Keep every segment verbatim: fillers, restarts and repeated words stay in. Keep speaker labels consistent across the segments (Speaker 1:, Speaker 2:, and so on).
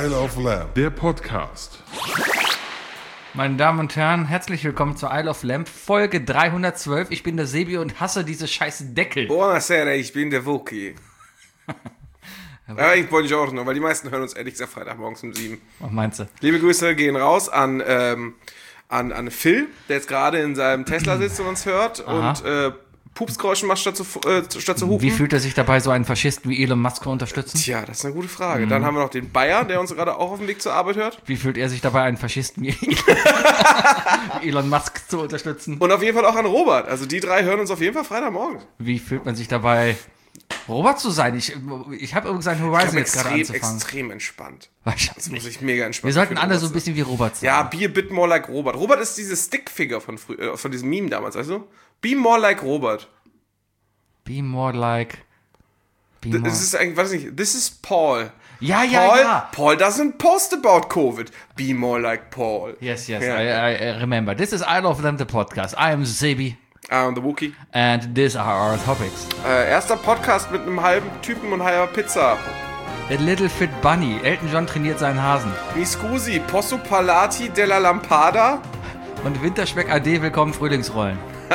Speaker 1: Isle of Lamp, der Podcast.
Speaker 2: Meine Damen und Herren, herzlich willkommen zur Isle of Lamp, Folge dreihundertzwölf. Ich bin der Sebi und hasse diese scheiß Deckel.
Speaker 3: Buonasera, ich bin der Wookie. Aber ich buongiorno, weil die meisten hören uns ehrlich gesagt Freitagmorgens um sieben.
Speaker 2: Was meinst du?
Speaker 3: Liebe Grüße gehen raus an, ähm, an, an Phil, der jetzt gerade in seinem Tesla sitzt und uns hört. Aha. Und äh, Pupsgeräusche macht statt zu, äh, statt zu hupen.
Speaker 2: Wie fühlt er sich dabei, so einen Faschisten wie Elon Musk zu unterstützen?
Speaker 3: Tja, das ist eine gute Frage. Mhm. Dann haben wir noch den Bayer, der uns gerade auch auf dem Weg zur Arbeit hört.
Speaker 2: Wie fühlt er sich dabei, einen Faschisten wie Elon Musk zu unterstützen?
Speaker 3: Und auf jeden Fall auch an Robert. Also die drei hören uns auf jeden Fall Freitagmorgen.
Speaker 2: Wie fühlt man sich dabei, Robert zu sein? Ich, ich habe irgendwie sein Horizon jetzt gerade anzufangen.
Speaker 3: Extrem entspannt.
Speaker 2: Das
Speaker 3: muss ich mega entspannt.
Speaker 2: Wir sollten alle so ein bisschen wie Robert sein.
Speaker 3: Ja, be a bit more like Robert. Robert ist diese Stickfigure von, frü- äh, von diesem Meme damals, weißt du? Be more like Robert.
Speaker 2: Be more like... Be more.
Speaker 3: Das ist eigentlich, weiß nicht, this is Paul.
Speaker 2: Ja, ja,
Speaker 3: Paul,
Speaker 2: ja.
Speaker 3: Paul doesn't post about COVID. Be more like Paul.
Speaker 2: Yes, yes,
Speaker 3: ja.
Speaker 2: I, I remember. This is Isle of Lamp, the podcast. I am Sebi.
Speaker 3: I'm the Wookie.
Speaker 2: And these are our topics.
Speaker 3: Äh, erster Podcast mit einem halben Typen und halber Pizza.
Speaker 2: A Little Fit Bunny. Elton John trainiert seinen Hasen.
Speaker 3: Mi scusi, posso parlati della lampada?
Speaker 2: Und Winterspeck A D, willkommen Frühlingsrollen.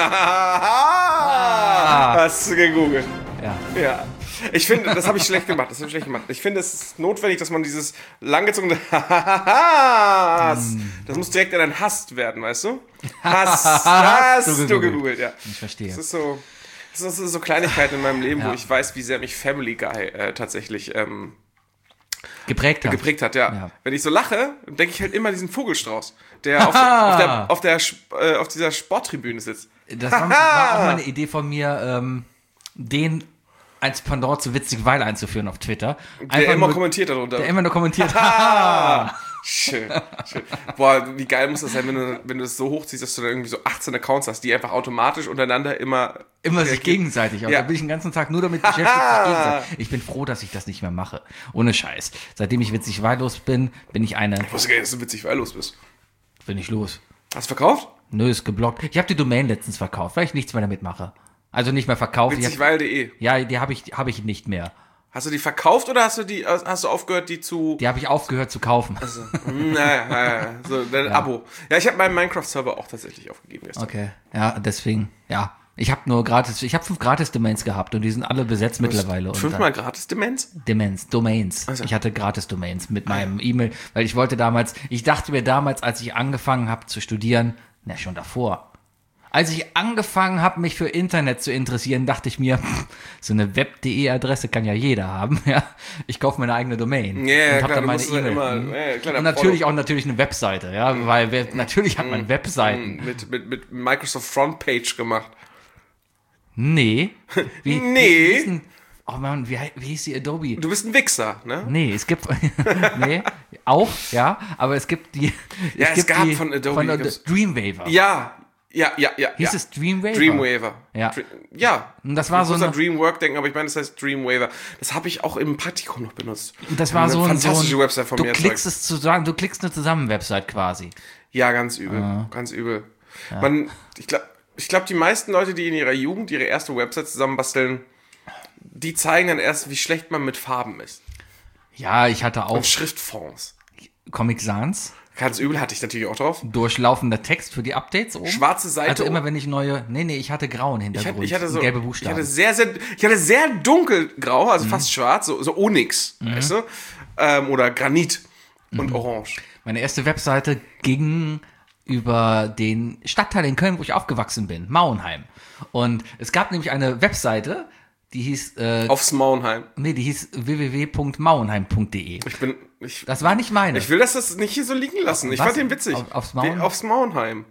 Speaker 3: ah. Hast du gegoogelt?
Speaker 2: Ja.
Speaker 3: Ja. Ich finde, das habe ich schlecht gemacht. Das habe ich schlecht gemacht. Ich finde, es ist notwendig, dass man dieses langgezogene das muss direkt in ein Hasst werden, weißt du? Hass, hast du, du gegoogelt, ja.
Speaker 2: Ich verstehe.
Speaker 3: Das ist so, das ist so Kleinigkeiten in meinem Leben,
Speaker 2: ja.
Speaker 3: wo ich weiß, wie sehr mich Family Guy äh, tatsächlich ähm,
Speaker 2: geprägt hat.
Speaker 3: Geprägt hat, ja.
Speaker 2: ja.
Speaker 3: Wenn ich so lache, denke ich halt immer diesen Vogelstrauß, der auf, auf, der, auf, der, äh, auf dieser Sporttribüne sitzt.
Speaker 2: Das war, war auch mal eine Idee von mir, ähm, den als Pendant zu witzig Weil einzuführen auf Twitter.
Speaker 3: Einfach der immer nur, kommentiert darunter.
Speaker 2: Der immer nur kommentiert.
Speaker 3: Schön, schön. Boah, wie geil muss das sein, wenn du, wenn du das so hochziehst, dass du da irgendwie so achtzehn Accounts hast, die einfach automatisch untereinander immer...
Speaker 2: Immer sich gegenseitig. Ja. Da bin ich den ganzen Tag nur damit beschäftigt, sich gegenseitig. Ich bin froh, dass ich das nicht mehr mache. Ohne Scheiß. Seitdem ich witzig wahllos bin, bin ich eine...
Speaker 3: Ich wusste gar nicht, dass du witzig wahllos bist.
Speaker 2: Bin ich los.
Speaker 3: Hast du verkauft?
Speaker 2: Nö, ist geblockt. Ich habe die Domain letztens verkauft, weil ich nichts mehr damit mache. Also nicht mehr verkauft.
Speaker 3: witzigweil punkt de.
Speaker 2: Ja, die habe ich, hab ich nicht mehr.
Speaker 3: Hast du die verkauft oder hast du die hast du aufgehört, die zu...
Speaker 2: Die habe ich aufgehört zu kaufen.
Speaker 3: Also, naja, naja, so dein ja. Abo. Ja, ich habe meinen Minecraft-Server auch tatsächlich aufgegeben gestern.
Speaker 2: Okay, ja, deswegen, ja. Ich habe nur gratis, ich habe fünf Gratis-Domains gehabt und die sind alle besetzt mittlerweile.
Speaker 3: Fünfmal Gratis-Domains?
Speaker 2: Domains, Domains. Also. Ich hatte Gratis-Domains mit meinem E-Mail, weil ich wollte damals, ich dachte mir damals, als ich angefangen habe zu studieren, na schon davor, als ich angefangen habe, mich für Internet zu interessieren, dachte ich mir, so eine web punkt de-Adresse kann ja jeder haben. Ja, ich kaufe meine eigene Domain
Speaker 3: yeah,
Speaker 2: und habe dann meine E-Mail. Ja, und natürlich auch natürlich eine Webseite, ja, mhm. weil wer, natürlich hat man mhm. Webseiten.
Speaker 3: Mit, mit, mit Microsoft Frontpage gemacht.
Speaker 2: Nee. Wie,
Speaker 3: nee.
Speaker 2: Wie, wie ist denn, oh Mann, wie, wie hieß die Adobe?
Speaker 3: Du bist ein Wichser, ne?
Speaker 2: Nee, es gibt, nee, auch, ja, aber es gibt die,
Speaker 3: ja, es,
Speaker 2: es
Speaker 3: gab
Speaker 2: die,
Speaker 3: von Adobe.
Speaker 2: Von Ad- Dreamweaver.
Speaker 3: Ja. Ja, ja, ja.
Speaker 2: Hieß
Speaker 3: ja.
Speaker 2: es Dreamweaver?
Speaker 3: Dreamweaver.
Speaker 2: Ja.
Speaker 3: Dream, ja.
Speaker 2: Und das war
Speaker 3: ich
Speaker 2: so
Speaker 3: muss
Speaker 2: eine...
Speaker 3: an Dreamwork denken, aber ich meine, das heißt Dreamweaver. Das habe ich auch im Praktikum noch benutzt.
Speaker 2: Und das war
Speaker 3: eine
Speaker 2: so ein...
Speaker 3: fantastische
Speaker 2: so ein,
Speaker 3: Website von
Speaker 2: du
Speaker 3: mir.
Speaker 2: Klickst es zusammen, du klickst eine Zusammen-Website quasi.
Speaker 3: Ja, ganz übel.
Speaker 2: Ah.
Speaker 3: Ganz übel.
Speaker 2: Ja.
Speaker 3: Man, ich glaube, ich glaub, die meisten Leute, die in ihrer Jugend ihre erste Website zusammenbasteln, die zeigen dann erst, wie schlecht man mit Farben ist.
Speaker 2: Ja, ich hatte auch...
Speaker 3: Und Schriftfonds.
Speaker 2: Comic Sans.
Speaker 3: Ganz übel, hatte ich natürlich auch drauf.
Speaker 2: Durchlaufender Text für die Updates oben.
Speaker 3: Schwarze Seite.
Speaker 2: Also immer, wenn ich neue... Nee, nee, ich hatte grauen Hintergrund.
Speaker 3: Ich hatte, ich hatte so,
Speaker 2: gelbe Buchstaben.
Speaker 3: Ich hatte sehr, sehr, ich hatte sehr dunkelgrau, also mhm. fast schwarz, so, so Onyx, mhm. weißt du? Ähm, oder Granit und mhm. Orange.
Speaker 2: Meine erste Webseite ging über den Stadtteil in Köln, wo ich aufgewachsen bin, Mauenheim. Und es gab nämlich eine Webseite, die hieß... Äh,
Speaker 3: Aufs Mauenheim.
Speaker 2: Nee, die hieß w w w punkt mauenheim punkt de.
Speaker 3: Ich bin... Ich,
Speaker 2: das war nicht meine.
Speaker 3: Ich will das, das nicht hier so liegen lassen. Ich
Speaker 2: Was?
Speaker 3: fand den witzig.
Speaker 2: Auf, aufs Mauen?
Speaker 3: Aufs Mauenheim.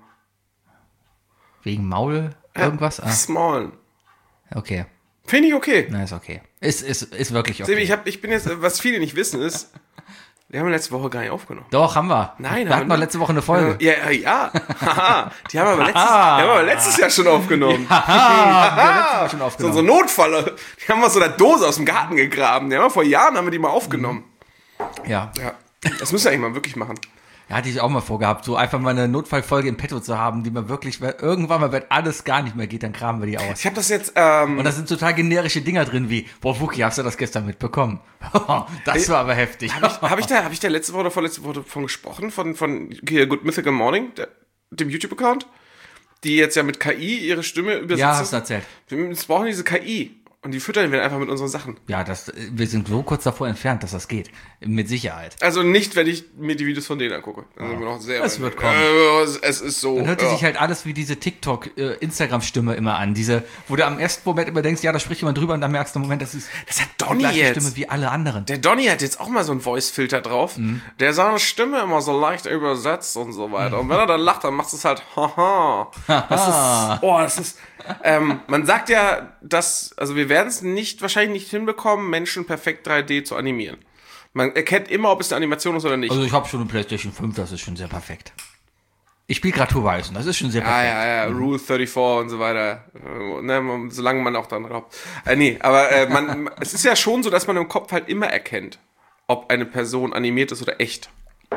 Speaker 2: Wegen Maul? Irgendwas?
Speaker 3: Ja, aufs Maulen.
Speaker 2: Okay.
Speaker 3: Finde ich okay.
Speaker 2: Na, ist okay. Ist, ist, ist wirklich okay.
Speaker 3: Sebi, ich, hab, ich bin jetzt... Was viele nicht wissen ist... Wir haben letzte Woche gar nicht aufgenommen.
Speaker 2: Doch, haben wir.
Speaker 3: Nein,
Speaker 2: wir hatten noch letzte Woche eine Folge.
Speaker 3: Ja, ja, ja. Haha. Die haben wir aber letztes, die haben wir aber letztes Jahr schon aufgenommen.
Speaker 2: Ja, haben wir letztes Mal schon aufgenommen.
Speaker 3: So, so Notfalle. Die haben wir aus so einer Dose aus dem Garten gegraben. Die haben wir vor Jahren haben wir die mal aufgenommen.
Speaker 2: Ja.
Speaker 3: Ja. Das müssen wir eigentlich mal wirklich machen.
Speaker 2: Ja, hatte ich auch mal vorgehabt, so einfach mal eine Notfallfolge im Petto zu haben, die man wirklich, weil irgendwann mal, wenn alles gar nicht mehr geht, dann kramen wir die aus.
Speaker 3: Ich habe das jetzt, ähm,
Speaker 2: Und da sind total generische Dinger drin, wie, boah, Wookie, hast du das gestern mitbekommen? Das war aber heftig.
Speaker 3: Habe ich, hab ich da, hab ich da letzte Woche oder vorletzte Woche davon gesprochen, von, von hier Good Mythical Morning, der, dem YouTube-Account, die jetzt ja mit K I ihre Stimme übersetzen.
Speaker 2: Ja, hast du erzählt.
Speaker 3: Wir brauchen diese K I. Und die füttern wir einfach mit unseren Sachen.
Speaker 2: Ja, das, wir sind so kurz davor entfernt, dass das geht. Mit Sicherheit.
Speaker 3: Also nicht, wenn ich mir die Videos von denen angucke. Dann sind wir noch sehr
Speaker 2: Es
Speaker 3: weit.
Speaker 2: wird kommen.
Speaker 3: Äh, es ist so.
Speaker 2: Dann hört
Speaker 3: ja.
Speaker 2: sich halt alles wie diese TikTok-Instagram-Stimme immer an. Diese, wo du am ersten Moment immer denkst, ja, da spricht jemand drüber und dann merkst du, Moment, das ist
Speaker 3: Das hat
Speaker 2: die
Speaker 3: Donny
Speaker 2: gleiche
Speaker 3: jetzt.
Speaker 2: Stimme wie alle anderen.
Speaker 3: Der Donny hat jetzt auch mal so einen Voice-Filter drauf, mhm. der seine Stimme immer so leicht übersetzt und so weiter. Und wenn er dann lacht, dann macht es halt haha. Das ist, oh, das ist, ähm, man sagt ja, dass, also wir werden es nicht, wahrscheinlich nicht hinbekommen, Menschen perfekt drei D zu animieren. Man erkennt immer, ob es eine Animation ist oder nicht.
Speaker 2: Also ich habe schon eine PlayStation fünf, das ist schon sehr perfekt. Ich spiele gerade Horizon, das ist schon sehr
Speaker 3: Ja,
Speaker 2: perfekt.
Speaker 3: ja, ja, Rule vierunddreißig und so weiter. Äh, ne, solange man auch dran glaubt. Äh, nee, aber äh, man, es ist ja schon so, dass man im Kopf halt immer erkennt, ob eine Person animiert ist oder echt.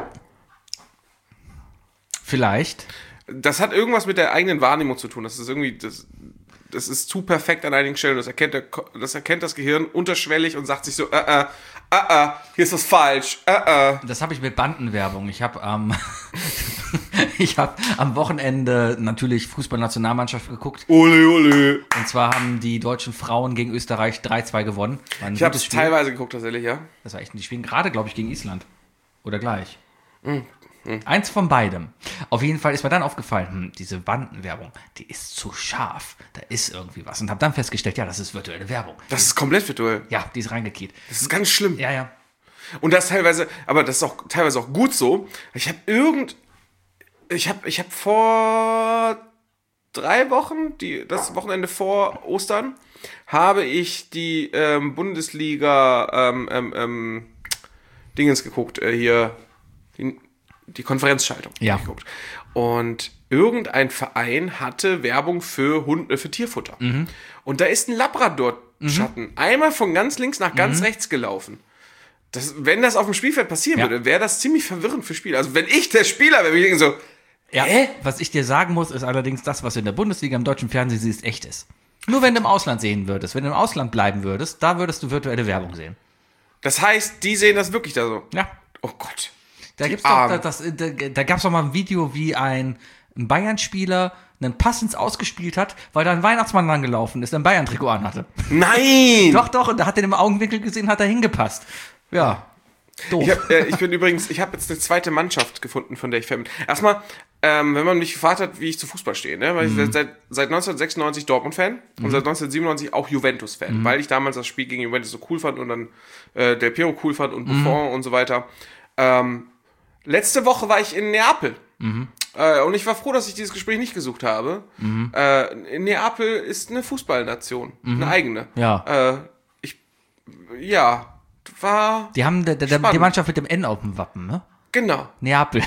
Speaker 2: Vielleicht.
Speaker 3: Das hat irgendwas mit der eigenen Wahrnehmung zu tun. Das ist irgendwie, das, das ist zu perfekt an einigen Stellen. Das erkennt, der, das erkennt das Gehirn unterschwellig und sagt sich so, äh, äh, äh, äh, hier ist was falsch, äh, äh.
Speaker 2: Das habe ich mit Bandenwerbung. Ich habe ähm, ich habe am Wochenende natürlich Fußballnationalmannschaft geguckt.
Speaker 3: Ole, ole.
Speaker 2: Und zwar haben die deutschen Frauen gegen Österreich drei zwei gewonnen. War ein
Speaker 3: Ich habe
Speaker 2: gutes
Speaker 3: es
Speaker 2: Spiel.
Speaker 3: teilweise geguckt, tatsächlich, ja.
Speaker 2: Das war echt ein, die spielen gerade, glaube ich, gegen Island. Oder gleich.
Speaker 3: Mhm.
Speaker 2: Eins von beidem. Auf jeden Fall ist mir dann aufgefallen, hm, diese Bandenwerbung, die ist zu scharf. Da ist irgendwie was. Und habe dann festgestellt, ja, das ist virtuelle Werbung.
Speaker 3: Das ist komplett virtuell.
Speaker 2: Ja, die ist reingekeyt.
Speaker 3: Das ist ganz schlimm.
Speaker 2: Ja, ja.
Speaker 3: Und das teilweise, aber das ist auch teilweise auch gut so. Ich habe irgend, ich habe, ich habe vor drei Wochen, die, das Wochenende vor Ostern, habe ich die ähm, Bundesliga ähm, ähm, ähm, Dingens geguckt, äh, hier die, die Konferenzschaltung
Speaker 2: Ja.
Speaker 3: geguckt. Und irgendein Verein hatte Werbung für Hund, äh, für Tierfutter. Mhm. Und da ist ein Labrador-Schatten mhm. einmal von ganz links nach ganz mhm. rechts gelaufen. Das, wenn das auf dem Spielfeld passieren
Speaker 2: ja.
Speaker 3: würde, wäre das ziemlich verwirrend für Spieler. Also wenn ich der Spieler wäre, würde ich denken so,
Speaker 2: ja.
Speaker 3: hä?
Speaker 2: Was ich dir sagen muss, ist allerdings, das, was du in der Bundesliga im deutschen Fernsehen siehst, echt ist. Nur wenn du im Ausland sehen würdest, wenn du im Ausland bleiben würdest, da würdest du virtuelle Werbung sehen.
Speaker 3: Das heißt, die sehen das wirklich da so?
Speaker 2: Ja.
Speaker 3: Oh Gott.
Speaker 2: Da gibt's doch, da, das, da, da gab's doch mal ein Video, wie ein, ein Bayern-Spieler einen Pass ins Ausgespielt hat, weil da ein Weihnachtsmann langgelaufen ist, der ein Bayern-Trikot anhatte.
Speaker 3: Nein!
Speaker 2: Doch, doch, und da hat er im Augenwinkel gesehen, hat er hingepasst. Ja, doof.
Speaker 3: Ich, hab, äh, ich bin übrigens, ich habe jetzt eine zweite Mannschaft gefunden, von der ich Fan bin. Erstmal, ähm, wenn man mich gefragt hat, wie ich zu Fußball stehe, ne? Weil mhm. ich seit, seit neunzehnhundertsechsundneunzig Dortmund-Fan mhm. und seit neunzehnhundertsiebenundneunzig auch Juventus-Fan, mhm. weil ich damals das Spiel gegen Juventus so cool fand und dann äh, Del Piero cool fand und Buffon mhm. und so weiter. Ähm, letzte Woche war ich in Neapel. Mhm. Äh, und ich war froh, dass ich dieses Gespräch nicht gesucht habe. Mhm. Äh, Neapel ist eine Fußballnation, mhm. eine eigene.
Speaker 2: Ja.
Speaker 3: Äh, ich, ja, war
Speaker 2: Die haben der, der, die Mannschaft mit dem N auf dem Wappen, ne?
Speaker 3: Genau.
Speaker 2: Neapel.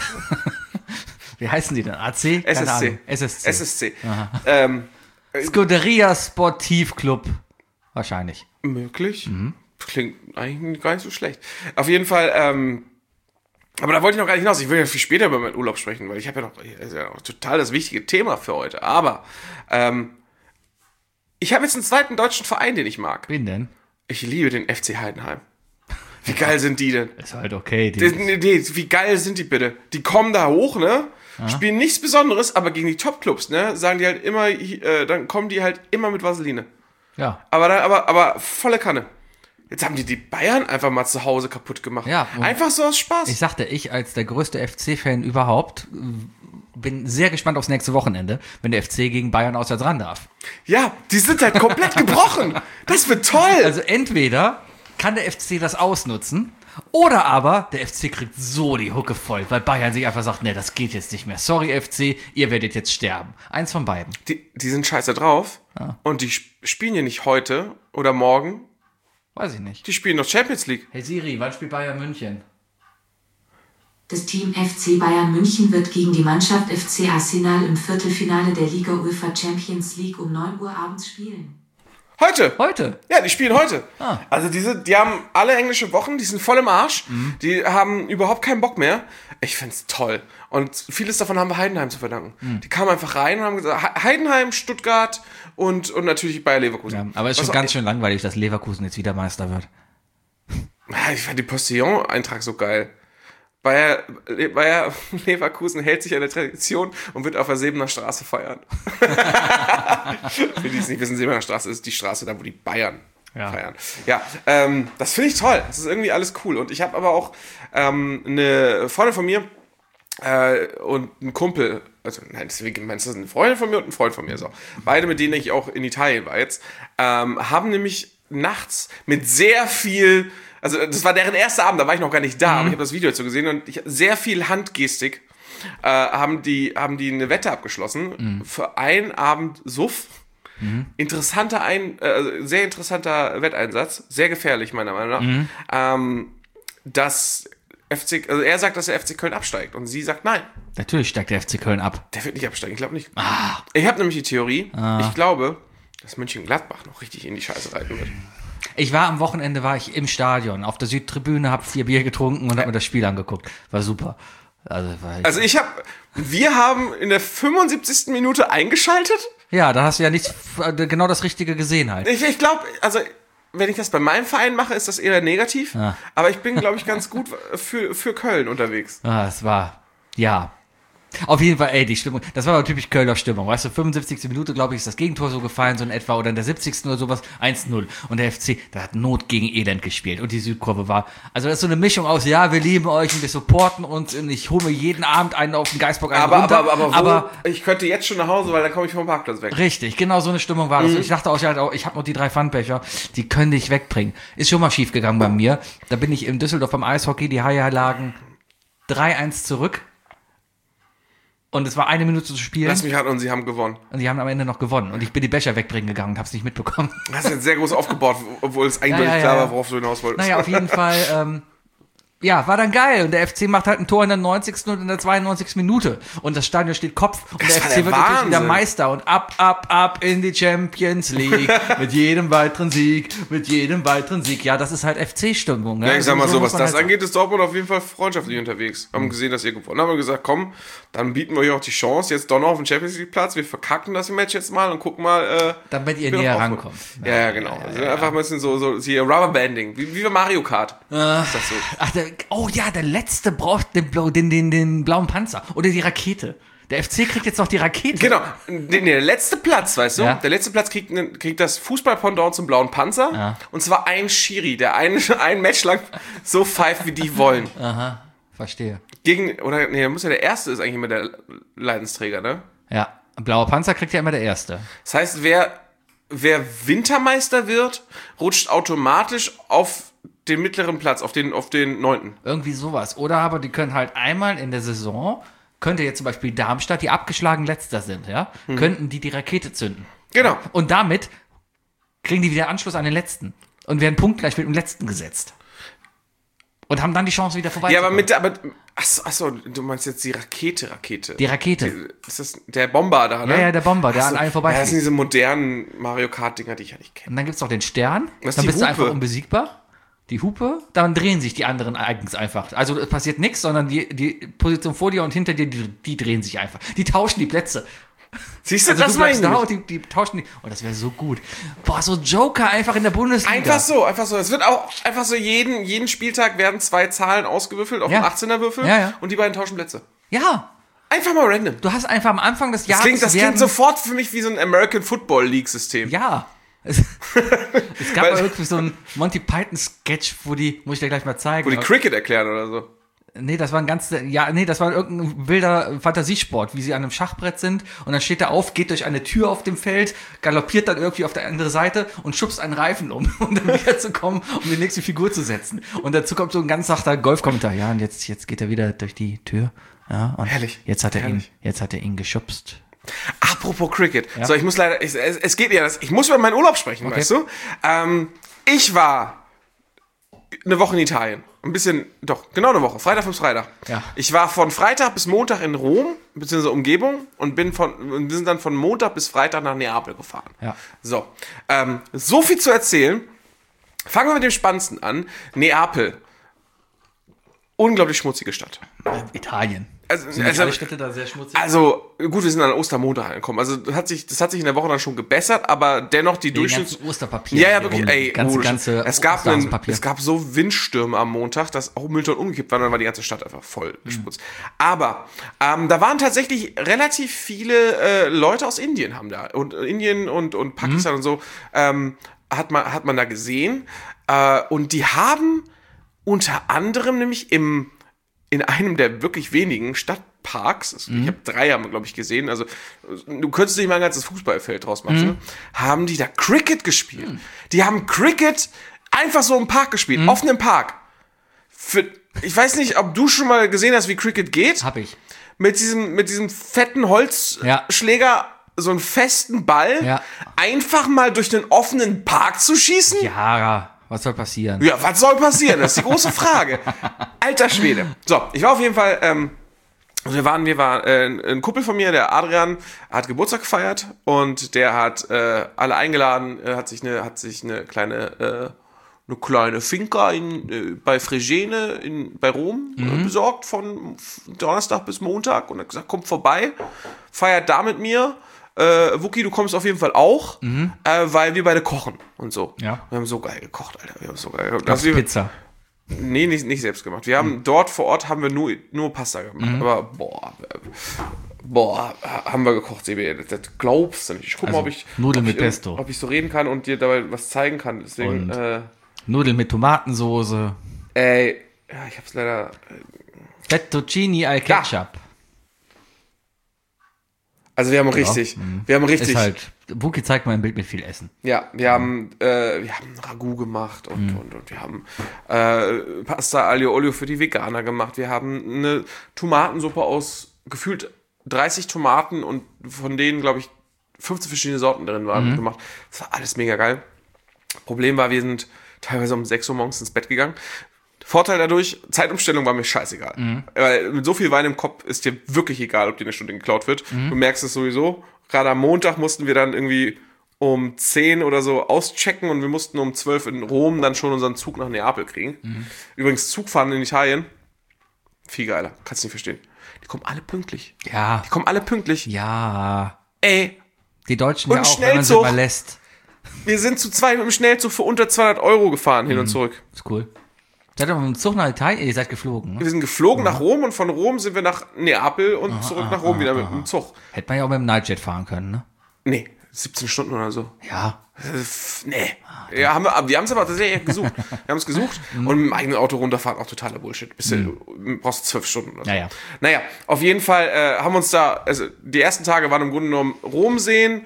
Speaker 2: Wie heißen die denn? A C?
Speaker 3: S S C.
Speaker 2: S S C.
Speaker 3: S S C. Ähm,
Speaker 2: Scuderia Sportiv Club. Wahrscheinlich.
Speaker 3: Möglich. Mhm. Klingt eigentlich gar nicht so schlecht. Auf jeden Fall, ähm, aber da wollte ich noch gar nicht hinaus. Ich will ja viel später über meinen Urlaub sprechen, weil ich habe ja noch, das ist ja noch total das wichtige Thema für heute. Aber ähm, ich habe jetzt einen zweiten deutschen Verein, den ich mag.
Speaker 2: Wen denn?
Speaker 3: Ich liebe den F C Heidenheim. Wie geil sind die denn?
Speaker 2: Ist halt okay. Die
Speaker 3: die, die, wie geil sind die bitte? Die kommen da hoch, ne? Aha. Spielen nichts Besonderes, aber gegen die Top-Clubs, ne? Sagen die halt immer, äh, dann kommen die halt immer mit Vaseline.
Speaker 2: Ja.
Speaker 3: Aber, da, aber, aber volle Kanne. Jetzt haben die die Bayern einfach mal zu Hause kaputt gemacht.
Speaker 2: Ja,
Speaker 3: einfach so aus Spaß.
Speaker 2: Ich sagte, ich als der größte F C-Fan überhaupt bin sehr gespannt aufs nächste Wochenende, wenn der F C gegen Bayern auswärts ran darf.
Speaker 3: Ja, die sind halt komplett gebrochen. Das wird toll.
Speaker 2: Also entweder kann der F C das ausnutzen oder aber der F C kriegt so die Hucke voll, weil Bayern sich einfach sagt, nee, das geht jetzt nicht mehr. Sorry F C, ihr werdet jetzt sterben. Eins von beiden.
Speaker 3: Die, die sind scheiße drauf
Speaker 2: Ja.
Speaker 3: und die spielen ja nicht heute oder morgen.
Speaker 2: Weiß ich nicht.
Speaker 3: Die spielen noch Champions League.
Speaker 2: Hey Siri, wann spielt Bayern München?
Speaker 4: Das Team F C Bayern München wird gegen die Mannschaft F C Arsenal im Viertelfinale der Liga UEFA Champions League um neun Uhr abends spielen.
Speaker 3: Heute.
Speaker 2: Heute?
Speaker 3: Ja, die spielen heute.
Speaker 2: Ah.
Speaker 3: Also diese, die haben alle englische Wochen, die sind voll im Arsch. Mhm. Die haben überhaupt keinen Bock mehr. Ich find's toll. Und vieles davon haben wir Heidenheim zu verdanken. Mhm. Die kamen einfach rein und haben gesagt, Heidenheim, Stuttgart und, und natürlich Bayer Leverkusen.
Speaker 2: Ja, aber es ist schon ganz schön langweilig, dass Leverkusen jetzt wieder Meister wird.
Speaker 3: Ich fand den Postillon-Eintrag so geil. Bayer, Bayer Leverkusen hält sich an der Tradition und wird auf der Sebener Straße feiern. Für die es nicht wissen, Sebener Straße ist die Straße, da wo die Bayern ja. feiern. Ja, ähm, das finde ich toll. Das ist irgendwie alles cool. Und ich habe aber auch ähm, eine Freundin von mir äh, und ein Kumpel, also nein, deswegen meinst du, eine Freundin von mir und ein Freund von mir, so. Beide, mit denen ich auch in Italien war jetzt, ähm, haben nämlich nachts mit sehr viel... Also das war deren erster Abend, da war ich noch gar nicht da, mhm. aber ich habe das Video dazu gesehen und ich, sehr viel Handgestik äh, haben die haben die eine Wette abgeschlossen mhm. für einen Abend Suff. Mhm. Interessanter ein, äh, sehr interessanter Wetteinsatz, sehr gefährlich meiner Meinung nach. Mhm. Ähm, dass F C, also er sagt, dass der F C Köln absteigt und sie sagt nein.
Speaker 2: Natürlich steigt der F C Köln ab.
Speaker 3: Der wird nicht absteigen, ich glaube nicht.
Speaker 2: Ah.
Speaker 3: Ich habe nämlich die Theorie,
Speaker 2: ah.
Speaker 3: ich glaube, dass Mönchengladbach noch richtig in die Scheiße reiten wird.
Speaker 2: Ich war am Wochenende, war ich im Stadion, auf der Südtribüne, habe vier Bier getrunken und habe mir das Spiel angeguckt. War super. Also, war ich,
Speaker 3: also ich habe, wir haben in der fünfundsiebzigsten Minute eingeschaltet.
Speaker 2: Ja, da hast du ja nicht genau das Richtige gesehen halt.
Speaker 3: Ich, ich glaube, also wenn ich das bei meinem Verein mache, ist das eher negativ.
Speaker 2: Ah.
Speaker 3: Aber ich bin, glaube ich, ganz gut für, für Köln unterwegs.
Speaker 2: Ah, es war, ja. Auf jeden Fall, ey, die Stimmung, das war aber typisch Kölner Stimmung, weißt du, fünfundsiebzigste Minute, glaube ich, ist das Gegentor so gefallen, so in etwa, oder in der siebzigsten oder sowas, eins null. Und der F C, der hat Not gegen Elend gespielt und die Südkurve war, also das ist so eine Mischung aus, ja, wir lieben euch und wir supporten uns und ich hole mir jeden Abend einen auf den Geisbock einen
Speaker 3: aber,
Speaker 2: runter.
Speaker 3: Aber, aber, aber, wo,
Speaker 2: aber
Speaker 3: ich könnte jetzt schon nach Hause, weil dann komme ich vom Parkplatz weg.
Speaker 2: Richtig, genau so eine Stimmung war das. Mhm. Ich dachte auch, ja, ich habe noch die drei Pfandbecher, die können dich wegbringen. Ist schon mal schief gegangen bei mir. Da bin ich in Düsseldorf beim Eishockey, die Haie lagen drei eins zurück. Und es war eine Minute zu spielen.
Speaker 3: Lass mich raten, und sie haben gewonnen.
Speaker 2: Und sie haben am Ende noch gewonnen. Und ich bin die Becher wegbringen gegangen und hab's nicht mitbekommen.
Speaker 3: Du hast jetzt sehr groß aufgebaut, obwohl es eindeutig ja, ja, klar ja, war, worauf du hinaus wolltest.
Speaker 2: Naja, auf jeden Fall, ähm, ja, war dann geil. Und der F C macht halt ein Tor in der neunzigsten und in der zweiundneunzigsten Minute. Und das Stadion steht Kopf. Und
Speaker 3: das
Speaker 2: der F C
Speaker 3: der
Speaker 2: wird
Speaker 3: Wahnsinn.
Speaker 2: natürlich wieder Meister. Und ab, ab, ab in die Champions League. Mit jedem weiteren Sieg. Mit jedem weiteren Sieg. Ja, das ist halt F C-Stimmung. Ne?
Speaker 3: Ja, ich sag mal
Speaker 2: so,
Speaker 3: so, was das
Speaker 2: halt
Speaker 3: angeht, ist Dortmund auf jeden Fall freundschaftlich unterwegs. Haben gesehen, dass ihr gewonnen habt und gesagt, komm, dann bieten wir euch auch die Chance, jetzt doch noch auf den Champions League Platz. Wir verkacken das Match jetzt mal und gucken mal, äh,
Speaker 2: damit ihr näher rankommt.
Speaker 3: Ja, ja, genau. Ja, ja, also ja, einfach ein bisschen so, so, hier Rubberbanding. Wie, wie bei Mario Kart.
Speaker 2: Äh, ist das so? Ach, der, oh ja, der letzte braucht den, Blau, den, den, den blauen Panzer oder die Rakete. Der F C kriegt jetzt noch die Rakete.
Speaker 3: Genau, nee, der letzte Platz, weißt du?
Speaker 2: Ja.
Speaker 3: Der letzte Platz kriegt, kriegt das Fußball-Pendant zum blauen Panzer.
Speaker 2: Ja.
Speaker 3: Und zwar ein Schiri, der ein, ein Match lang so pfeift, wie die wollen.
Speaker 2: Aha, verstehe.
Speaker 3: Gegen, oder, nee, muss ja der Erste ist eigentlich immer der Leidensträger, ne?
Speaker 2: Ja, blauer Panzer kriegt ja immer der Erste.
Speaker 3: Das heißt, wer, wer Wintermeister wird, rutscht automatisch auf den mittleren Platz, auf den, auf den neunten.
Speaker 2: Irgendwie sowas. Oder aber die können halt einmal in der Saison, könnte jetzt zum Beispiel Darmstadt, die abgeschlagen Letzter sind, ja, hm. könnten die die Rakete zünden.
Speaker 3: Genau.
Speaker 2: Und damit kriegen die wieder Anschluss an den Letzten und werden punktgleich mit dem Letzten gesetzt. Und haben dann die Chance, wieder vorbei.
Speaker 3: Ja, aber mit, aber, achso, achso, du meinst jetzt die Rakete, Rakete.
Speaker 2: Die Rakete.
Speaker 3: Die, ist das der Bomber da, ne?
Speaker 2: Ja, ja, der Bomber, der
Speaker 3: achso,
Speaker 2: an allen vorbeifliegt.
Speaker 3: Ja, das sind diese modernen Mario Kart-Dinger, die ich ja nicht kenne.
Speaker 2: Und dann gibt's noch den Stern.
Speaker 3: Was
Speaker 2: dann
Speaker 3: die
Speaker 2: bist
Speaker 3: Hupe?
Speaker 2: du einfach unbesiegbar. Die Hupe, dann drehen sich die anderen eigens einfach. Also es passiert nichts, sondern die, die Position vor dir und hinter dir, die, die drehen sich einfach. Die tauschen die Plätze.
Speaker 3: Siehst du,
Speaker 2: also
Speaker 3: das
Speaker 2: du
Speaker 3: meine ich
Speaker 2: da und die, die tauschen die. Oh, das wäre so gut. Boah, so Joker einfach in der Bundesliga.
Speaker 3: Einfach so, einfach so. Es wird auch einfach so, jeden, jeden Spieltag werden zwei Zahlen ausgewürfelt auf
Speaker 2: ja.
Speaker 3: dem achtzehner-Würfel
Speaker 2: ja, ja.
Speaker 3: und die beiden tauschen Plätze.
Speaker 2: Ja.
Speaker 3: Einfach mal random.
Speaker 2: Du hast einfach am Anfang des Jahres...
Speaker 3: Das klingt, das
Speaker 2: werden,
Speaker 3: klingt sofort für mich wie so ein American Football League-System.
Speaker 2: Ja. Es, es gab mal irgendwie so einen Monty Python-Sketch, wo die, muss ich dir gleich mal zeigen.
Speaker 3: Wo die Cricket erklären oder so.
Speaker 2: Nee, das war ein ganz, ja, nee, das war irgendein wilder Fantasiesport, wie sie an einem Schachbrett sind und dann steht er auf, geht durch eine Tür auf dem Feld, galoppiert dann irgendwie auf der andere Seite und schubst einen Reifen um, um dann wieder zu kommen, um die nächste Figur zu setzen. Und dazu kommt so ein ganz sachter Golfkommentar. Ja, und jetzt, jetzt geht er wieder durch die Tür. Ja, und
Speaker 3: Herrlich.
Speaker 2: Jetzt hat er
Speaker 3: Herrlich.
Speaker 2: ihn, jetzt hat er ihn geschubst.
Speaker 3: Apropos Cricket.
Speaker 2: Ja?
Speaker 3: So, ich muss leider, ich, es, es geht ja, ich muss über meinen Urlaub sprechen,
Speaker 2: Okay.
Speaker 3: weißt du? Ähm, ich war eine Woche in Italien. Ein bisschen, doch, genau eine Woche. Freitag bis Freitag.
Speaker 2: Ja.
Speaker 3: Ich war von Freitag bis Montag in Rom, beziehungsweise Umgebung, und bin von, und wir sind dann von Montag bis Freitag nach Neapel gefahren.
Speaker 2: Ja.
Speaker 3: So. Ähm, so viel zu erzählen. Fangen wir mit dem Spannendsten an. Neapel. Unglaublich schmutzige Stadt.
Speaker 2: Italien.
Speaker 3: Also,
Speaker 2: Sind
Speaker 3: also,
Speaker 2: alle Städte da sehr schmutzig?
Speaker 3: also, gut, wir sind an Ostermontag angekommen. Also, das hat sich, das hat sich in der Woche dann schon gebessert, aber dennoch die
Speaker 2: Die
Speaker 3: Durchschnitts...
Speaker 2: ganzen Osterpapier.
Speaker 3: Ja, ja,
Speaker 2: hier
Speaker 3: wirklich,
Speaker 2: rum.
Speaker 3: ey,
Speaker 2: Ganze,
Speaker 3: ohne
Speaker 2: ganze
Speaker 3: Scheiß. es gab, einen,
Speaker 2: Osterhasenpapier.
Speaker 3: es gab so Windstürme am Montag, dass auch Mülltonnen umgekippt waren, dann war die ganze Stadt einfach voll gesputzt. Aber ähm, da waren tatsächlich relativ viele äh, Leute aus Indien haben da. Und äh, Indien und, und Pakistan und so ähm, hat, man, hat man da gesehen. Äh, und die haben unter anderem nämlich im in einem der wirklich wenigen Stadtparks, also ich habe drei, haben wir, glaube ich, gesehen, also du könntest nicht mal ein ganzes Fußballfeld draus machen, mhm. haben die da Cricket gespielt. Mhm. Die haben Cricket einfach so im Park gespielt, mhm. offen im Park. Für, ich weiß nicht, ob du schon mal gesehen hast, wie Cricket geht.
Speaker 2: Hab ich.
Speaker 3: Mit diesem, mit diesem fetten Holzschläger, ja. so einen festen Ball,
Speaker 2: ja.
Speaker 3: einfach mal durch den offenen Park zu schießen.
Speaker 2: Ja, was soll passieren?
Speaker 3: Ja, was soll passieren? Das ist die große Frage. Alter Schwede. So, ich war auf jeden Fall, ähm, wir waren, wir waren, äh, ein Kumpel von mir, der Adrian, hat Geburtstag gefeiert und der hat äh, alle eingeladen, äh, hat sich eine, hat sich eine kleine, äh, eine kleine Finca in, äh, bei Fregene in, bei Rom mhm. äh, besorgt von Donnerstag bis Montag und hat gesagt, kommt vorbei, feiert da mit mir. Äh, Wookie, du kommst auf jeden Fall auch, mhm. äh, weil wir beide kochen und so.
Speaker 2: Ja.
Speaker 3: Wir haben so geil gekocht, Alter. Wir haben so geil gekocht.
Speaker 2: Das
Speaker 3: wir,
Speaker 2: Pizza.
Speaker 3: Nee, nicht, nicht selbst gemacht. Wir haben mhm. dort vor Ort haben wir nur, nur Pasta gemacht. Mhm. Aber boah, boah, haben wir gekocht, Sebi. Das, das glaubst du nicht. Ich guck
Speaker 2: also,
Speaker 3: mal, ob ich
Speaker 2: Nudeln
Speaker 3: ob
Speaker 2: mit
Speaker 3: ich,
Speaker 2: Pesto.
Speaker 3: Ob ich so reden kann und dir dabei was zeigen kann. Deswegen,
Speaker 2: und
Speaker 3: äh,
Speaker 2: Nudeln mit Tomatensoße.
Speaker 3: Ey, ja, ich hab's leider. Äh,
Speaker 2: Fettuccini al Ketchup.
Speaker 3: Ja. Also wir haben richtig, ja. wir haben richtig.
Speaker 2: Ist halt, Buki zeigt mal ein Bild mit viel Essen.
Speaker 3: Ja, wir haben, äh, wir haben Ragout gemacht und, mhm. und, und wir haben äh, Pasta Aglio Olio für die Veganer gemacht. Wir haben eine Tomatensuppe aus gefühlt dreißig Tomaten und von denen, glaube ich, fünfzehn verschiedene Sorten drin waren mhm. gemacht. Das war alles mega geil. Problem war, wir sind teilweise um sechs Uhr morgens ins Bett gegangen. Vorteil dadurch, Zeitumstellung war mir scheißegal. Mhm. Weil mit so viel Wein im Kopf ist dir wirklich egal, ob dir eine Stunde geklaut wird. Mhm. Du merkst es sowieso. Gerade am Montag mussten wir dann irgendwie um zehn oder so auschecken und wir mussten um zwölf in Rom dann schon unseren Zug nach Neapel kriegen. Mhm. Übrigens, Zugfahren in Italien, viel geiler. Kannst du nicht verstehen. Die kommen alle pünktlich.
Speaker 2: Ja.
Speaker 3: Die kommen alle pünktlich.
Speaker 2: Ja.
Speaker 3: Ey.
Speaker 2: Die Deutschen
Speaker 3: und
Speaker 2: ja auch, wenn man sie mal lässt.
Speaker 3: Wir sind zu zweit mit dem Schnellzug für unter zweihundert Euro gefahren, hin mhm. und zurück.
Speaker 2: Ist cool. Seid ihr mit dem Zug nach Italien? Ihr seid geflogen, ne?
Speaker 3: Wir sind geflogen aha. nach Rom und von Rom sind wir nach Neapel und aha, zurück nach Rom aha, wieder mit aha. dem Zug.
Speaker 2: Hätte man ja auch mit dem Nightjet fahren können, ne?
Speaker 3: Nee, siebzehn Stunden oder so.
Speaker 2: Ja.
Speaker 3: Nee. Ja, haben wir, wir haben es aber tatsächlich gesucht. Wir haben es gesucht und mit dem eigenen Auto runterfahren, auch totaler Bullshit. Bis mhm. du brauchst zwölf Stunden oder so.
Speaker 2: Naja.
Speaker 3: Naja, auf jeden Fall äh, haben uns da, also die ersten Tage waren im Grunde genommen Rom sehen,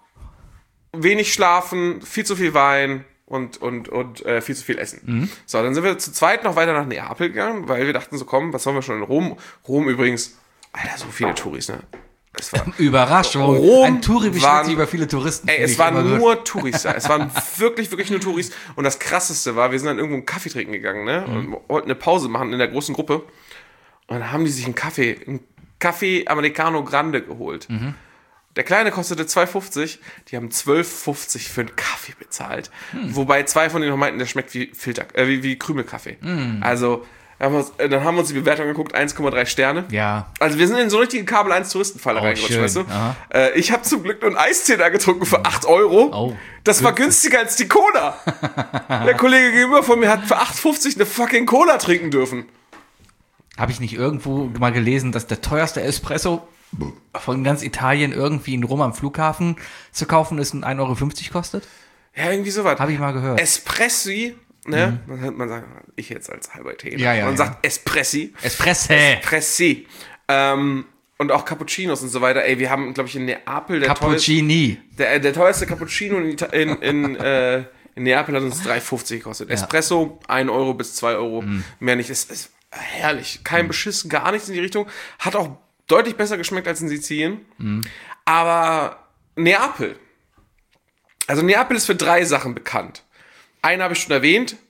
Speaker 3: wenig schlafen, viel zu viel Wein und, und, und äh, viel zu viel essen. Mhm. So, dann sind wir zu zweit noch weiter nach Neapel gegangen, weil wir dachten so, komm, was sollen wir schon in Rom? Rom übrigens, Alter, so viele Touris, ne? Es war,
Speaker 2: Überraschung.
Speaker 3: Rom
Speaker 2: ein Touri beschwert sich über viele Touristen.
Speaker 3: Ey, es waren nur Touris da. Es waren wirklich, wirklich nur Touris. Und das Krasseste war, wir sind dann irgendwo einen Kaffee trinken gegangen, ne? Und wollten eine Pause machen in der großen Gruppe. Und dann haben die sich einen Kaffee, einen Kaffee Americano Grande geholt. Mhm. Der kleine kostete zwei fünfzig, die haben zwölf fünfzig für einen Kaffee bezahlt. Hm. Wobei zwei von denen noch meinten, der schmeckt wie Filter, äh, wie, wie Krümelkaffee. Hm. Also, haben wir uns, äh, dann haben wir uns die Bewertung geguckt, eins Komma drei Sterne.
Speaker 2: Ja.
Speaker 3: Also wir sind in so eine richtige Kabel eins Touristenfalle oh, reingerutscht, weißt du? Äh, ich habe zum Glück nur einen Eistee da getrunken für acht Euro. Oh, das günstig. War günstiger als die Cola. Der Kollege gegenüber von mir hat für acht fünfzig eine fucking Cola trinken dürfen.
Speaker 2: Habe ich nicht irgendwo mal gelesen, dass der teuerste Espresso von ganz Italien irgendwie in Rom am Flughafen zu kaufen ist und ein Euro fünfzig kostet?
Speaker 3: Ja, irgendwie sowas.
Speaker 2: Habe ich mal gehört.
Speaker 3: Espressi, ne? Mhm. Man sagt, ich jetzt als halber Italiener.
Speaker 2: Ja, ja,
Speaker 3: man
Speaker 2: ja.
Speaker 3: sagt Espressi.
Speaker 2: Espresse.
Speaker 3: Espressi. Ähm, und auch Cappuccinos und so weiter. Ey, wir haben, glaube ich, in Neapel der
Speaker 2: Cappuccini.
Speaker 3: Teuerste, der, der teuerste Cappuccino in, in, in, äh, in Neapel hat uns drei fünfzig gekostet. Ja. Espresso, ein Euro bis zwei Euro. Mhm. Mehr nicht. Es ist herrlich. Kein mhm. Beschiss, gar nichts in die Richtung. Hat auch deutlich besser geschmeckt als in Sizilien. Mhm. Aber Neapel. Also Neapel ist für drei Sachen bekannt. Eine habe ich schon erwähnt.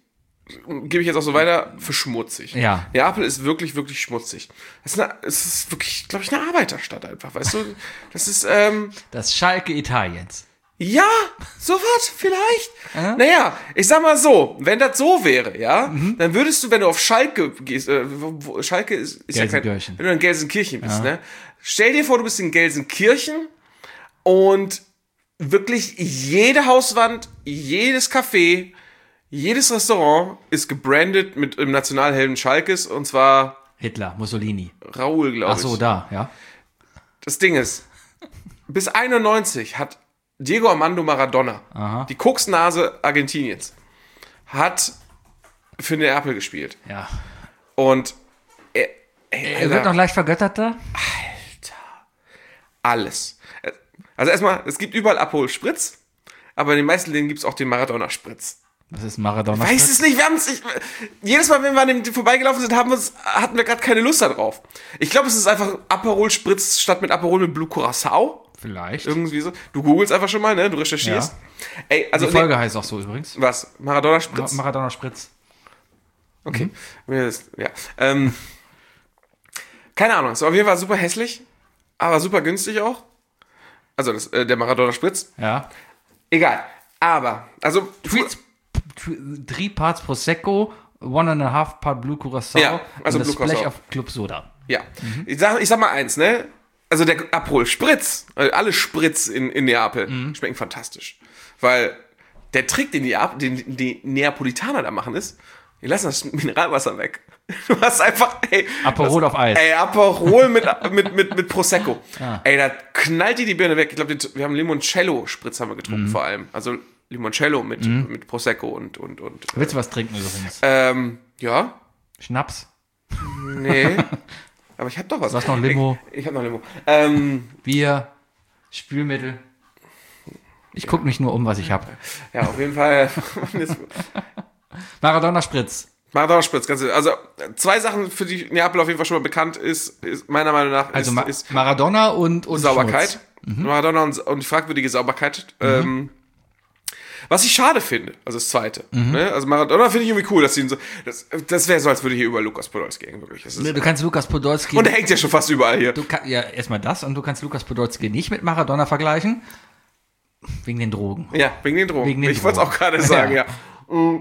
Speaker 3: gebe ich jetzt auch so weiter, für schmutzig.
Speaker 2: Ja.
Speaker 3: Neapel ist wirklich, wirklich schmutzig. Das ist, eine, es ist wirklich, glaube ich, eine Arbeiterstadt einfach, weißt du? Das ist, ähm...
Speaker 2: Das Schalke Italiens.
Speaker 3: Ja, sowas vielleicht.
Speaker 2: Ja.
Speaker 3: Naja, ich sag mal so, wenn das so wäre, ja,
Speaker 2: Mhm.
Speaker 3: dann würdest du, wenn du auf Schalke gehst, äh, wo, wo, Schalke ist, ist ja kein,
Speaker 2: Gelsenkirchen.
Speaker 3: wenn du in Gelsenkirchen bist,
Speaker 2: Ja.
Speaker 3: ne? Stell dir vor, du bist in Gelsenkirchen und wirklich jede Hauswand, jedes Café, jedes Restaurant ist gebrandet mit dem Nationalhelden Schalkes und zwar
Speaker 2: Hitler, Mussolini.
Speaker 3: Raoul, glaube
Speaker 2: Ach
Speaker 3: ich.
Speaker 2: so, da, ja.
Speaker 3: Das Ding ist, bis einundneunzig hat Diego Armando Maradona,
Speaker 2: Aha.
Speaker 3: die Koksnase Argentiniens, hat für Neapel gespielt.
Speaker 2: Ja.
Speaker 3: Und er, ey,
Speaker 2: Er wird noch leicht vergöttert da?
Speaker 3: alles. Also erstmal, es gibt überall Aperol Spritz, aber in den meisten Läden gibt es auch den Maradona Spritz.
Speaker 2: Was ist Maradona?
Speaker 3: Weiß es nicht, wir haben es. Jedes Mal, wenn wir an dem vorbeigelaufen sind, haben wir uns, hatten wir gerade keine Lust darauf. Ich glaube, es ist einfach Aperol Spritz statt mit Aperol mit Blue Curacao.
Speaker 2: Vielleicht.
Speaker 3: Irgendwie so. Du googelst einfach schon mal, ne? Du recherchierst.
Speaker 2: Ja.
Speaker 3: Ey, also
Speaker 2: Die Folge
Speaker 3: nee,
Speaker 2: heißt auch so übrigens.
Speaker 3: was? Maradona Spritz?
Speaker 2: Maradona Spritz.
Speaker 3: Okay. Mir ist- Ja. Ähm, keine Ahnung. Es war auf jeden Fall super hässlich, aber super günstig auch. Also das, äh, der Maradona Spritz.
Speaker 2: Ja.
Speaker 3: Egal. Aber, also.
Speaker 2: Treats, three parts Prosecco, one and a half part Blue Curacao
Speaker 3: Ja, also
Speaker 2: und
Speaker 3: Blue
Speaker 2: a splash
Speaker 3: Curacao.
Speaker 2: of Club Soda.
Speaker 3: Ja. Ich, sag, ich sag mal eins, ne? Also der Aperol Spritz, äh, alle Spritz in, in Neapel schmecken fantastisch. Weil der Trick, den die, Ap- den die Neapolitaner da machen, ist, die lassen das Mineralwasser weg. Du hast einfach, ey.
Speaker 2: Aperol
Speaker 3: das,
Speaker 2: auf Eis.
Speaker 3: Ey, Aperol mit, mit, mit, mit Prosecco. Ey, da knallt die die Birne weg. Ich glaube, wir haben Limoncello-Spritz haben wir getrunken vor allem. Also Limoncello mit, mit Prosecco und, und, und.
Speaker 2: Willst du was trinken übrigens?
Speaker 3: Ähm, ja.
Speaker 2: Schnaps?
Speaker 3: Nee. Aber ich hab doch was.
Speaker 2: Du hast noch Limo.
Speaker 3: Ich, ich hab noch Limo. Ähm,
Speaker 2: Bier? Spülmittel? Ich gucke nicht nur um, was ich habe.
Speaker 3: ja, auf jeden Fall.
Speaker 2: Maradona Spritz.
Speaker 3: Maradona Spritz, ganz also zwei Sachen, für die Neapel auf jeden Fall schon mal bekannt ist, ist meiner Meinung nach ist,
Speaker 2: Also Ma
Speaker 3: ist
Speaker 2: Maradona und, und
Speaker 3: Sauberkeit.
Speaker 2: Schmutz.
Speaker 3: Maradona und, und die fragwürdige Sauberkeit. Ähm, was ich schade finde, also das Zweite. Ne? Also Maradona finde ich irgendwie cool, dass sie ihn so. Das, das wäre so, als würde hier über Lukas Podolski gehen, wirklich. Das ist,
Speaker 2: Du kannst Lukas Podolski.
Speaker 3: und der hängt ja schon fast überall hier.
Speaker 2: Du kann, ja, erstmal das und du kannst Lukas Podolski nicht mit Maradona vergleichen. Wegen den Drogen.
Speaker 3: Ja, wegen den Drogen.
Speaker 2: Wegen den
Speaker 3: ich wollte es
Speaker 2: Drogen.
Speaker 3: auch gerade sagen, ja.
Speaker 2: Ja.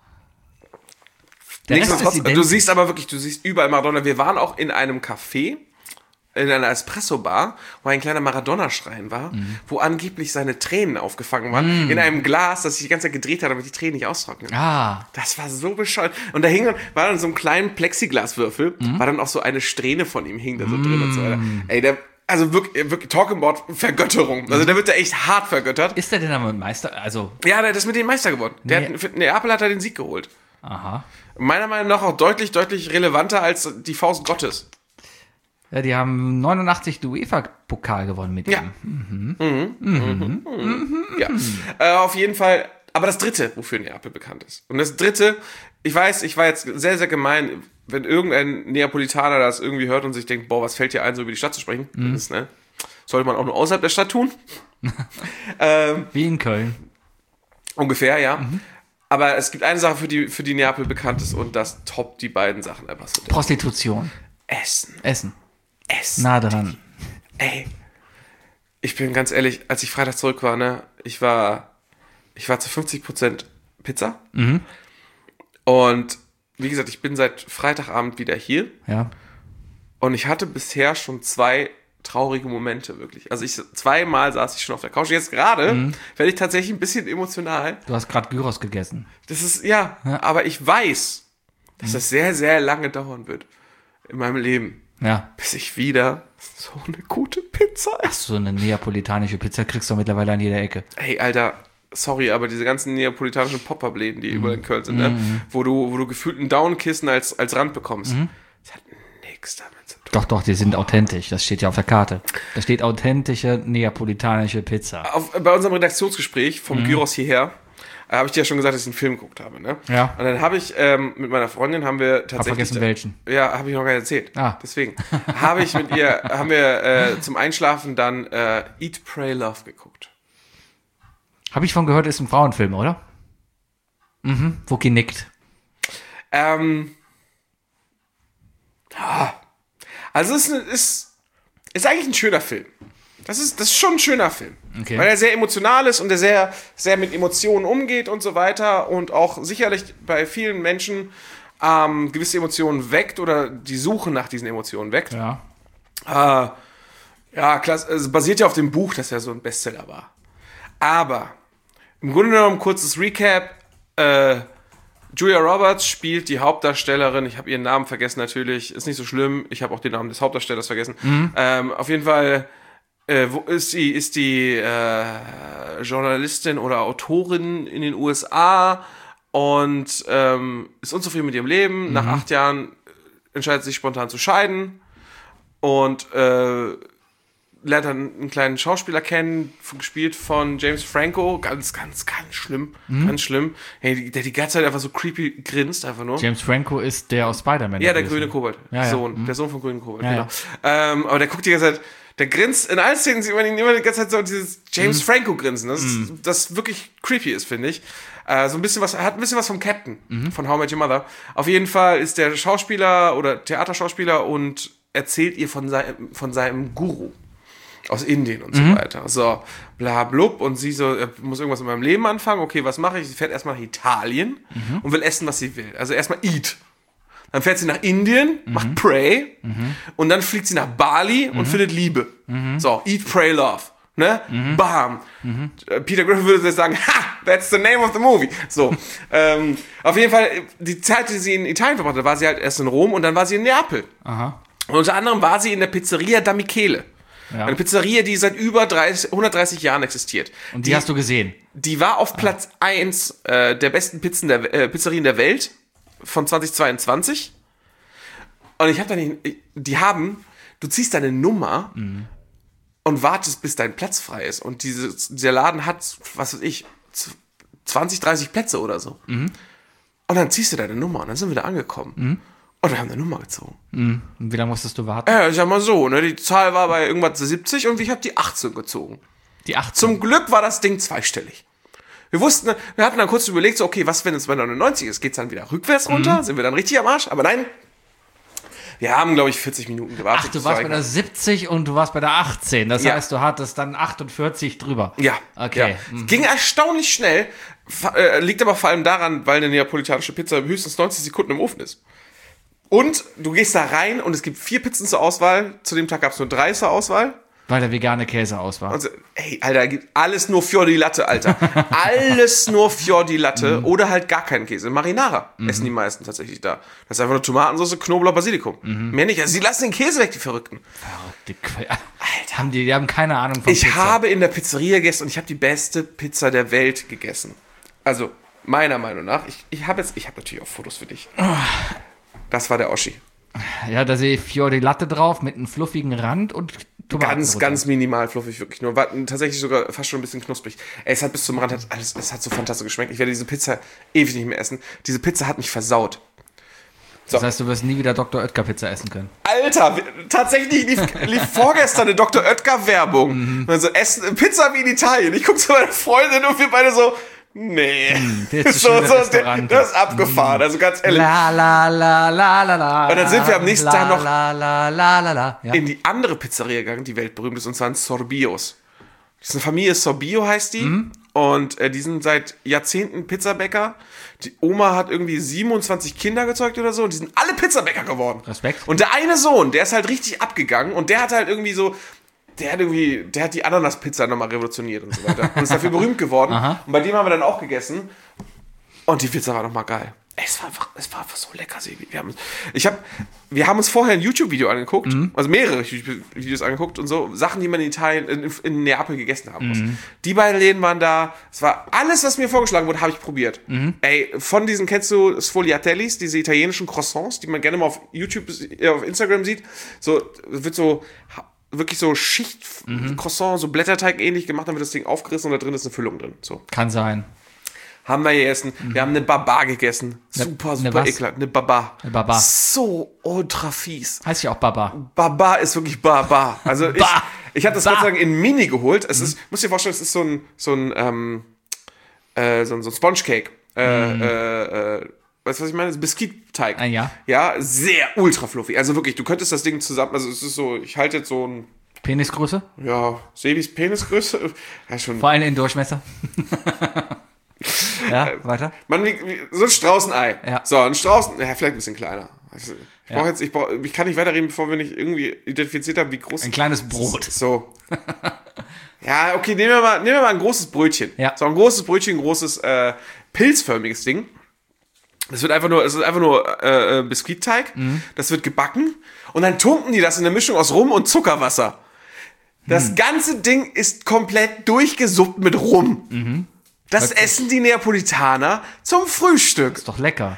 Speaker 2: Der Rest ist
Speaker 3: Nichtsdestotrotz, du
Speaker 2: identisch.
Speaker 3: siehst aber wirklich, du siehst überall Maradona. Wir waren auch in einem Café, in einer Espresso-Bar, wo ein kleiner Maradona-Schrein war,
Speaker 2: Mhm.
Speaker 3: wo angeblich seine Tränen aufgefangen waren, in einem Glas, das sich die ganze Zeit gedreht hat, damit die Tränen nicht austrocknen.
Speaker 2: Ah,
Speaker 3: Das war so bescheuert. Und da hing dann, war dann so ein kleinen Plexiglaswürfel,
Speaker 2: Mhm.
Speaker 3: war dann auch so eine Strähne von ihm, hing da so drin und so weiter. Ey, der, also wirklich, wirklich talking about Vergötterung. Also der wird da echt hart vergöttert.
Speaker 2: ist der denn aber Meister? Also,
Speaker 3: Ja, der ist mit dem Meister geworden. Der
Speaker 2: Nee.
Speaker 3: hat, für Neapel hat er den Sieg geholt.
Speaker 2: aha.
Speaker 3: Meiner Meinung nach auch deutlich, deutlich relevanter als die Faust Gottes.
Speaker 2: Ja, die haben neunundachtzig den UEFA-Pokal gewonnen mit
Speaker 3: Ja.
Speaker 2: ihm.
Speaker 3: Ja, äh, auf jeden Fall. Aber das Dritte, wofür Neapel bekannt ist. Und das Dritte, ich weiß, ich war jetzt sehr, sehr gemein, wenn irgendein Neapolitaner das irgendwie hört und sich denkt, boah, was fällt dir ein, so über die Stadt zu sprechen? Das ist, ne? Sollte man auch nur außerhalb der Stadt tun. ähm,
Speaker 2: Wie in Köln.
Speaker 3: ungefähr, ja. Aber es gibt eine Sache, für die, für die Neapel bekannt ist und das toppt die beiden Sachen einfach so.
Speaker 2: Prostitution.
Speaker 3: Essen.
Speaker 2: Essen.
Speaker 3: Essen.
Speaker 2: Nah dran.
Speaker 3: Ey, ich bin ganz ehrlich, als ich Freitag zurück war, ne, ich war, ich war zu fünfzig Prozent Pizza. Und wie gesagt, ich bin seit Freitagabend wieder hier
Speaker 2: Ja.
Speaker 3: und ich hatte bisher schon zwei traurige Momente, wirklich. Also ich, zweimal saß ich schon auf der Couch. Jetzt gerade werde ich tatsächlich ein bisschen emotional.
Speaker 2: Du hast gerade Gyros gegessen.
Speaker 3: Das ist, ja,
Speaker 2: Ja.
Speaker 3: aber ich weiß, dass das sehr, sehr lange dauern wird in meinem Leben,
Speaker 2: Ja.
Speaker 3: bis ich wieder so eine gute Pizza esse.
Speaker 2: So eine neapolitanische Pizza kriegst du mittlerweile an jeder Ecke.
Speaker 3: Ey, Alter, sorry, aber diese ganzen neapolitanischen Pop-Up-Läden, die überall in Köln sind, ne? wo du, wo du gefühlt ein Downkissen als, als Rand bekommst, das hat nichts damit zu tun.
Speaker 2: Doch, doch, die sind authentisch. Das steht ja auf der Karte. Da steht authentische neapolitanische Pizza.
Speaker 3: Auf, bei unserem Redaktionsgespräch vom Gyros hierher, äh, habe ich dir ja schon gesagt, dass ich einen Film geguckt habe, ne?
Speaker 2: Ja.
Speaker 3: Und dann habe ich ähm, mit meiner Freundin haben wir tatsächlich.
Speaker 2: Hab vergessen welchen.
Speaker 3: Ja, habe ich noch gar nicht erzählt.
Speaker 2: Ah.
Speaker 3: Deswegen habe ich mit ihr, haben wir äh, zum Einschlafen dann äh, Eat, Pray, Love geguckt.
Speaker 2: Habe ich von gehört, ist ein Frauenfilm, oder? Mhm. Wookie nickt.
Speaker 3: Ähm, ja. Also es ist, ist, ist eigentlich ein schöner Film. Das ist, das ist schon ein schöner Film.
Speaker 2: Okay.
Speaker 3: Weil er sehr emotional ist und der sehr, sehr mit Emotionen umgeht und so weiter und auch sicherlich bei vielen Menschen ähm, gewisse Emotionen weckt oder die Suche nach diesen Emotionen weckt.
Speaker 2: Ja.
Speaker 3: Äh, ja, klasse. Es basiert ja auf dem Buch, das ja so ein Bestseller war. Aber im Grunde genommen, kurzes Recap. Äh, Julia Roberts spielt die Hauptdarstellerin. Ich habe ihren Namen vergessen natürlich. Ist nicht so schlimm. Ich habe auch den Namen des Hauptdarstellers vergessen. Mhm. Ähm, auf jeden Fall äh, wo ist sie? Ist die äh, Journalistin oder Autorin in den U S A und ähm, ist unzufrieden mit ihrem Leben. Mhm. Nach acht Jahren entscheidet sie sich spontan zu scheiden und äh, lernt dann einen kleinen Schauspieler kennen, gespielt von James Franco. Ganz, ganz, ganz schlimm. Mhm. Ganz schlimm. Hey, der die ganze Zeit einfach so creepy grinst, einfach nur.
Speaker 2: James Franco ist der aus Spider-Man.
Speaker 3: Ja, der grüne Kobold.
Speaker 2: Ja, ja.
Speaker 3: Sohn.
Speaker 2: Mhm.
Speaker 3: Der Sohn von grünen Kobold,
Speaker 2: ja,
Speaker 3: genau.
Speaker 2: Ja.
Speaker 3: Ähm, aber der guckt die ganze Zeit, der grinst, in allen Szenen sieht man ihn immer die ganze Zeit so dieses James mhm. Franco-Grinsen. Das, mhm. ist, das wirklich creepy ist, finde ich. Äh, so ein bisschen was, hat ein bisschen was vom Captain, mhm. von How I Met Your Mother. Auf jeden Fall ist der Schauspieler oder Theaterschauspieler und erzählt ihr von seinem, von seinem Guru. Aus Indien und
Speaker 2: mhm.
Speaker 3: so weiter. So, bla blub. Und sie so, äh, muss irgendwas in meinem Leben anfangen. Okay, was mache ich? Sie fährt erstmal nach Italien mhm. und will essen, was sie will. Also erstmal eat. Dann fährt sie nach Indien, mhm. macht Pray. Mhm. Und dann fliegt sie nach Bali mhm. und findet Liebe. Mhm. So, eat, pray, love. Ne? Mhm. Bam. Mhm. Peter Griffin würde jetzt sagen, ha, that's the name of the movie. So. ähm, auf jeden Fall, die Zeit, die sie in Italien verbracht hat, war sie halt erst in Rom und dann war sie in Neapel. Aha. Und unter anderem war sie in der Pizzeria da Michele. Ja. Eine Pizzeria, die seit über dreißig, hundertdreißig Jahren existiert.
Speaker 2: Und die,
Speaker 3: die
Speaker 2: hast du gesehen?
Speaker 3: Die war auf Platz ah. eins äh, der besten Pizzen der, äh, Pizzerien der Welt von zweitausendzweiundzwanzig. Und ich habe da nicht, die haben, du ziehst deine Nummer mhm. und wartest, bis dein Platz frei ist. Und diese, dieser Laden hat, was weiß ich, zwanzig, dreißig Plätze oder so. Mhm. Und dann ziehst du deine Nummer und dann sind wir da angekommen. Mhm. Und wir haben eine Nummer gezogen.
Speaker 2: Mhm. Und wie lange musstest du warten?
Speaker 3: Ja, ich sag mal so, ne, die Zahl war bei irgendwas siebzig und ich habe die achtzehn gezogen.
Speaker 2: Die achtzehn?
Speaker 3: Zum Glück war das Ding zweistellig. Wir wussten, wir hatten dann kurz überlegt, so, okay, was, wenn es bei neunundneunzig ist? Geht's dann wieder rückwärts runter? Mhm. Sind wir dann richtig am Arsch? Aber nein, wir haben, glaube ich, vierzig Minuten gewartet.
Speaker 2: Ach, du warst bei der siebzig und du warst bei der achtzehn. Das ja. heißt, du hattest dann achtundvierzig drüber.
Speaker 3: Ja.
Speaker 2: Okay.
Speaker 3: Ja. Mhm. Ging erstaunlich schnell. Äh, liegt aber vor allem daran, weil eine neapolitanische Pizza höchstens neunzig Sekunden im Ofen ist. Und du gehst da rein und es gibt vier Pizzen zur Auswahl. Zu dem Tag gab es nur drei zur Auswahl.
Speaker 2: Weil der vegane Käse aus war.
Speaker 3: Also, ey, Alter, gibt alles nur Fior Latte, Alter. Alles nur Fior Latte mm. oder halt gar keinen Käse. Marinara mm. essen die meisten tatsächlich da. Das ist einfach nur Tomatensauce, Knoblauch, Basilikum. Mm. Mehr nicht. Also, sie lassen den Käse weg, die Verrückten.
Speaker 2: Verrückte Quelle. Alter. Haben die, die haben keine Ahnung von
Speaker 3: ich Pizza. Ich habe in der Pizzeria gegessen und ich habe die beste Pizza der Welt gegessen. Also, meiner Meinung nach. Ich, ich habe jetzt, ich habe natürlich auch Fotos für dich. Oh. Das war der Oschi.
Speaker 2: Ja, da sehe ich Fior di Latte drauf mit einem fluffigen Rand und Tomaten.
Speaker 3: Ganz, ganz minimal fluffig, wirklich nur. War tatsächlich sogar fast schon ein bisschen knusprig. Ey, es hat bis zum Rand, hat alles, es hat so fantastisch geschmeckt. Ich werde diese Pizza ewig nicht mehr essen. Diese Pizza hat mich versaut.
Speaker 2: So. Das heißt, du wirst nie wieder Doktor Oetker Pizza essen können.
Speaker 3: Alter, tatsächlich lief, lief vorgestern eine Doktor Oetker Werbung. Mhm. Also essen, Pizza wie in Italien. Ich gucke zu meiner Freundin und wir beide so, nee. Hm, so, so, der, das ist abgefahren, also ganz ehrlich.
Speaker 2: La, la, la, la, la, la.
Speaker 3: Und dann sind wir am nächsten
Speaker 2: la,
Speaker 3: Tag noch
Speaker 2: la, la, la, la, la. Ja.
Speaker 3: in die andere Pizzeria gegangen, die weltberühmt ist, und zwar in Sorbios. Das ist eine Familie, Sorbio heißt die. Mhm. Und äh, die sind seit Jahrzehnten Pizzabäcker. Die Oma hat irgendwie siebenundzwanzig Kinder gezeugt oder so und die sind alle Pizzabäcker geworden.
Speaker 2: Respekt.
Speaker 3: Und der eine Sohn, der ist halt richtig abgegangen und der hat halt irgendwie so, der hat irgendwie, der hat die Ananas-Pizza nochmal revolutioniert und so weiter. Und ist dafür berühmt geworden. Aha. Und bei dem haben wir dann auch gegessen. Und die Pizza war nochmal geil. Es war einfach, es war einfach so lecker, Sebi. Wir haben, ich hab, wir haben uns vorher ein YouTube-Video angeguckt, mhm. also mehrere Videos angeguckt und so, Sachen, die man in Italien, in, in Neapel gegessen haben muss. Mhm. Die beiden Läden waren da. Es war alles, was mir vorgeschlagen wurde, habe ich probiert. Mhm. Ey, von diesen, kennst du Sfogliatellis, diese italienischen Croissants, die man gerne mal auf YouTube, auf Instagram sieht. So, wird so wirklich so Schicht-Croissant, mhm. so Blätterteig ähnlich gemacht, dann wird das Ding aufgerissen und da drin ist eine Füllung drin. So.
Speaker 2: Kann sein.
Speaker 3: Haben wir gegessen. Mhm. Wir haben eine Baba gegessen. Super, super eine ekelhaft. Eine Baba. Eine
Speaker 2: Baba.
Speaker 3: So ultra fies.
Speaker 2: Heißt ja auch Baba.
Speaker 3: Baba ist wirklich Baba. Also ich, ich habe das Gott sei Dank in Mini geholt. Es mhm. ist, muss dir vorstellen, es ist so ein, so ein, ähm, äh, so ein, so ein Sponge Cake. Äh, mhm. äh, äh, weißt du, was ich meine? Das Biskuitteig.
Speaker 2: Ah, ja.
Speaker 3: Ja, sehr ultra fluffy. Also wirklich, du könntest das Ding zusammen, also es ist so, ich halte jetzt so ein,
Speaker 2: Penisgröße?
Speaker 3: ja, Sebis Penisgröße. Ja, schon.
Speaker 2: Vor allem in Durchmesser. Ja, weiter.
Speaker 3: Man, wie, wie, so ein Straußenei.
Speaker 2: Ja.
Speaker 3: So, ein Straußen, ja, vielleicht ein bisschen kleiner. Also, ich
Speaker 2: Ja.
Speaker 3: brauche jetzt, ich, brauch, ich kann nicht weiterreden, bevor wir nicht irgendwie identifiziert haben, wie groß.
Speaker 2: Ein kleines Brot.
Speaker 3: So. Ja, okay, nehmen wir mal, nehmen wir mal ein großes Brötchen.
Speaker 2: Ja.
Speaker 3: So ein großes Brötchen, ein großes äh, pilzförmiges Ding. Das wird einfach nur, es ist einfach nur äh, äh, Biskuitteig.
Speaker 2: Mhm.
Speaker 3: Das wird gebacken und dann tunken die das in der Mischung aus Rum und Zuckerwasser. Das
Speaker 2: Mhm.
Speaker 3: ganze Ding ist komplett durchgesuppt mit Rum.
Speaker 2: Mhm.
Speaker 3: Das
Speaker 2: Okay.
Speaker 3: essen die Neapolitaner zum Frühstück.
Speaker 2: Ist doch lecker.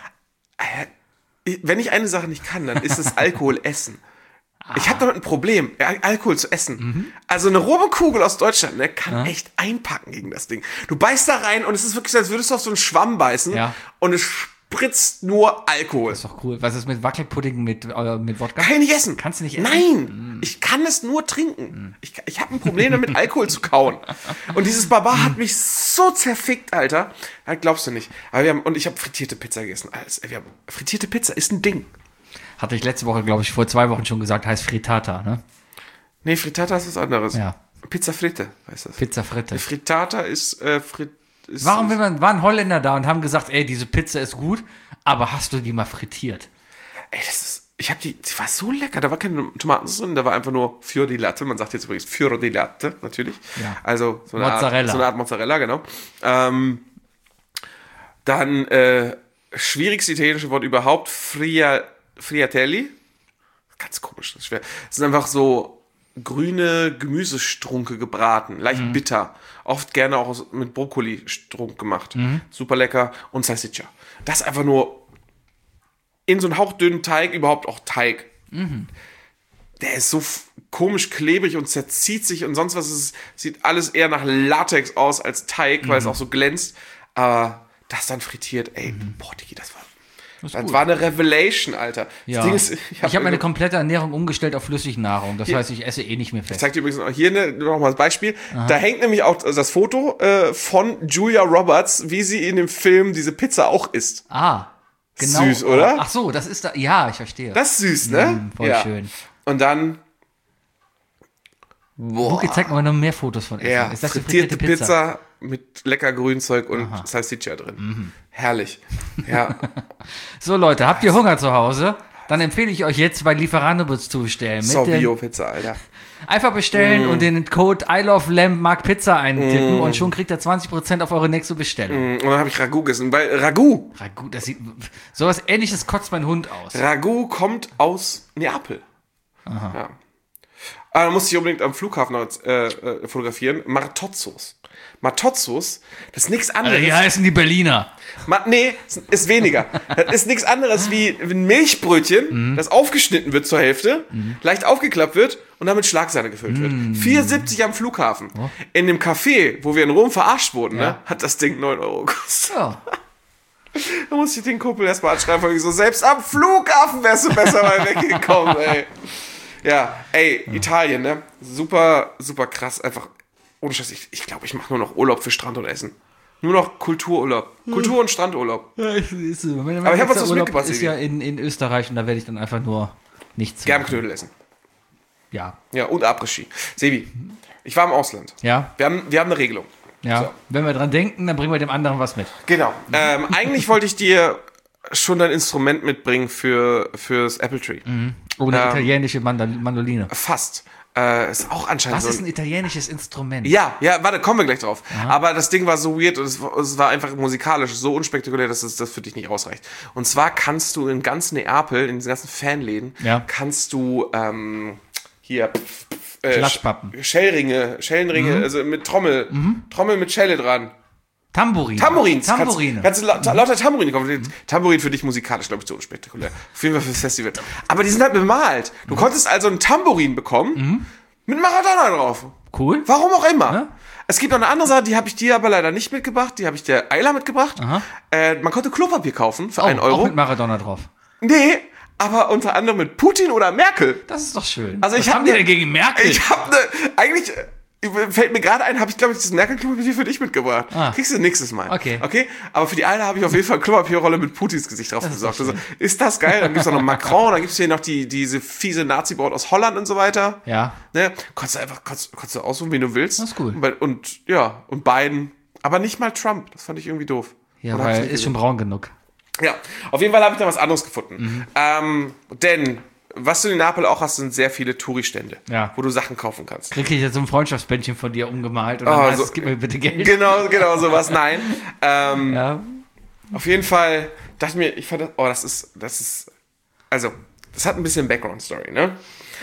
Speaker 3: Wenn ich eine Sache nicht kann, dann ist es Alkohol essen. Ich habe damit ein Problem, Al- Alkohol zu essen.
Speaker 2: Mhm.
Speaker 3: Also eine rohe Kugel aus Deutschland, ne, kann echt einpacken gegen das Ding. Du beißt da rein und es ist wirklich so, als würdest du auf so einen Schwamm beißen
Speaker 2: Ja.
Speaker 3: und es spritzt nur Alkohol.
Speaker 2: Ist doch cool. Was ist mit Wackelpudding mit, äh, mit Wodka?
Speaker 3: Kann ich nicht essen.
Speaker 2: Kannst du nicht essen?
Speaker 3: Nein, ich kann es nur trinken. Ich, ich habe ein Problem damit, Alkohol zu kauen. Und dieses Barbar hat mich so zerfickt, Alter. Das glaubst du nicht. Aber wir haben, und ich habe frittierte Pizza gegessen. Alles. Wir haben, frittierte Pizza ist ein Ding.
Speaker 2: Hatte ich letzte Woche, glaube ich, vor zwei Wochen schon gesagt, heißt Frittata, ne?
Speaker 3: Nee, Frittata ist was anderes.
Speaker 2: Ja.
Speaker 3: Pizza Fritte, heißt das.
Speaker 2: Pizza Fritte.
Speaker 3: Frittata ist, äh, Frit, ist
Speaker 2: Warum will man, waren Holländer da und haben gesagt, ey, diese Pizza ist gut, aber hast du die mal frittiert?
Speaker 3: Ey, das ist, ich habe die, die war so lecker, da war keine Tomaten drin, da war einfach nur Fior di Latte, man sagt jetzt übrigens Fior di Latte, natürlich.
Speaker 2: Ja.
Speaker 3: Also so eine,
Speaker 2: Mozzarella.
Speaker 3: Art, so eine Art Mozzarella, genau. Ähm, dann, äh, schwierigste italienische Wort überhaupt, Fria, Friatelli. Ganz komisch, das ist schwer. Das sind einfach so grüne Gemüsestrunke gebraten, leicht
Speaker 2: Mhm.
Speaker 3: bitter. Oft gerne auch aus- mit Brokkoli-Strunk gemacht.
Speaker 2: Mhm.
Speaker 3: Super lecker. Und Salsiccia. Das einfach nur in so einen hauchdünnen Teig, überhaupt auch Teig.
Speaker 2: Mhm.
Speaker 3: Der ist so f- komisch klebrig und zerzieht sich und sonst was. Es sieht alles eher nach Latex aus als Teig, weil es auch so glänzt. Aber das dann frittiert, ey, boah, Digi, das war... Das
Speaker 2: gut.
Speaker 3: war eine Revelation, Alter.
Speaker 2: Ja.
Speaker 3: Das Ding ist,
Speaker 2: ich habe hab meine
Speaker 3: irgendwie-
Speaker 2: komplette Ernährung umgestellt auf Flüssignahrung. Das
Speaker 3: Hier-
Speaker 2: heißt, ich esse eh nicht mehr
Speaker 3: Ich
Speaker 2: fest.
Speaker 3: zeig dir übrigens noch hier ne, noch mal das Beispiel. Da hängt nämlich auch das Foto äh, von Julia Roberts, wie sie in dem Film diese Pizza auch isst.
Speaker 2: Ah, genau.
Speaker 3: Süß, oder?
Speaker 2: Ach so, das ist da. Ja, ich verstehe.
Speaker 3: Das ist süß, ne?
Speaker 2: Mm, voll schön.
Speaker 3: Und dann
Speaker 2: Luki zeigt mir noch mehr Fotos von Essen.
Speaker 3: ja,
Speaker 2: Ist das die
Speaker 3: frittierte
Speaker 2: frittierte
Speaker 3: Pizza?
Speaker 2: Pizza?
Speaker 3: mit lecker Grünzeug und Salsiccia drin.
Speaker 2: Mhm.
Speaker 3: Herrlich. Ja.
Speaker 2: So, Leute, habt ihr Hunger zu Hause? Dann empfehle ich euch jetzt bei Lieferando zu bestellen. Mit
Speaker 3: so
Speaker 2: dem-
Speaker 3: Bio-Pizza, Alter.
Speaker 2: Einfach bestellen und den Code I love Lamb Mark Pizza eintippen und schon kriegt ihr zwanzig Prozent auf eure nächste Bestellung.
Speaker 3: Und dann habe ich Ragout gegessen. Weil Ragout,
Speaker 2: Ragout, das sieht sowas ähnliches kotzt mein Hund aus.
Speaker 3: Ragout kommt aus Neapel. Ja. Aber dann musste ich unbedingt am Flughafen noch, äh, äh, fotografieren. Martozzos. Martozzos, das ist nichts anderes.
Speaker 2: Wie heißen die Berliner?
Speaker 3: Ma nee, ist- ist weniger. Das ist nichts anderes wie ein Milchbrötchen, das aufgeschnitten wird zur Hälfte, leicht aufgeklappt wird und dann mit Schlagsahne gefüllt wird. vier siebzig am Flughafen. In dem Café, wo wir in Rom verarscht wurden,
Speaker 2: Ja.
Speaker 3: ne, hat das Ding neun Euro gekostet.
Speaker 2: Ja.
Speaker 3: Da musste ich den Kumpel erstmal anschreiben, weil ich so, selbst am Flughafen wärst du besser mal weggekommen, ey. Ja, ey, Italien, ne? Super, super krass. Einfach, ohne Scheiß, ich, ich glaube, ich mache nur noch Urlaub für Strand und Essen. Nur noch Kultururlaub. Kultur- und Strandurlaub.
Speaker 2: Ja, ich, ist, so. Mein
Speaker 3: Aber ich hab was
Speaker 2: letzter
Speaker 3: aus
Speaker 2: Urlaub
Speaker 3: mitgebracht,
Speaker 2: ist
Speaker 3: Sebi.
Speaker 2: ja in, in Österreich und da werde ich dann einfach nur nichts
Speaker 3: Gern
Speaker 2: machen.
Speaker 3: Knödel essen.
Speaker 2: Ja.
Speaker 3: Ja, und Après-Ski. Sebi, ich war im Ausland.
Speaker 2: Ja,
Speaker 3: Wir haben, wir haben eine Regelung.
Speaker 2: ja.
Speaker 3: So.
Speaker 2: Wenn wir dran denken, dann bringen wir dem anderen was mit.
Speaker 3: Genau. Ähm, eigentlich wollte ich dir schon dein Instrument mitbringen für fürs Apple Tree.
Speaker 2: Oh, eine
Speaker 3: Ähm,
Speaker 2: italienische Mandol- Mandoline.
Speaker 3: Fast. Äh, ist auch anscheinend
Speaker 2: Was
Speaker 3: so
Speaker 2: ist ein italienisches Instrument?
Speaker 3: Ja, ja, warte, kommen wir gleich drauf. Aber das Ding war so weird und es war, es war einfach musikalisch so unspektakulär, dass es das für dich nicht ausreicht. Und zwar kannst du in ganz Neapel, in diesen ganzen Fanläden,
Speaker 2: Ja.
Speaker 3: kannst du ähm, hier pf, pf, äh,
Speaker 2: Klatschpappen.
Speaker 3: Sch- Schellringe, Schellenringe, also mit Trommel, Trommel mit Schelle dran.
Speaker 2: Tambourine.
Speaker 3: Tambourins.
Speaker 2: Tambourine.
Speaker 3: Kannst, kannst du la lauter Tambourine kaufen. Tambourine für dich musikalisch, glaube ich, so unspektakulär. Auf jeden Fall fürs Festival. Aber die sind halt bemalt. Du konntest also einen Tambourin bekommen mit Maradona drauf.
Speaker 2: Cool.
Speaker 3: Warum auch immer.
Speaker 2: Ja.
Speaker 3: Es gibt noch eine andere Sache, die habe ich dir aber leider nicht mitgebracht. Die habe ich der Ayla mitgebracht. Äh, man konnte Klopapier kaufen für
Speaker 2: Oh,
Speaker 3: einen Euro.
Speaker 2: Auch mit Maradona drauf.
Speaker 3: Nee, aber unter anderem mit Putin oder Merkel.
Speaker 2: Das ist doch schön.
Speaker 3: Also
Speaker 2: was
Speaker 3: ich hab
Speaker 2: haben die
Speaker 3: ne-
Speaker 2: denn gegen Merkel?
Speaker 3: Ich habe ne, eigentlich, fällt mir gerade ein, habe ich, glaube ich, das Merkel-Klopapier für dich mitgebracht.
Speaker 2: Ah.
Speaker 3: Kriegst du nächstes Mal.
Speaker 2: Okay.
Speaker 3: Okay? Aber für die eine habe ich auf jeden Fall eine Klopapierrolle mit Putins Gesicht drauf besorgt. Also, ist das geil? Dann gibt's auch noch Macron, dann gibt's hier noch die, diese fiese Nazi-Braut aus Holland und so weiter.
Speaker 2: Ja.
Speaker 3: Ne? Konntest du einfach, konntest, konntest du aussuchen, wen du willst.
Speaker 2: Das ist cool.
Speaker 3: Und, und ja, und Biden. Aber nicht mal Trump. Das fand ich irgendwie doof.
Speaker 2: Ja,
Speaker 3: Oder hab ich
Speaker 2: weil
Speaker 3: nicht
Speaker 2: ist schon
Speaker 3: gesehen?
Speaker 2: braun genug.
Speaker 3: Ja, auf jeden Fall habe ich da was anderes gefunden.
Speaker 2: Mhm.
Speaker 3: Ähm, denn, was du in Neapel auch hast, sind sehr viele Touri-Stände,
Speaker 2: Ja.
Speaker 3: wo du Sachen kaufen kannst.
Speaker 2: Krieg ich jetzt so ein Freundschaftsbändchen von dir umgemalt und dann
Speaker 3: Oh,
Speaker 2: heißt
Speaker 3: so-
Speaker 2: es, gib mir bitte Geld.
Speaker 3: Genau, genau, sowas, nein. Ähm,
Speaker 2: Ja.
Speaker 3: Auf jeden Fall dachte ich mir, ich fand das, oh, das ist, das ist, also, das hat ein bisschen Background-Story, ne?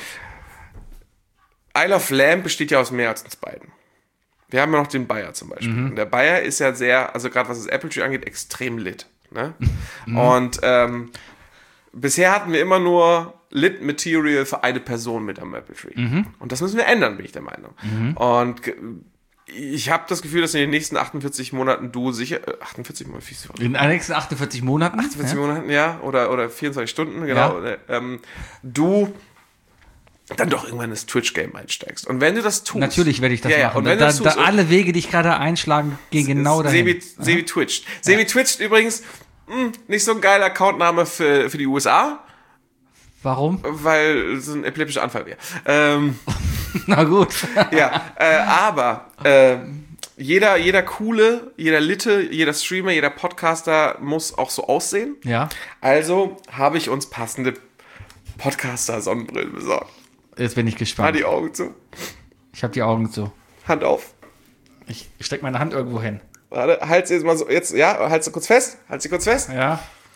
Speaker 3: Isle of Lamp besteht ja aus mehr als uns beiden. Wir haben ja noch den Bayer zum Beispiel.
Speaker 2: Mhm.
Speaker 3: Und der Bayer ist ja sehr, also gerade was das Apple Tree angeht, extrem lit. Ne? Und ähm, bisher hatten wir immer nur Lit Material für eine Person mit am Apple Tree.
Speaker 2: Mhm.
Speaker 3: Und das müssen wir ändern, bin ich der Meinung. Und ge- ich habe das Gefühl, dass in den nächsten achtundvierzig Monaten du sicher, äh, achtundvierzig Monaten, wie ist das?
Speaker 2: In den nächsten achtundvierzig Monaten.
Speaker 3: achtundvierzig
Speaker 2: ja?
Speaker 3: Monaten, ja, oder, oder vierundzwanzig Stunden, genau.
Speaker 2: Ja.
Speaker 3: Ähm, du dann doch irgendwann ins Twitch-Game einsteigst. Und wenn du das tust...
Speaker 2: Natürlich werde ich das
Speaker 3: ja, ja,
Speaker 2: machen.
Speaker 3: Und wenn
Speaker 2: da,
Speaker 3: du das tust,
Speaker 2: da alle Wege, die ich gerade einschlagen, gehen genau dahin.
Speaker 3: Sebi, Sebi twitcht. Sebi twitcht übrigens, mh, nicht so ein geiler Accountname für, für die U S A,
Speaker 2: Warum?
Speaker 3: weil es ein epileptischer Anfall wäre. Ähm,
Speaker 2: Na gut.
Speaker 3: ja, äh, aber äh, jeder, jeder coole, jeder Litte, jeder Streamer, jeder Podcaster muss auch so aussehen.
Speaker 2: Ja,
Speaker 3: Also habe ich uns passende Podcaster-Sonnenbrillen besorgt.
Speaker 2: jetzt bin ich
Speaker 3: Mal
Speaker 2: gespannt.
Speaker 3: die Augen zu.
Speaker 2: Ich habe die Augen zu.
Speaker 3: Hand auf.
Speaker 2: Ich stecke meine Hand irgendwo hin.
Speaker 3: Warte, halt sie jetzt mal so, jetzt, ja, halt sie kurz fest. Halt sie kurz fest.
Speaker 2: Ja,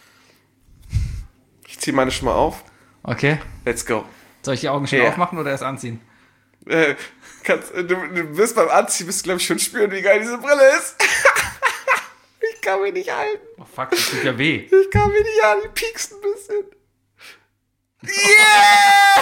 Speaker 3: Ich ziehe meine schon mal auf.
Speaker 2: okay.
Speaker 3: Let's go.
Speaker 2: Soll ich die Augen schon
Speaker 3: Ja.
Speaker 2: aufmachen oder erst anziehen?
Speaker 3: Äh, kannst, du, du wirst beim Anziehen, wirst glaube ich schon spüren, wie geil diese Brille ist. Ich kann mich nicht halten.
Speaker 2: Oh fuck, das tut ja weh.
Speaker 3: Ich kann mich nicht halten. Die piekst ein bisschen. Yeah!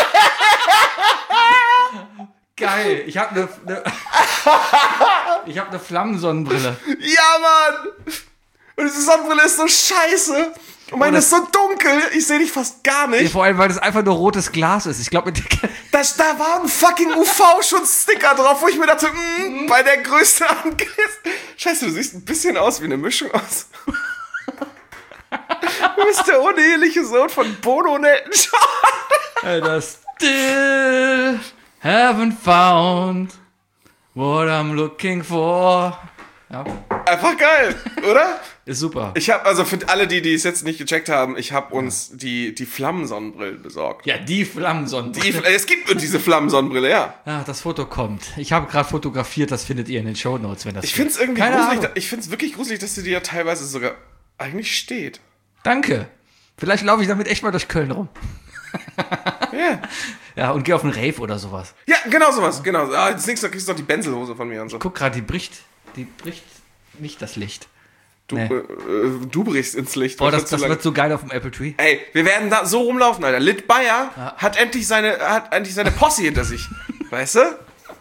Speaker 2: Geil. Ich habe eine ne, ich habe eine Flammensonnenbrille.
Speaker 3: Ja, Mann! Und diese Sonnenbrille ist so scheiße. Und meine
Speaker 2: Oh,
Speaker 3: ist so dunkel. Ich sehe dich fast gar
Speaker 2: Ja,
Speaker 3: nicht.
Speaker 2: vor allem, weil das einfach nur rotes Glas ist. Ich glaube, mit der
Speaker 3: Das, da war ein fucking U V-Schutzsticker drauf, wo ich mir dachte, mm, bei der Größe angeht. Scheiße, du siehst ein bisschen aus wie eine Mischung aus. Du bist der uneheliche Sohn von Bono und Elton John.
Speaker 2: Alter, still haven't found what I'm looking for. Ja,
Speaker 3: Einfach geil, oder?
Speaker 2: ist super.
Speaker 3: Ich habe, also für alle, die, die es jetzt nicht gecheckt haben, ich habe uns die, die Flammensonnenbrillen besorgt.
Speaker 2: Ja, die Flammensonnenbrille.
Speaker 3: Die, es gibt nur diese Flammensonnenbrille, ja.
Speaker 2: Ah, das Foto kommt. Ich habe gerade fotografiert, das findet ihr in den Shownotes, wenn das
Speaker 3: Ich finde es irgendwie
Speaker 2: Keine
Speaker 3: gruselig,
Speaker 2: Ahnung.
Speaker 3: da- ich finde es wirklich gruselig, dass sie dir ja teilweise sogar eigentlich steht.
Speaker 2: Danke. Vielleicht laufe ich damit echt mal durch Köln rum.
Speaker 3: Ja.
Speaker 2: Ja, und gehe auf einen Rave oder sowas.
Speaker 3: Ja, genau sowas, genau. Ah, das nächste Mal kriegst du noch die Benzelhose von mir und so.
Speaker 2: Guck gerade, die bricht, die bricht nicht das Licht.
Speaker 3: Du,
Speaker 2: Nee.
Speaker 3: äh, äh, du brichst ins Licht.
Speaker 2: Boah,
Speaker 3: weil
Speaker 2: das,
Speaker 3: ich zu
Speaker 2: das
Speaker 3: lange-
Speaker 2: wird so geil auf dem Apple Tree.
Speaker 3: Ey, wir werden da so rumlaufen, Alter. Lit Bayer hat endlich seine, hat endlich seine Posse hinter sich. Weißt du?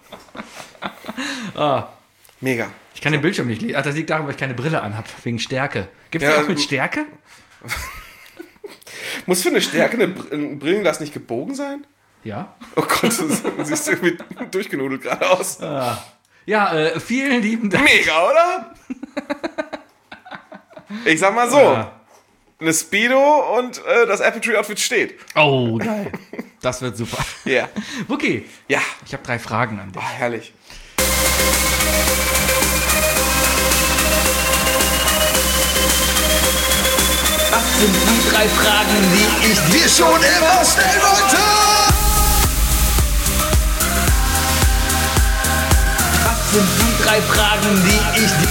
Speaker 2: Ah.
Speaker 3: Mega.
Speaker 2: Ich kann den Bildschirm nicht lesen. Ach, das liegt daran, weil ich keine Brille anhab, wegen Stärke. Gibt's
Speaker 3: Ja,
Speaker 2: die auch mit
Speaker 3: also-
Speaker 2: Stärke?
Speaker 3: Muss für eine Stärke eine Br- ein Brillenglas nicht gebogen sein?
Speaker 2: Ja.
Speaker 3: Oh Gott, du siehst irgendwie durchgenudelt gerade aus.
Speaker 2: Ja, äh, vielen lieben Dank.
Speaker 3: Mega, oder? Ich sag mal so.
Speaker 2: Ja.
Speaker 3: Eine Speedo und äh, das Apple Tree Outfit steht.
Speaker 2: Oh, geil. Das wird super.
Speaker 3: Ja.
Speaker 2: Okay,
Speaker 3: Ja.
Speaker 2: ich habe drei Fragen an dich.
Speaker 3: Oh, herrlich.
Speaker 2: Was sind die drei Fragen, die ich
Speaker 5: dir schon immer stellen wollte.
Speaker 2: Was sind die drei Fragen, die ich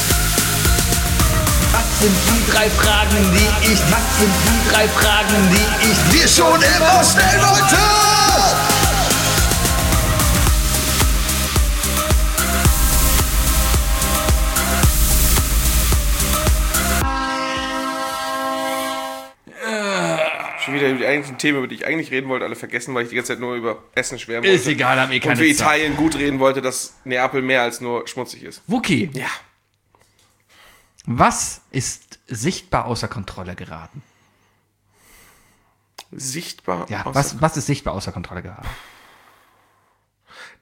Speaker 2: Was sind die drei Fragen, die ich Was sind die drei Fragen, die ich
Speaker 5: dir schon immer stellen wollte.
Speaker 3: Schon wieder die eigentlichen Themen, über die ich eigentlich reden wollte, alle vergessen, weil ich die ganze Zeit nur über Essen schwärmen wollte.
Speaker 2: Ist egal, haben eh
Speaker 3: Und
Speaker 2: keine
Speaker 3: für
Speaker 2: Zeit.
Speaker 3: Italien gut reden wollte, dass Neapel mehr als nur schmutzig ist.
Speaker 2: Wookie,
Speaker 3: Ja.
Speaker 2: was ist sichtbar außer Kontrolle geraten?
Speaker 3: Sichtbar.
Speaker 2: Ja,
Speaker 3: außer-
Speaker 2: was, was ist sichtbar außer Kontrolle geraten?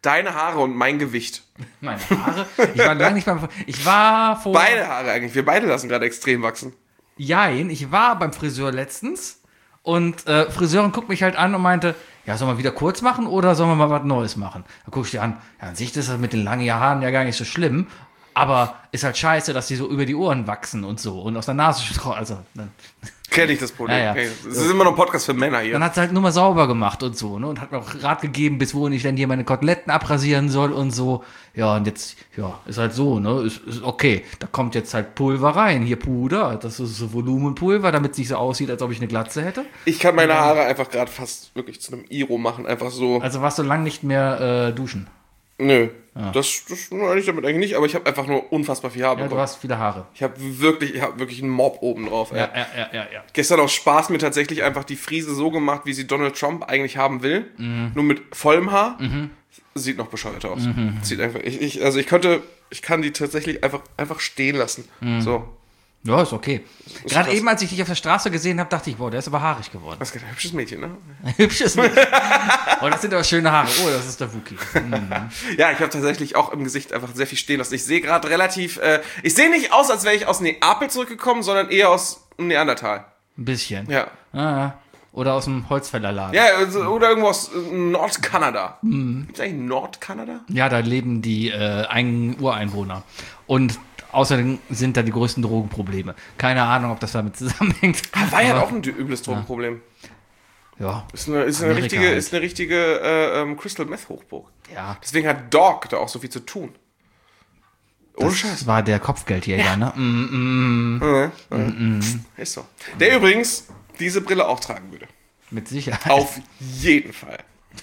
Speaker 3: Deine Haare und mein Gewicht.
Speaker 2: Meine Haare? Ich war lange nicht beim... Ich war vor...
Speaker 3: Beide Haare eigentlich. Wir beide lassen gerade extrem wachsen.
Speaker 2: Jein, ich war beim Friseur letztens und äh, Friseurin guckt mich halt an und meinte, ja, sollen wir wieder kurz machen oder sollen wir mal was Neues machen? Da guck ich dir an, ja, an sich ist das mit den langen Haaren ja gar nicht so schlimm, aber ist halt scheiße, dass die so über die Ohren wachsen und so und aus der Nase strahlen. Also, dann,
Speaker 3: Kenn ich das Problem.
Speaker 2: Ja, ja.
Speaker 3: Okay. Das ist immer noch ein Podcast für Männer hier.
Speaker 2: dann hat sie halt nur mal sauber gemacht und so, ne? Und hat mir auch Rat gegeben, bis wohin ich denn hier meine Koteletten abrasieren soll und so. Ja, und jetzt, ja, ist halt so, ne? Ist, ist okay. Da kommt jetzt halt Pulver rein. Hier Puder. Das ist so Volumenpulver, damit es nicht so aussieht, als ob ich eine Glatze hätte.
Speaker 3: Ich kann meine Haare einfach gerade fast wirklich zu einem Iro machen. Einfach so.
Speaker 2: Also warst du lang nicht mehr äh, duschen?
Speaker 3: Nö. Das, das meine ich damit eigentlich nicht, aber ich habe einfach nur unfassbar viel Haare.
Speaker 2: Ja, du hast viele Haare.
Speaker 3: Ich habe wirklich, ich hab wirklich einen Mob oben drauf. Ey.
Speaker 2: Ja, ja, ja, ja, ja.
Speaker 3: Gestern aus Spaß mir tatsächlich einfach die Frise so gemacht, wie sie Donald Trump eigentlich haben will.
Speaker 2: Mhm.
Speaker 3: Nur mit vollem Haar. Mhm. Sieht noch bescheuert aus.
Speaker 2: Mhm.
Speaker 3: Sieht einfach, ich, ich, also ich könnte, ich kann die tatsächlich einfach, einfach stehen lassen.
Speaker 2: Mhm.
Speaker 3: So.
Speaker 2: Ja, ist okay.
Speaker 3: Ist
Speaker 2: Gerade
Speaker 3: krass.
Speaker 2: eben, als ich dich auf der Straße gesehen habe, dachte ich, boah, der ist aber haarig geworden.
Speaker 3: Das ist ein hübsches Mädchen, ne?
Speaker 2: Hübsches Mädchen. Oh, das sind aber schöne Haare. Oh, das ist der Wookie. Mhm.
Speaker 3: Ja, ich habe tatsächlich auch im Gesicht einfach sehr viel stehen lassen. Ich sehe gerade relativ, äh, ich sehe nicht aus, als wäre ich aus Neapel zurückgekommen, sondern eher aus Neandertal.
Speaker 2: Ein bisschen.
Speaker 3: Ja.
Speaker 2: Ah, oder aus dem Holzfällerladen.
Speaker 3: Ja, also, oder irgendwo aus äh, Nordkanada. Mhm. Gibt es eigentlich Nordkanada?
Speaker 2: Ja, da leben die äh, ein Ureinwohner. Und außerdem sind da die größten Drogenprobleme. Keine Ahnung, ob das damit zusammenhängt.
Speaker 3: Hawaii hat
Speaker 2: Aber-
Speaker 3: auch ein übles Drogenproblem.
Speaker 2: Ja.
Speaker 3: Ist eine, ist eine
Speaker 2: Amerika
Speaker 3: richtige,
Speaker 2: halt.
Speaker 3: ist eine richtige äh, ähm, Crystal Meth Hochburg.
Speaker 2: Ja.
Speaker 3: Deswegen hat Dog da auch so viel zu tun. Ohne
Speaker 2: Das
Speaker 3: Scheiß.
Speaker 2: war der Kopfgeldjäger, ne? Mm, mm,
Speaker 3: Ja, ja. Ist so. Der übrigens diese Brille auch tragen würde.
Speaker 2: mit Sicherheit.
Speaker 3: Auf jeden Fall.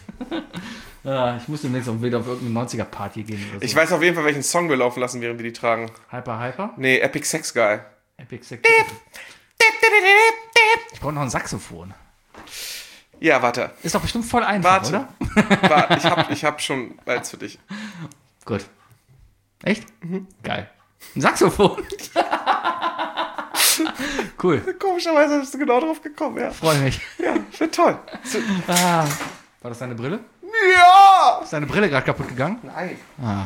Speaker 2: Ja, ich muss demnächst auch wieder auf irgendeine neunziger-Party gehen oder so.
Speaker 3: Ich weiß auf jeden Fall, welchen Song wir laufen lassen, während wir die tragen.
Speaker 2: Hyper, Hyper?
Speaker 3: Nee, Epic Sex Guy.
Speaker 2: Epic Sex. Ich brauche noch ein Saxophon.
Speaker 3: Ja, warte.
Speaker 2: Ist doch bestimmt voll einfach,
Speaker 3: Warte.
Speaker 2: oder?
Speaker 3: Warte, ich hab, ich hab schon eins für dich.
Speaker 2: Gut. Echt? Geil. Ein Saxophon. Cool.
Speaker 3: Komischerweise bist du genau drauf gekommen, ja.
Speaker 2: Freue mich.
Speaker 3: Ja, wird toll.
Speaker 2: Ah. War das deine Brille?
Speaker 3: Ja!
Speaker 2: Ist deine Brille gerade kaputt gegangen?
Speaker 3: Nein.
Speaker 2: Ah,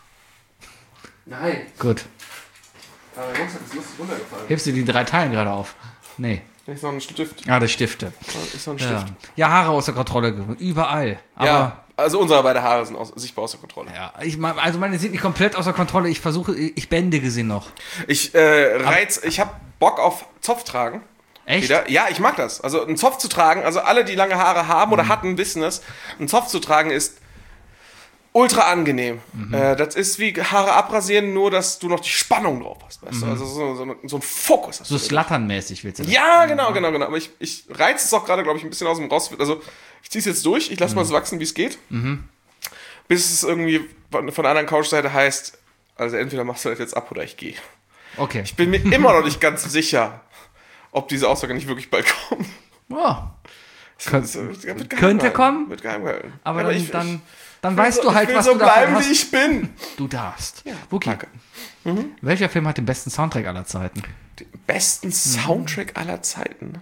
Speaker 3: Nein.
Speaker 2: gut.
Speaker 3: Aber der Rucksack ist lustig runtergefallen.
Speaker 2: Hebst du die drei Teilen gerade auf? Nee.
Speaker 3: Da ist noch ein Stift.
Speaker 2: Ah, das Stifte.
Speaker 3: Da ist noch ein
Speaker 2: Ja.
Speaker 3: Stift.
Speaker 2: ja, Haare außer Kontrolle. ge- Überall. Aber
Speaker 3: Ja, also unsere beide Haare sind aus, sichtbar außer Kontrolle.
Speaker 2: ja, ich mein, also meine sind nicht komplett außer Kontrolle. Ich versuche, ich bändige sie noch.
Speaker 3: Ich äh, reiz, ich hab Bock auf Zopf tragen.
Speaker 2: Echt?
Speaker 3: Wieder. Ja, ich mag das. Also einen Zopf zu tragen, also alle, die lange Haare haben oder hatten, wissen es. Einen Zopf zu tragen ist ultra angenehm. Äh, das ist wie Haare abrasieren, nur dass du noch die Spannung drauf hast. Weißt du? Also so, so, so ein Fokus. Hast
Speaker 2: So
Speaker 3: du.
Speaker 2: Slattern-mäßig willst du das?
Speaker 3: Ja, genau, genau, genau. Aber ich, ich reiz es auch gerade, glaube ich, ein bisschen aus dem Raus. Also ich ziehe es jetzt durch, ich lasse mal so wachsen, wie es geht. Bis es irgendwie von, von der anderen Couchseite heißt, also entweder machst du das jetzt ab oder ich gehe.
Speaker 2: Okay.
Speaker 3: Ich bin mir immer noch nicht ganz sicher, ob diese Aussage nicht wirklich bald kommt.
Speaker 2: Ja.
Speaker 3: Es
Speaker 2: Kön-
Speaker 3: wird geheim
Speaker 2: könnte
Speaker 3: gehalten.
Speaker 2: kommen,
Speaker 3: Wird geheim gehalten.
Speaker 2: aber,
Speaker 3: Ja,
Speaker 2: dann,
Speaker 3: ich,
Speaker 2: dann,
Speaker 3: ich,
Speaker 2: dann
Speaker 3: ich will
Speaker 2: weißt
Speaker 3: so,
Speaker 2: du halt,
Speaker 3: ich will
Speaker 2: was
Speaker 3: so
Speaker 2: du davon
Speaker 3: bleiben,
Speaker 2: hast.
Speaker 3: wie ich bin.
Speaker 2: Du darfst.
Speaker 3: Ja,
Speaker 2: Wookie,
Speaker 3: danke.
Speaker 2: welcher Film hat den besten Soundtrack aller Zeiten?
Speaker 3: Den besten Soundtrack aller Zeiten.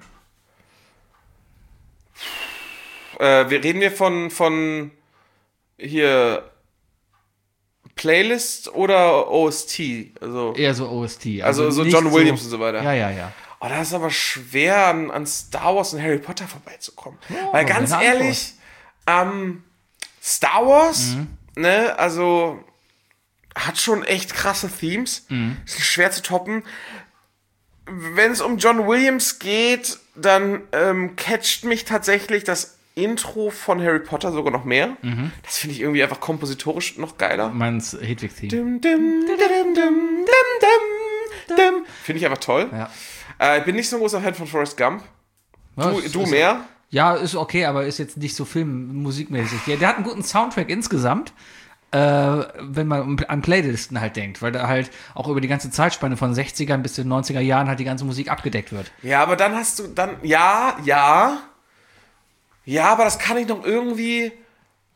Speaker 3: Äh, wir reden wir von, von hier Playlist oder O S T? Also,
Speaker 2: Eher so O S T.
Speaker 3: also so
Speaker 2: nicht
Speaker 3: John Williams und so weiter.
Speaker 2: Ja, ja, ja.
Speaker 3: Oh, da ist aber schwer, an, an Star Wars und Harry Potter vorbeizukommen. Weil ganz
Speaker 2: deine Antwort.
Speaker 3: ehrlich, ähm, Star Wars, ne, also hat schon echt krasse Themes. Ist schwer zu toppen. Wenn es um John Williams geht, dann ähm, catcht mich tatsächlich das Intro von Harry Potter sogar noch mehr. Das finde ich irgendwie einfach kompositorisch noch geiler.
Speaker 2: Meins Hedwig-Theme.
Speaker 3: Dim, dim, dim, dim, dim, dim, dim. Finde ich einfach toll.
Speaker 2: Ja.
Speaker 3: Äh, ich bin nicht so ein großer Fan von Forrest Gump.
Speaker 2: Ja,
Speaker 3: Du,
Speaker 2: es
Speaker 3: du
Speaker 2: ist-
Speaker 3: mehr?
Speaker 2: Ja, ist okay, aber ist jetzt nicht so filmmusikmäßig. Ja, der hat einen guten Soundtrack insgesamt, äh, wenn man an Playlisten halt denkt, weil da halt auch über die ganze Zeitspanne von sechzigern bis zu den neunziger Jahren halt die ganze Musik abgedeckt wird.
Speaker 3: Ja, aber dann hast du, dann, ja, ja. Ja, aber das kann ich noch irgendwie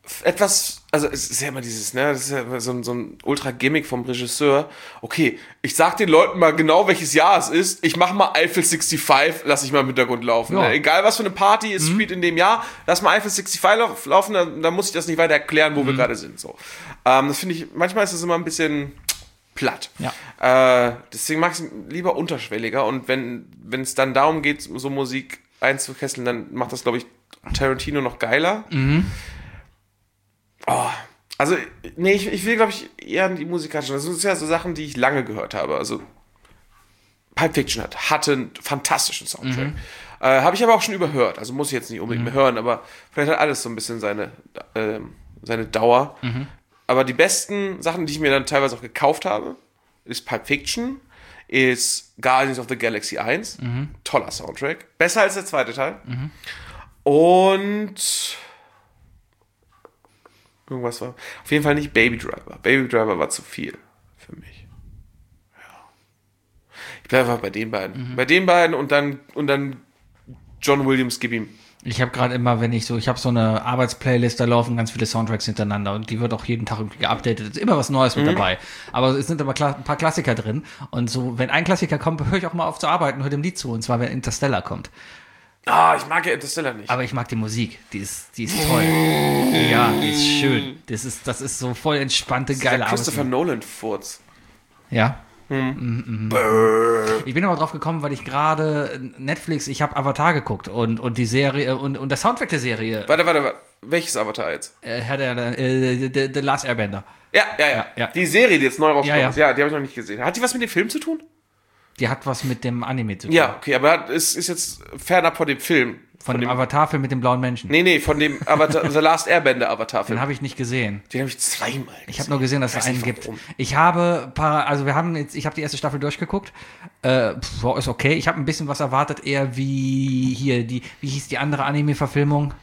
Speaker 3: etwas, also es ist ja immer dieses, ne, das ist ja so ein, so ein Ultra-Gimmick vom Regisseur. Okay, ich sag den Leuten mal genau, welches Jahr es ist. Ich mach mal Eiffel fünfundsechzig, lass ich mal im Hintergrund laufen.
Speaker 2: Ja.
Speaker 3: Ne? Egal, was für eine Party es spielt in dem Jahr, lass mal Eiffel fünfundsechzig lauf, laufen, dann, dann muss ich das nicht weiter erklären, wo mhm. wir gerade sind. So, ähm, das finde ich, manchmal ist es immer ein bisschen platt.
Speaker 2: Ja.
Speaker 3: Äh, deswegen mag ich es lieber unterschwelliger. Und wenn wenn es dann darum geht, so Musik einzukesseln, dann macht das, glaube ich, Tarantino noch geiler.
Speaker 2: Mhm.
Speaker 3: Oh, also, nee, ich, ich will, glaube ich, eher an die musikalischen. Das sind ja so Sachen, die ich lange gehört habe. Also, Pulp Fiction hat, hatte einen fantastischen Soundtrack. Mhm. Äh, habe ich aber auch schon überhört. Also muss ich jetzt nicht unbedingt mhm. mehr hören, aber vielleicht hat alles so ein bisschen seine, äh, seine Dauer. Mhm. Aber die besten Sachen, die ich mir dann teilweise auch gekauft habe, ist Pulp Fiction, ist Guardians of the Galaxy eins. Mhm. Toller Soundtrack. Besser als der zweite Teil. Mhm. Und irgendwas war. Auf jeden Fall nicht Baby Driver. Baby Driver war zu viel für mich. Ja. Ich bleibe einfach bei den beiden. Mhm. Bei den beiden und dann und dann John Williams, gib ihm.
Speaker 2: Ich habe gerade immer, wenn ich so, ich habe so eine Arbeitsplaylist, da laufen ganz viele Soundtracks hintereinander und die wird auch jeden Tag irgendwie geupdatet. Es ist immer was Neues mit mhm. dabei. Aber es sind aber ein paar Klassiker drin. Und so, wenn ein Klassiker kommt, höre ich auch mal auf zu arbeiten, höre dem Lied zu. Und zwar, wenn Interstellar kommt.
Speaker 3: Ah, ich mag ja Interstellar nicht.
Speaker 2: Aber ich mag die Musik. Die ist, die ist toll. Ja, die ist schön. Das ist, das ist so voll entspannte, geile Arbeit.
Speaker 3: Christopher Nolan-Furz.
Speaker 2: Ja. Hm. Mhm. Ich bin aber drauf gekommen, weil ich gerade Netflix, ich habe Avatar geguckt und, und die Serie und, und der Soundtrack der Serie.
Speaker 3: Warte, warte, warte. Welches Avatar jetzt?
Speaker 2: Äh, Herr der, äh, The, The Last Airbender.
Speaker 3: Ja, ja, ja, ja. Die Serie, die jetzt neu rausgekommen
Speaker 2: ja, ja.
Speaker 3: ist, ja, die habe ich noch nicht gesehen. Hat die was mit dem Film zu tun?
Speaker 2: Die hat was mit dem Anime zu tun.
Speaker 3: Ja, okay, aber es ist jetzt fernab von dem Film.
Speaker 2: Von, von dem, dem Avatar-Film mit dem blauen Menschen.
Speaker 3: Nee, nee, von dem Avatar, The Last Airbender Avatar-Film.
Speaker 2: Den habe ich nicht gesehen.
Speaker 3: Den habe ich zweimal gesehen.
Speaker 2: Ich habe nur gesehen, dass es einen gibt. Ich habe paar, also wir haben jetzt, ich habe die erste Staffel durchgeguckt. Äh, pff, ist okay. Ich habe ein bisschen was erwartet, eher wie hier die, wie hieß die andere Anime-Verfilmung?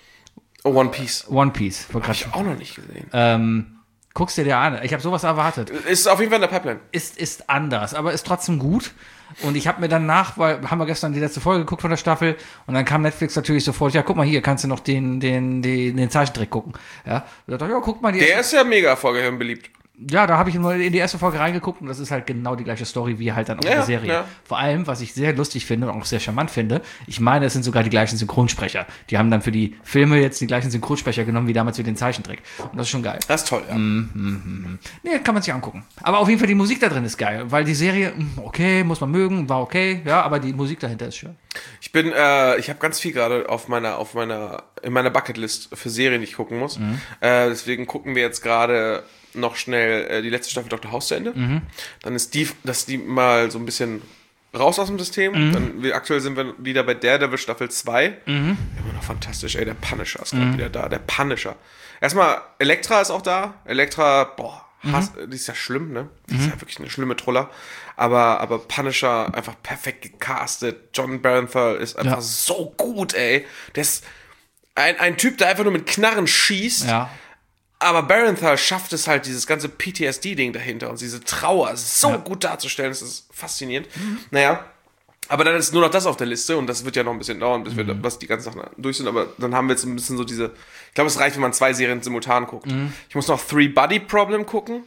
Speaker 3: Oh, One Piece.
Speaker 2: One Piece.
Speaker 3: Habe ich auch noch nicht gesehen.
Speaker 2: Ähm, guckst dir dir an. Ich habe sowas erwartet.
Speaker 3: Ist auf jeden Fall in der Pipeline.
Speaker 2: Ist, ist anders, aber ist trotzdem gut. Und ich habe mir dann nach, weil haben wir gestern die letzte Folge geguckt von der Staffel und dann kam Netflix natürlich sofort, ja, guck mal hier, kannst du noch den, den, den, den Zeichentrick gucken. Ja, und dachte, ja, guck mal. Die
Speaker 3: Der ist ja mega erfolgreich und beliebt.
Speaker 2: Ja, da habe ich nur in die erste Folge reingeguckt und das ist halt genau die gleiche Story wie halt dann auch
Speaker 3: ja,
Speaker 2: in der Serie.
Speaker 3: Ja.
Speaker 2: Vor allem, was ich sehr lustig finde und auch sehr charmant finde, ich meine, es sind sogar die gleichen Synchronsprecher. Die haben dann für die Filme jetzt die gleichen Synchronsprecher genommen wie damals für den Zeichentrick. Und das ist schon geil.
Speaker 3: Das ist toll, ja.
Speaker 2: Mm, mm, mm. Nee, kann man sich angucken. Aber auf jeden Fall die Musik da drin ist geil, weil die Serie, okay, muss man mögen, war okay, ja, aber die Musik dahinter ist schön.
Speaker 3: Ich bin, äh, ich habe ganz viel gerade auf meiner, auf meiner, in meiner Bucketlist für Serien, die ich gucken muss. Mhm. Äh, deswegen gucken wir jetzt gerade noch schnell äh, die letzte Staffel Doktor House zu Ende. Mhm. Dann ist die, dass die mal so ein bisschen raus aus dem System. Mhm. Dann, wir, aktuell sind wir wieder bei Daredevil Staffel zwei. Mhm. Immer noch fantastisch, ey, der Punisher ist gerade mhm. wieder da, der Punisher. Erstmal, Elektra ist auch da. Elektra, boah, Hass, mhm. die ist ja schlimm, ne? Die mhm. ist ja wirklich eine schlimme Troller. Aber, aber Punisher einfach perfekt gecastet. John Bernthal ist einfach ja. so gut, ey. Der ist ein, ein Typ, der einfach nur mit Knarren schießt.
Speaker 2: Ja.
Speaker 3: Aber Bernthal schafft es halt, dieses ganze P T S D-Ding dahinter und diese Trauer so ja. gut darzustellen. Das ist faszinierend. Mhm. Naja, aber dann ist nur noch das auf der Liste und das wird ja noch ein bisschen dauern, bis wir, mhm. was die ganzen Sachen durch sind. Aber dann haben wir jetzt ein bisschen so diese, ich glaube, es reicht, wenn man zwei Serien simultan guckt. Mhm. Ich muss noch Three Body Problem gucken.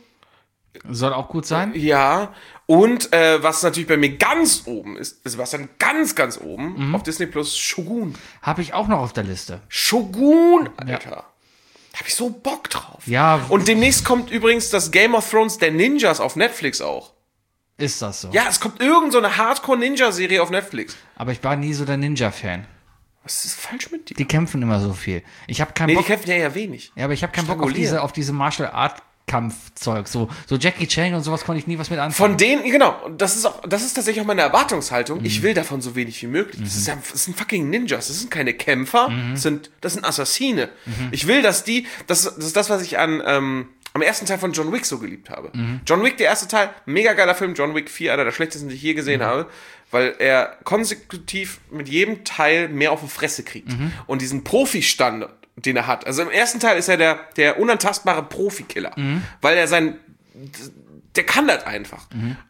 Speaker 2: Soll auch gut sein.
Speaker 3: Ja, und äh, was natürlich bei mir ganz oben ist, ist was dann ganz, ganz oben, mhm. auf Disney Plus, Shogun.
Speaker 2: Habe ich auch noch auf der Liste.
Speaker 3: Shogun, Alter. Ja. Da hab ich so Bock drauf.
Speaker 2: Ja.
Speaker 3: Und demnächst kommt übrigens das Game of Thrones der Ninjas auf Netflix auch.
Speaker 2: Ist das so?
Speaker 3: Ja, es kommt irgend so eine Hardcore-Ninja-Serie auf Netflix.
Speaker 2: Aber ich war nie so der Ninja-Fan.
Speaker 3: Was ist falsch mit dir?
Speaker 2: Die kämpfen immer so viel. Ich habe keinen
Speaker 3: nee,
Speaker 2: Bock.
Speaker 3: Die kämpfen ja eher wenig.
Speaker 2: Ja, aber ich habe keinen Bock auf diese, auf diese Martial Art Kampfzeug. So, so Jackie Chan und sowas konnte ich nie was mit anfangen.
Speaker 3: Von denen, genau. Das ist auch, das ist tatsächlich auch meine Erwartungshaltung. Mhm. Ich will davon so wenig wie möglich. Mhm. Das, ist ja, das sind fucking Ninjas. Das sind keine Kämpfer. Mhm. Das sind, das sind Assassine. Mhm. Ich will, dass die, das, das ist das, was ich an, ähm, am ersten Teil von John Wick so geliebt habe. Mhm. John Wick, der erste Teil, mega geiler Film. John Wick vier, einer der schlechtesten, die ich je gesehen mhm. habe. Weil er konsekutiv mit jedem Teil mehr auf die Fresse kriegt. Mhm. Und diesen Profi-Standard, den er hat. Also im ersten Teil ist er der, der unantastbare Profikiller. Mhm. Weil er sein, der kann das einfach. Mhm.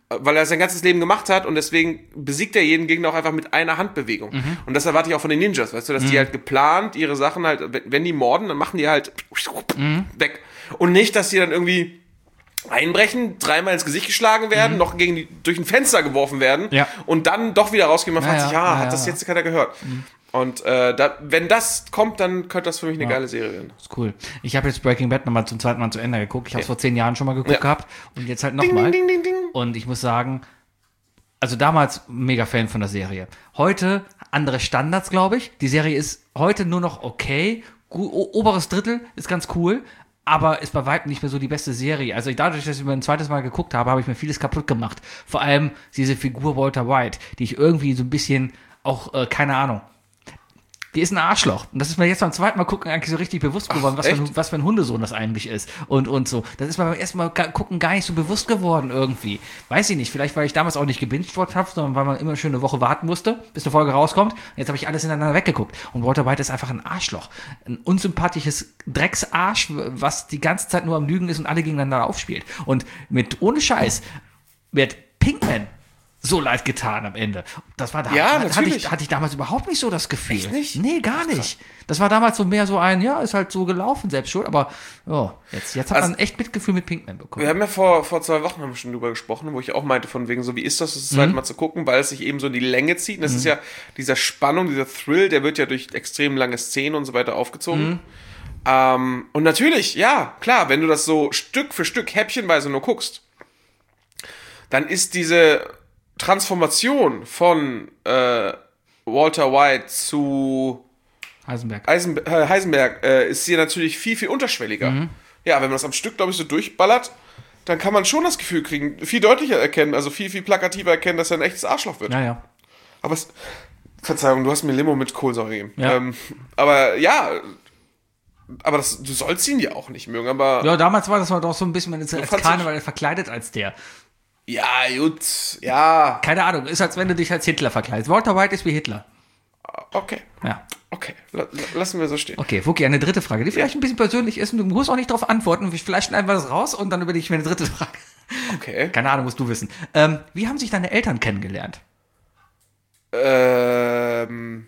Speaker 3: weil er sein ganzes Leben gemacht hat und deswegen besiegt er jeden Gegner auch einfach mit einer Handbewegung. Mhm. Und das erwarte ich auch von den Ninjas, weißt du, dass mhm. die halt geplant ihre Sachen halt, wenn die morden, dann machen die halt mhm. weg. Und nicht, dass die dann irgendwie einbrechen, dreimal ins Gesicht geschlagen werden, mhm. noch gegen die, durch ein Fenster geworfen werden
Speaker 2: ja.
Speaker 3: und dann doch wieder rausgehen. Man
Speaker 2: ja,
Speaker 3: fragt sich, ja,
Speaker 2: ja,
Speaker 3: hat
Speaker 2: ja,
Speaker 3: das
Speaker 2: ja.
Speaker 3: jetzt keiner gehört? Mhm. Und äh, da, wenn das kommt, dann könnte das für mich eine ja. geile Serie werden.
Speaker 2: Das ist cool. Ich habe jetzt Breaking Bad nochmal zum zweiten Mal zu Ende geguckt. Ich habe es ja. vor zehn Jahren schon mal geguckt ja. gehabt und jetzt halt nochmal. Und ich muss sagen, also damals mega Fan von der Serie. Heute andere Standards, glaube ich. Die Serie ist heute nur noch okay. O- oberes Drittel ist ganz cool. Aber ist bei weitem nicht mehr so die beste Serie. Also dadurch, dass ich mir ein zweites Mal geguckt habe, habe ich mir vieles kaputt gemacht. Vor allem diese Figur Walter White, die ich irgendwie so ein bisschen auch, äh, keine Ahnung, die ist ein Arschloch. Und das ist mir jetzt beim zweiten Mal gucken eigentlich so richtig bewusst geworden, Ach, was, für ein, was für ein Hundesohn das eigentlich ist. Und, und so. Das ist mir beim ersten Mal gucken gar nicht so bewusst geworden irgendwie. Weiß ich nicht. Vielleicht, weil ich damals auch nicht gebinged worden habe, sondern weil man immer schön eine Woche warten musste, bis eine Folge rauskommt. Und jetzt habe ich alles hintereinander weggeguckt. Und Walter White ist einfach ein Arschloch. Ein unsympathisches Drecksarsch, was die ganze Zeit nur am Lügen ist und alle gegeneinander aufspielt. Und mit, ohne Scheiß, wird Pinkman so leid getan am Ende. Das war da,
Speaker 3: ja,
Speaker 2: hatte, ich, hatte ich damals überhaupt nicht so das Gefühl.
Speaker 3: Echt nicht?
Speaker 2: Nee, gar nicht. Das war damals so mehr so ein, ja, ist halt so gelaufen, selbst schuld, aber oh, jetzt, jetzt hat
Speaker 3: also,
Speaker 2: man echt Mitgefühl mit Pinkman bekommen.
Speaker 3: Wir haben ja vor, vor zwei Wochen haben wir schon drüber gesprochen, wo ich auch meinte, von wegen so, wie ist das, das zweite mhm. Mal zu gucken, weil es sich eben so in die Länge zieht. Und das mhm. ist ja dieser Spannung, dieser Thrill, der wird ja durch extrem lange Szenen und so weiter aufgezogen. Mhm. Ähm, und natürlich, ja, klar, wenn du das so Stück für Stück häppchenweise nur guckst, dann ist diese Transformation von äh, Walter White zu
Speaker 2: Heisenberg,
Speaker 3: Eisen, äh, Heisenberg äh, ist hier natürlich viel, viel unterschwelliger. Mhm. Ja, wenn man das am Stück, glaube ich, so durchballert, dann kann man schon das Gefühl kriegen, viel deutlicher erkennen, also viel, viel plakativer erkennen, dass er ein echtes Arschloch wird.
Speaker 2: Ja, ja.
Speaker 3: Aber es, Verzeihung, du hast mir Limo mit Kohlsäure gegeben.
Speaker 2: Ja.
Speaker 3: Ähm, aber ja, aber das, du sollst ihn ja auch nicht mögen, aber...
Speaker 2: Ja, damals war das doch so ein bisschen, man ist als Karneval verkleidet als der.
Speaker 3: Ja, gut, ja.
Speaker 2: Keine Ahnung, ist als wenn du dich als Hitler verkleidest. Walter White ist wie Hitler.
Speaker 3: Okay.
Speaker 2: Ja.
Speaker 3: Okay, lassen wir so stehen.
Speaker 2: Okay, Wookie, eine dritte Frage, die vielleicht ein bisschen persönlich ist und du musst auch nicht darauf antworten. Vielleicht schneiden wir das raus und dann überlege ich mir eine dritte Frage.
Speaker 3: Okay.
Speaker 2: Keine Ahnung, musst du wissen. Ähm, wie haben sich deine Eltern kennengelernt?
Speaker 3: Ähm...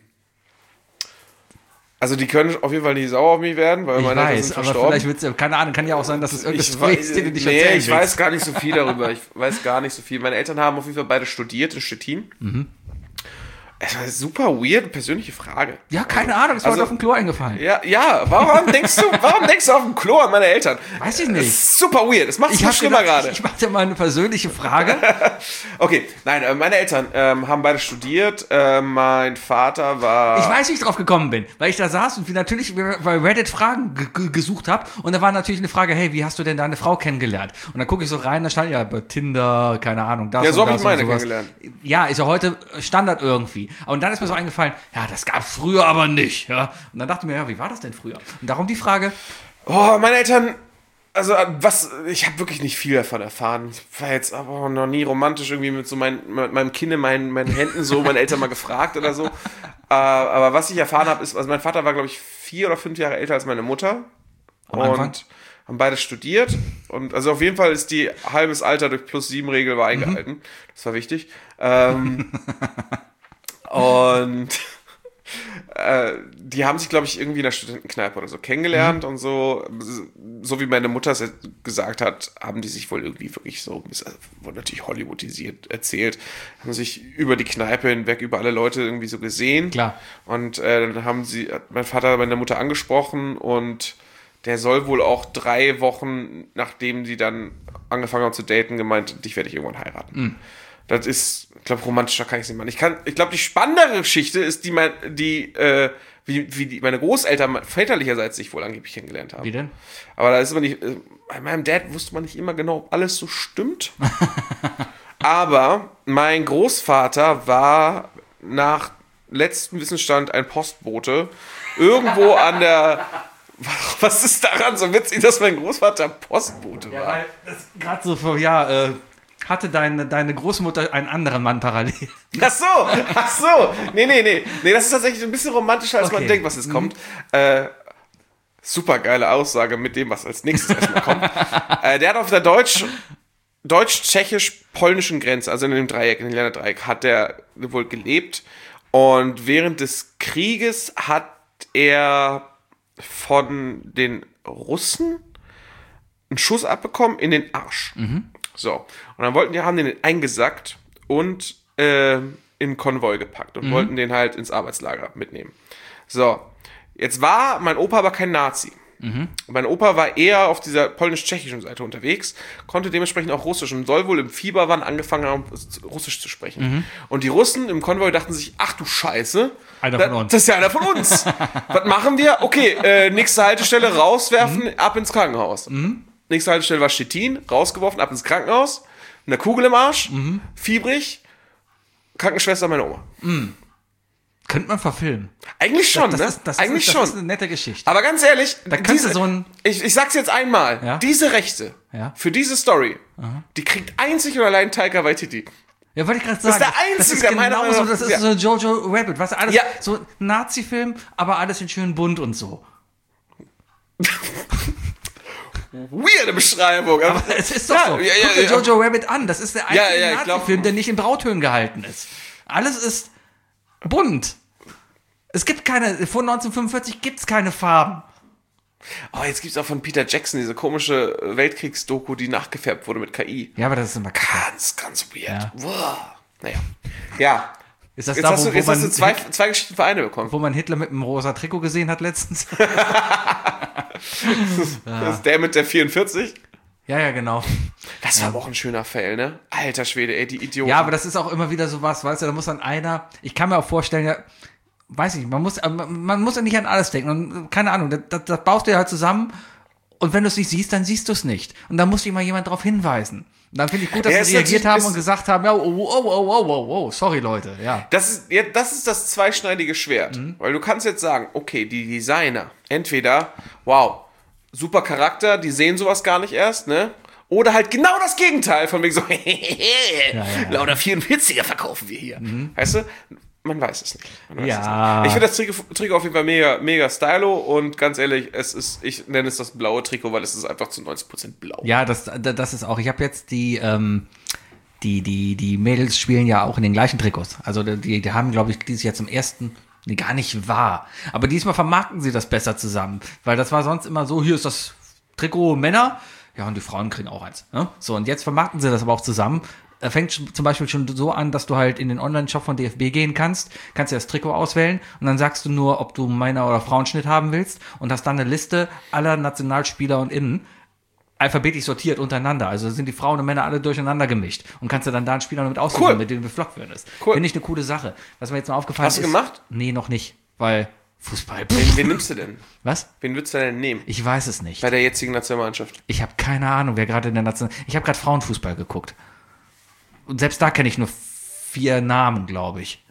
Speaker 3: Also die können auf jeden Fall nicht sauer auf mich werden, weil
Speaker 2: ich
Speaker 3: meine Eltern
Speaker 2: weiß,
Speaker 3: sind
Speaker 2: aber
Speaker 3: verstorben.
Speaker 2: Vielleicht wird's ja, keine Ahnung, kann ja auch sein, dass es irgendwas
Speaker 3: ich weiß,
Speaker 2: ist, den du nicht
Speaker 3: nee,
Speaker 2: erzählen
Speaker 3: ich
Speaker 2: willst.
Speaker 3: weiß gar nicht so viel darüber. Ich weiß gar nicht so viel. Meine Eltern haben auf jeden Fall beide studiert in Stettin. Mhm. Es war eine super weird, persönliche Frage.
Speaker 2: Ja, keine Ahnung, es war also, auf dem Klo eingefallen.
Speaker 3: Ja, ja, warum denkst du, warum denkst du auf dem Klo an meine Eltern?
Speaker 2: Weiß ich nicht. Das
Speaker 3: ist super weird, das macht es noch schlimmer gerade.
Speaker 2: Ich, ich mach dir mal eine persönliche Frage.
Speaker 3: Okay, nein, meine Eltern ähm, haben beide studiert. Äh, mein Vater war...
Speaker 2: Ich weiß, wie ich drauf gekommen bin, weil ich da saß und wie natürlich bei Reddit Fragen g- g- gesucht habe und da war natürlich eine Frage, hey, wie hast du denn deine Frau kennengelernt? Und dann gucke ich so rein, da stand ja bei Tinder, keine Ahnung. Das
Speaker 3: ja, so
Speaker 2: habe
Speaker 3: ich meine kennengelernt.
Speaker 2: Ja, ist ja heute Standard irgendwie. Und dann ist mir so eingefallen, ja, das gab's früher aber nicht. Ja. Und dann dachte ich mir, ja, wie war das denn früher? Und darum die Frage.
Speaker 3: Oh, meine Eltern, also was, ich habe wirklich nicht viel davon erfahren. Ich war jetzt aber noch nie romantisch irgendwie mit so mein, mit meinem Kind in meinen, meinen Händen so, meine Eltern mal gefragt oder so. äh, aber was ich erfahren habe, ist, also mein Vater war, glaube ich, vier oder fünf Jahre älter als meine Mutter.
Speaker 2: Am
Speaker 3: und
Speaker 2: Anfang?
Speaker 3: haben beide studiert. Und also auf jeden Fall ist die halbes Alter durch plus sieben Regel war eingehalten. Mhm. Das war wichtig. Ähm, und äh, die haben sich, glaube ich, irgendwie in der Studentenkneipe oder so kennengelernt mhm. und so. So wie meine Mutter es gesagt hat, haben die sich wohl irgendwie wirklich so, wurde natürlich hollywoodisiert erzählt, haben sich über die Kneipe hinweg, über alle Leute irgendwie so gesehen.
Speaker 2: Klar.
Speaker 3: Und äh, dann haben sie, hat mein Vater meine Mutter angesprochen und der soll wohl auch drei Wochen, nachdem sie dann angefangen haben zu daten, gemeint, dich werde ich irgendwann heiraten. Mhm. Das ist, ich glaube, romantischer kann ich es nicht machen. Ich kann, ich glaube, die spannendere Geschichte ist die, mein, die, äh, wie, wie die, meine Großeltern väterlicherseits sich wohl angeblich kennengelernt haben.
Speaker 2: Wie denn?
Speaker 3: Aber da ist immer nicht, äh, bei meinem Dad wusste man nicht immer genau, ob alles so stimmt. Aber mein Großvater war nach letztem Wissensstand ein Postbote irgendwo an der, was ist daran so witzig, dass mein Großvater Postbote war? Ja, weil
Speaker 2: das gerade so vor, ja, äh, hatte deine, deine Großmutter einen anderen Mann parallel.
Speaker 3: Ach so, ach so. Nee, nee, nee. Nee, das ist tatsächlich ein bisschen romantischer, als okay. man denkt, was jetzt kommt. Mhm. Äh, super geile Aussage mit dem, was als nächstes erstmal kommt. äh, der hat auf der Deutsch, deutsch-tschechisch-polnischen Grenze, also in dem Dreieck, in dem Länderdreieck, hat er wohl gelebt. Und während des Krieges hat er von den Russen einen Schuss abbekommen in den Arsch. Mhm. So. Und dann wollten die, haben den eingesackt und äh, in einen Konvoi gepackt und mhm. wollten den halt ins Arbeitslager mitnehmen. So. Jetzt war mein Opa aber kein Nazi. Mhm. Mein Opa war eher auf dieser polnisch-tschechischen Seite unterwegs, konnte dementsprechend auch Russisch und soll wohl im Fieberwahn angefangen haben, Russisch zu sprechen. Mhm. Und die Russen im Konvoi dachten sich, ach du Scheiße,
Speaker 2: einer
Speaker 3: da,
Speaker 2: von uns.
Speaker 3: Das ist ja einer von uns. Was machen wir? Okay, äh, nächste Haltestelle rauswerfen, mhm. ab ins Krankenhaus. Mhm. Nächste Haltestelle war Stettin, rausgeworfen, ab ins Krankenhaus, eine Kugel im Arsch, mhm. fiebrig, Krankenschwester, meine Oma.
Speaker 2: Mhm. Könnte man verfilmen.
Speaker 3: Eigentlich schon,
Speaker 2: das, das
Speaker 3: ne?
Speaker 2: Ist, das
Speaker 3: Eigentlich
Speaker 2: ist,
Speaker 3: schon.
Speaker 2: Das ist eine nette Geschichte.
Speaker 3: Aber ganz ehrlich,
Speaker 2: da kannst du so ein
Speaker 3: ich, ich sag's jetzt einmal,
Speaker 2: ja?
Speaker 3: diese Rechte
Speaker 2: ja?
Speaker 3: für diese Story,
Speaker 2: aha.
Speaker 3: die kriegt einzig und allein Taika Waititi.
Speaker 2: Ja, wollte ich gerade sagen.
Speaker 3: Das ist der einzige,
Speaker 2: das ist
Speaker 3: der meiner
Speaker 2: genau
Speaker 3: Meinung
Speaker 2: so,
Speaker 3: nach-
Speaker 2: das ist
Speaker 3: ja.
Speaker 2: so Jojo Rabbit, was alles
Speaker 3: Ja.
Speaker 2: so ein Nazi-Film, aber alles in schön bunt und so.
Speaker 3: Weirde Beschreibung.
Speaker 2: Aber es ist doch
Speaker 3: Ja,
Speaker 2: so.
Speaker 3: ja, ja,
Speaker 2: Guck dir
Speaker 3: ja.
Speaker 2: Jojo Rabbit an, das ist der einzige
Speaker 3: Ja, ja, ich glaub-
Speaker 2: Nazi-Film, der nicht in Brautönen gehalten ist. Alles ist bunt. Es gibt keine, vor neunzehnhundertfünfundvierzig gibt's keine Farben.
Speaker 3: Oh, jetzt gibt's auch von Peter Jackson diese komische Weltkriegsdoku, die nachgefärbt wurde mit K I.
Speaker 2: Ja, aber das ist immer kacke.
Speaker 3: Ganz, ganz weird.
Speaker 2: Ja.
Speaker 3: Wow. Naja. Ja.
Speaker 2: Ist das
Speaker 3: Jetzt
Speaker 2: da,
Speaker 3: hast
Speaker 2: wo,
Speaker 3: du,
Speaker 2: wo,
Speaker 3: jetzt hast du
Speaker 2: man,
Speaker 3: zwei, zwei Geschichten für eine bekommen.
Speaker 2: wo man Hitler mit einem rosa Trikot gesehen hat letztens?
Speaker 3: Das ist der mit der vierundvierzig.
Speaker 2: Ja, ja, genau.
Speaker 3: Das war aber auch ein schöner Fail, ne? Alter Schwede, ey, die Idioten.
Speaker 2: Ja, aber das ist auch immer wieder sowas, weißt du, da muss dann einer, ich kann mir auch vorstellen, ja, weiß ich, man muss, man muss ja nicht an alles denken und keine Ahnung, das, das, das baust du ja halt zusammen und wenn du es nicht siehst, dann siehst du es nicht. Und dann muss dich mal jemand darauf hinweisen. Und dann finde ich gut, dass
Speaker 3: Ja,
Speaker 2: sie
Speaker 3: ist
Speaker 2: reagiert
Speaker 3: natürlich-
Speaker 2: haben
Speaker 3: ist-
Speaker 2: und gesagt haben, ja, oh, oh, oh, oh, oh, oh, sorry Leute, ja.
Speaker 3: Das ist, ja, das ist das zweischneidige Schwert.
Speaker 2: Mhm.
Speaker 3: Weil du kannst jetzt sagen, okay, die Designer, entweder, wow, super Charakter, die sehen sowas gar nicht erst, ne? Oder halt genau das Gegenteil, von wegen so,
Speaker 2: ja, ja.
Speaker 3: lauter vierundvierziger verkaufen wir hier.
Speaker 2: Mhm.
Speaker 3: Weißt du? Man weiß es nicht. Man weiß
Speaker 2: Ja.
Speaker 3: es nicht. Ich finde das Trikot, Trikot auf jeden Fall mega, mega stylo und ganz ehrlich, es ist, ich nenne es das blaue Trikot, weil es ist einfach zu neunzig Prozent blau.
Speaker 2: Ja, das, das ist auch, ich habe jetzt die, ähm, die, die, die Mädels spielen ja auch in den gleichen Trikots. Also die, die haben, glaube ich, dieses Jahr zum ersten, nee, gar nicht wahr. Aber diesmal vermarkten sie das besser zusammen. Weil das war sonst immer so, hier ist das Trikot Männer, ja, und die Frauen kriegen auch eins. Ne? So, und jetzt vermarkten sie das aber auch zusammen. Er fängt schon- zum Beispiel schon so an, dass du halt in den Online-Shop von D F B gehen kannst, kannst dir das Trikot auswählen und dann sagst du nur, ob du Männer- oder Frauenschnitt haben willst und hast dann eine Liste aller Nationalspieler und Innen alphabetisch sortiert untereinander. Also sind die Frauen und Männer alle durcheinander gemischt und kannst du dann da einen Spieler mit aussuchen,
Speaker 3: Cool.
Speaker 2: mit dem du beflockt wirst.
Speaker 3: Cool.
Speaker 2: Finde ich eine coole Sache. Was mir jetzt mal aufgefallen
Speaker 3: Hast
Speaker 2: ist.
Speaker 3: du gemacht?
Speaker 2: Nee, noch nicht, weil Fußball.
Speaker 3: Wen, wen nimmst du denn?
Speaker 2: Was?
Speaker 3: Wen würdest du denn nehmen?
Speaker 2: Ich weiß es nicht.
Speaker 3: Bei der jetzigen Nationalmannschaft.
Speaker 2: Ich habe keine Ahnung, wer gerade in der Nation. Ich habe gerade Frauenfußball geguckt. Und selbst da kenne ich nur vier Namen, glaube ich.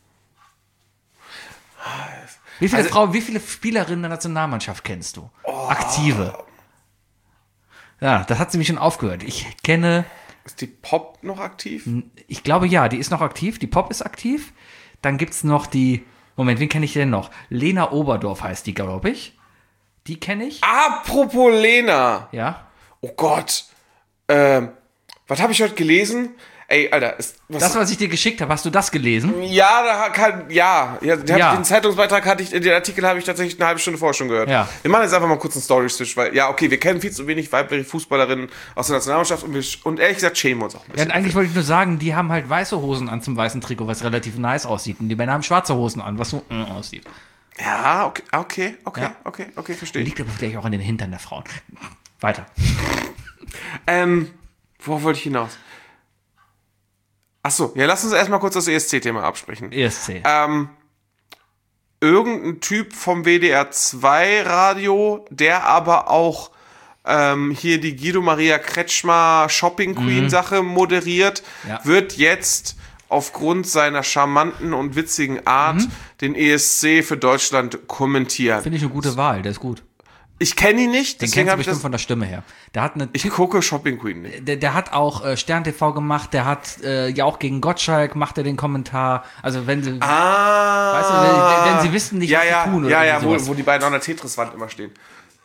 Speaker 2: Wie viele
Speaker 3: Also-
Speaker 2: Frauen, wie viele Spielerinnen der Nationalmannschaft kennst du? Aktive. Ja, das hat sie mich schon aufgehört. Ich kenne,
Speaker 3: Ist die Pop noch aktiv?
Speaker 2: ich glaube ja, die ist noch aktiv, die Pop ist aktiv. Dann gibt's noch die, Moment, wen kenne ich denn noch? Lena Oberdorf heißt die, glaube ich. Die kenne ich.
Speaker 3: Apropos Lena.
Speaker 2: Ja.
Speaker 3: Oh Gott. Ähm, was habe ich heute gelesen? Ey, Alter, ist, was,
Speaker 2: Das, was ich dir geschickt habe, hast du das gelesen?
Speaker 3: ja, da kann, ja, ja, den,
Speaker 2: Ja.
Speaker 3: den Zeitungsbeitrag hatte ich, den Artikel habe ich tatsächlich eine halbe Stunde vorher schon gehört.
Speaker 2: Ja.
Speaker 3: Wir machen jetzt einfach mal kurz einen Story-Switch, weil, ja, okay, wir kennen viel zu wenig weibliche Fußballerinnen aus der Nationalmannschaft und, wir, und ehrlich gesagt schämen wir uns auch ein
Speaker 2: Ja,
Speaker 3: bisschen.
Speaker 2: und eigentlich wollte ich nur sagen, die haben halt weiße Hosen an zum weißen Trikot, was relativ nice aussieht. Und die Männer haben schwarze Hosen an, was so äh, aussieht.
Speaker 3: Ja, okay, okay, okay,
Speaker 2: Ja.
Speaker 3: okay, okay, verstehe ich.
Speaker 2: Liegt aber vielleicht auch an den Hintern der Frauen. Weiter.
Speaker 3: Ähm, worauf wollte ich hinaus? Achso, ja, lass uns erstmal kurz das E S C-Thema absprechen.
Speaker 2: E S C.
Speaker 3: Ähm, irgendein Typ vom W D R zwei Radio, der aber auch ähm, hier die Guido Maria Kretschmer Shopping Queen Sache moderiert,
Speaker 2: Ja.
Speaker 3: wird jetzt aufgrund seiner charmanten und witzigen Art den E S C für Deutschland kommentieren.
Speaker 2: Finde ich eine gute Wahl, der ist gut.
Speaker 3: Ich kenne ihn nicht,
Speaker 2: Den
Speaker 3: deswegen
Speaker 2: kennst du
Speaker 3: habe ich
Speaker 2: bestimmt
Speaker 3: das.
Speaker 2: von der Stimme her. Der hat eine
Speaker 3: Ich gucke Shopping Queen nicht.
Speaker 2: der, der hat auch äh, Stern T V gemacht, der hat äh, ja auch gegen Gottschalk macht er den Kommentar. Also wenn sie
Speaker 3: Ah.
Speaker 2: weißt du, wenn, wenn sie wissen nicht,
Speaker 3: ja,
Speaker 2: was
Speaker 3: ja,
Speaker 2: sie tun oder
Speaker 3: ja, ja,
Speaker 2: irgendwie
Speaker 3: wo,
Speaker 2: sowas.
Speaker 3: wo die beiden an der Tetris-Wand immer stehen.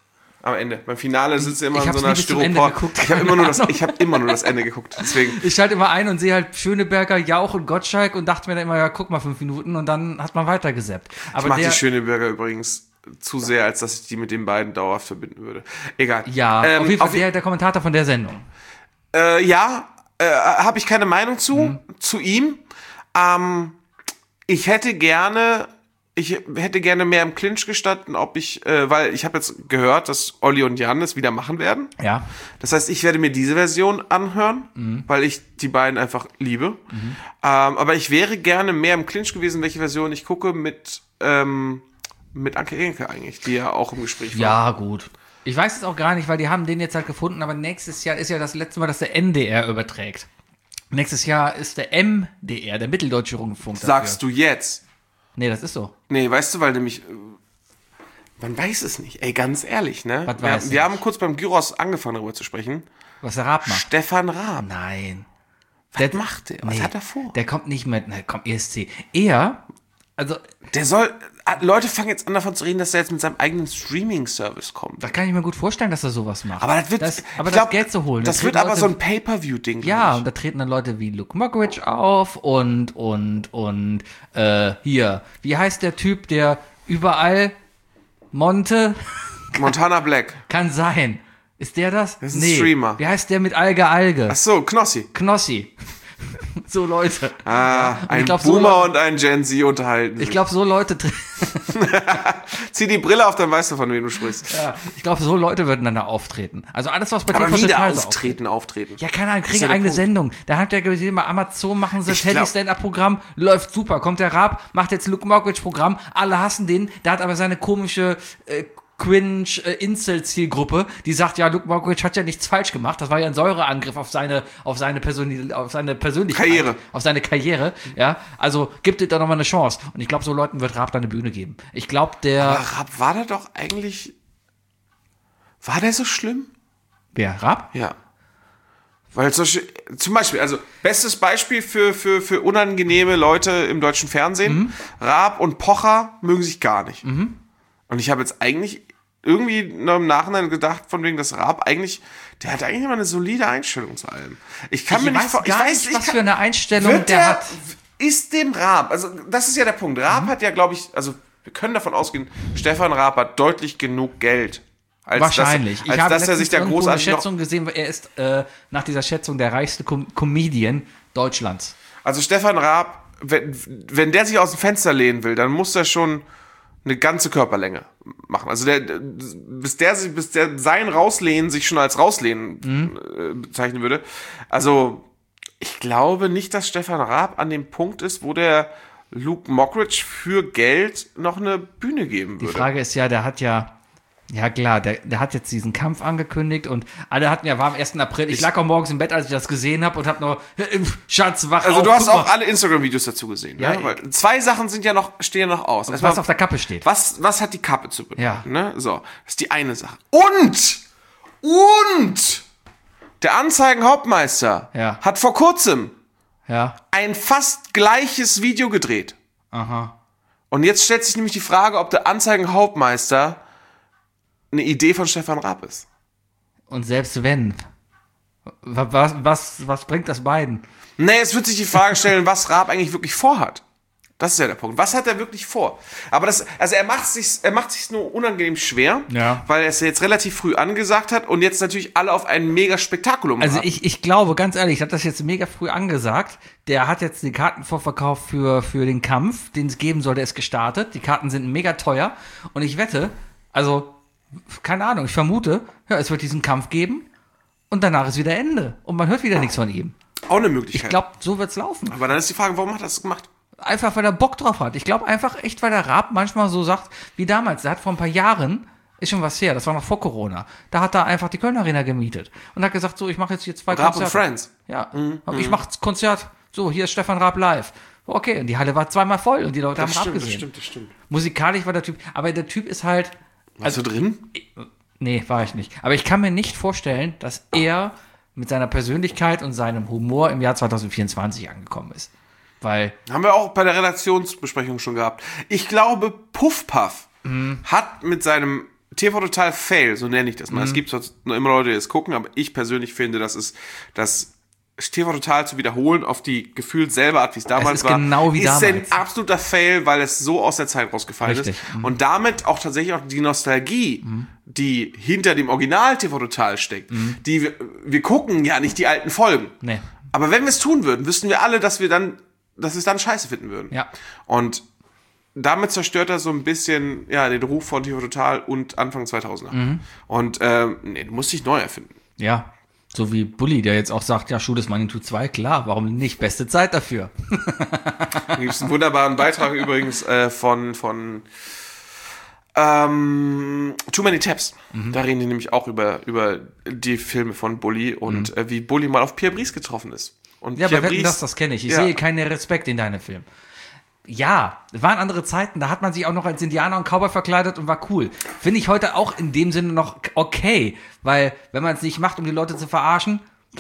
Speaker 3: am Ende. Beim Finale sitzt er immer
Speaker 2: ich
Speaker 3: in so einer
Speaker 2: hab's nie bis zum Ende
Speaker 3: Styropor.
Speaker 2: geguckt,
Speaker 3: Ich habe
Speaker 2: keine
Speaker 3: immer, nur das-
Speaker 2: Ahnung.
Speaker 3: ich hab immer nur das Ende geguckt. Deswegen.
Speaker 2: Ich schalte immer ein und sehe halt Schöneberger, Jauch und Gottschalk und dachte mir dann immer, ja, guck mal, fünf Minuten und dann hat man weitergesappt.
Speaker 3: Ich
Speaker 2: Aber
Speaker 3: mag
Speaker 2: der,
Speaker 3: die Schöneberger übrigens zu sehr, als dass ich die mit den beiden dauerhaft verbinden würde. Egal.
Speaker 2: ja,
Speaker 3: Ähm,
Speaker 2: auf jeden Fall
Speaker 3: auf-
Speaker 2: der, der Kommentator von der Sendung.
Speaker 3: Äh, ja, äh, habe ich keine Meinung zu,
Speaker 2: Mhm.
Speaker 3: zu ihm. Ähm, ich hätte gerne, ich hätte gerne mehr im Clinch gestanden, ob ich, äh, weil ich habe jetzt gehört, dass Olli und Jan es wieder machen werden.
Speaker 2: Ja.
Speaker 3: Das heißt, ich werde mir diese Version anhören,
Speaker 2: Mhm.
Speaker 3: weil ich die beiden einfach liebe. Ähm, aber ich wäre gerne mehr im Clinch gewesen, welche Version ich gucke mit, ähm, mit Anke Engelke eigentlich, die ja auch im Gespräch war.
Speaker 2: Ja, gut. Ich weiß es auch gar nicht, weil die haben den jetzt halt gefunden, aber nächstes Jahr ist ja das letzte Mal, dass der N D R überträgt. Nächstes Jahr ist der M D R, der Mitteldeutsche Rundfunk.
Speaker 3: Sagst du jetzt?
Speaker 2: Nee, das ist so.
Speaker 3: Nee, weißt du, weil nämlich, äh, man weiß es nicht. Ey, ganz ehrlich, ne?
Speaker 2: Was
Speaker 3: Wir,
Speaker 2: weiß
Speaker 3: wir
Speaker 2: ich?
Speaker 3: haben kurz beim Gyros angefangen, darüber zu sprechen.
Speaker 2: Was der Raab macht.
Speaker 3: Stefan Raab.
Speaker 2: Nein.
Speaker 3: Was macht der? Was
Speaker 2: Nee,
Speaker 3: hat er vor?
Speaker 2: Der kommt nicht mit, ne, komm, E S C. Er, also,
Speaker 3: Der soll, äh, Leute fangen jetzt an davon zu reden, dass er jetzt mit seinem eigenen Streaming-Service kommt.
Speaker 2: da kann ich mir gut vorstellen, dass er sowas macht.
Speaker 3: Aber das wird,
Speaker 2: das, aber
Speaker 3: ich
Speaker 2: das
Speaker 3: glaub,
Speaker 2: Geld zu holen.
Speaker 3: Das
Speaker 2: da
Speaker 3: wird
Speaker 2: treten
Speaker 3: aber
Speaker 2: Leute,
Speaker 3: so ein Pay-Per-View-Ding. glaub
Speaker 2: Ja,
Speaker 3: ich.
Speaker 2: und da treten dann Leute wie Luke Mockridge auf und, und, und, äh, hier, wie heißt der Typ, der überall, Monte,
Speaker 3: Montana Black.
Speaker 2: kann sein. Ist der das?
Speaker 3: Das ist ein Streamer.
Speaker 2: Wie heißt der mit Alge Alge?
Speaker 3: Ach so, Knossi.
Speaker 2: Knossi. So Leute.
Speaker 3: Ah,
Speaker 2: Und
Speaker 3: ein
Speaker 2: ich glaub, so
Speaker 3: Boomer
Speaker 2: Leute-
Speaker 3: und ein Gen Z unterhalten
Speaker 2: Ich
Speaker 3: sich.
Speaker 2: glaube, so Leute, tre-
Speaker 3: Zieh die Brille auf, dann weißt du, von wem du sprichst.
Speaker 2: ja, ich glaube, so Leute würden dann da auftreten. Also alles, was bei
Speaker 3: Aber
Speaker 2: T V
Speaker 3: wieder
Speaker 2: Total so auftritt.
Speaker 3: auftreten, auftreten.
Speaker 2: Ja, keine Ahnung,
Speaker 3: ist
Speaker 2: kriegen
Speaker 3: ja der
Speaker 2: eigene
Speaker 3: Punkt.
Speaker 2: Sendung. Da hat der gesehen, bei Amazon machen sie
Speaker 3: Ich
Speaker 2: Teddy
Speaker 3: glaub-
Speaker 2: Stand-Up-Programm, läuft super. Kommt der Raab, macht jetzt Luke Mockridge-Programm, alle hassen den, der hat aber seine komische äh, Cringe äh, Incel-Zielgruppe, die sagt, ja, Luke Mockridge hat ja nichts falsch gemacht. Das war ja ein Säureangriff auf seine, auf seine, Persönli auf seine Persönlichkeit.
Speaker 3: Karriere.
Speaker 2: Auf seine Karriere, ja. Also gibt es da nochmal eine Chance. Und ich glaube, so Leuten wird Raab da eine Bühne geben. Ich glaube, der.
Speaker 3: Aber Raab, war der doch eigentlich, war der so schlimm?
Speaker 2: Wer? Raab?
Speaker 3: Ja. Weil zum Beispiel, zum Beispiel, also bestes Beispiel für, für, für unangenehme Leute im deutschen Fernsehen,
Speaker 2: Mhm.
Speaker 3: Raab und Pocher mögen sich gar nicht. Und ich habe jetzt eigentlich irgendwie noch im Nachhinein gedacht, von wegen, dass Raab eigentlich, der hat eigentlich immer eine solide Einstellung zu allem. Ich kann
Speaker 2: Ich
Speaker 3: mir nicht
Speaker 2: weiß
Speaker 3: vor,
Speaker 2: gar
Speaker 3: ich weiß,
Speaker 2: nicht,
Speaker 3: ich
Speaker 2: was
Speaker 3: kann,
Speaker 2: für eine Einstellung
Speaker 3: wird
Speaker 2: der
Speaker 3: der,
Speaker 2: hat.
Speaker 3: ist dem Raab, also das ist ja der Punkt. Raab
Speaker 2: Mhm.
Speaker 3: hat ja, glaube ich, also wir können davon ausgehen, Stefan Raab hat deutlich genug Geld. Als
Speaker 2: Wahrscheinlich.
Speaker 3: Dass, als
Speaker 2: ich habe
Speaker 3: dass er sich
Speaker 2: letztens
Speaker 3: da
Speaker 2: irgendwo eine
Speaker 3: großartig noch,
Speaker 2: Schätzung gesehen, weil er ist äh, nach dieser Schätzung der reichste Com Comedian Deutschlands.
Speaker 3: Also Stefan Raab, wenn, wenn der sich aus dem Fenster lehnen will, dann muss er schon eine ganze Körperlänge machen. Also der, bis der sich, bis der sein Rauslehnen sich schon als Rauslehnen
Speaker 2: Mhm.
Speaker 3: äh, bezeichnen würde. Also ich glaube nicht, dass Stefan Raab an dem Punkt ist, wo der Luke Mockridge für Geld noch eine Bühne geben
Speaker 2: Die
Speaker 3: würde.
Speaker 2: Frage ist ja, der hat ja, ja klar, der, der hat jetzt diesen Kampf angekündigt und alle hatten ja, war am ersten April. Ich,
Speaker 3: Ich-
Speaker 2: lag auch morgens im Bett, als ich das gesehen habe und hab nur, äh, Schatz, wach
Speaker 3: Also
Speaker 2: auf,
Speaker 3: du hast
Speaker 2: guck
Speaker 3: auch
Speaker 2: mal,
Speaker 3: alle Instagram-Videos dazu gesehen.
Speaker 2: Ja,
Speaker 3: ne? Weil zwei Sachen sind ja noch, stehen ja noch aus. Erstmal,
Speaker 2: was auf der Kappe steht.
Speaker 3: Was, was hat die Kappe zu bedeuten?
Speaker 2: Ja.
Speaker 3: Ne? So, das ist die eine Sache. Und, und, der Anzeigenhauptmeister
Speaker 2: Ja.
Speaker 3: hat vor kurzem
Speaker 2: Ja,
Speaker 3: ein fast gleiches Video gedreht.
Speaker 2: aha.
Speaker 3: Und jetzt stellt sich nämlich die Frage, ob der Anzeigenhauptmeister eine Idee von Stefan Raab ist.
Speaker 2: Und selbst wenn, wa- was, was, was bringt das beiden?
Speaker 3: Nee, es wird sich die Frage stellen, was Raab eigentlich wirklich vorhat. Das ist ja der Punkt. Was hat er wirklich vor? Aber das, also er macht sich, er macht sich nur unangenehm schwer,
Speaker 2: Ja.
Speaker 3: weil er es jetzt relativ früh angesagt hat und jetzt natürlich alle auf ein mega Spektakulum
Speaker 2: Also
Speaker 3: warten.
Speaker 2: ich, ich glaube, ganz ehrlich, ich habe das jetzt mega früh angesagt. Der hat jetzt den Kartenvorverkauf für, für den Kampf, den es geben soll, der ist gestartet. Die Karten sind mega teuer. Und ich wette, also, keine Ahnung, ich vermute, ja, es wird diesen Kampf geben und danach ist wieder Ende. Und man hört wieder nichts von ihm.
Speaker 3: Auch eine Möglichkeit.
Speaker 2: Ich glaube, so wird's laufen.
Speaker 3: Aber dann ist die Frage, warum hat er das gemacht?
Speaker 2: Einfach, weil er Bock drauf hat. Ich glaube einfach echt, weil der Raab manchmal so sagt, wie damals. Der hat vor ein paar Jahren, ist schon was her, das war noch vor Corona, da hat er einfach die Köln Arena gemietet und hat gesagt, so, ich mache jetzt hier zwei
Speaker 3: Raab und
Speaker 2: Konzerte.
Speaker 3: Friends.
Speaker 2: Ja, ich mache Konzert. So, hier ist Stefan Raab live. Okay, und die Halle war zweimal voll und die Leute haben Raab
Speaker 3: das
Speaker 2: gesehen.
Speaker 3: stimmt, das stimmt.
Speaker 2: Musikalisch war der Typ, aber der Typ ist halt,
Speaker 3: Warst du drin?
Speaker 2: nee, war ich nicht. Aber ich kann mir nicht vorstellen, dass er mit seiner Persönlichkeit und seinem Humor im Jahr zwanzig vierundzwanzig angekommen ist. Weil,
Speaker 3: Haben wir auch bei der Redaktionsbesprechung schon gehabt. Ich glaube, Puff Puff
Speaker 2: Mhm.
Speaker 3: hat mit seinem T V Total Fail, so nenne ich das mal.
Speaker 2: Mhm.
Speaker 3: Es gibt noch immer Leute, die das gucken, aber ich persönlich finde, das ist das T V Total zu wiederholen auf die gefühlt selbe Art, wie es damals
Speaker 2: ist
Speaker 3: war,
Speaker 2: genau wie
Speaker 3: ist
Speaker 2: damals.
Speaker 3: ein absoluter Fail, weil es so aus der Zeit rausgefallen
Speaker 2: Richtig.
Speaker 3: ist.
Speaker 2: Mhm.
Speaker 3: Und damit auch tatsächlich auch die Nostalgie, mhm. die hinter dem Original T V Total steckt. Mhm. Die wir, wir gucken ja nicht die alten Folgen.
Speaker 2: Nee.
Speaker 3: Aber wenn wir es tun würden, wüssten wir alle, dass wir dann, dass wir es dann scheiße finden würden.
Speaker 2: Ja.
Speaker 3: Und damit zerstört er so ein bisschen ja, den Ruf von T V Total und Anfang zweitausender. Mhm. Und ähm, nee, du musst dich neu erfinden.
Speaker 2: Ja, so wie Bulli, der jetzt auch sagt, ja, Schuh des Manitou zwei, klar, warum nicht? Beste Zeit dafür.
Speaker 3: Da gibt es einen wunderbaren Beitrag übrigens äh, von, von ähm, Too Many Tabs. Mhm. Da reden die nämlich auch über, über die Filme von Bulli und mhm. äh, wie Bulli mal auf Pierre Brice getroffen ist. Und
Speaker 2: ja,
Speaker 3: Pierre
Speaker 2: aber Wetten,
Speaker 3: Brice,
Speaker 2: das, das kenne ich. Ich
Speaker 3: ja.
Speaker 2: sehe keinen Respekt in deinem Film. Ja, es waren andere Zeiten, da hat man sich auch noch als Indianer und Cowboy verkleidet und war cool. Finde ich heute auch in dem Sinne noch okay, weil wenn man es nicht macht, um die Leute zu verarschen,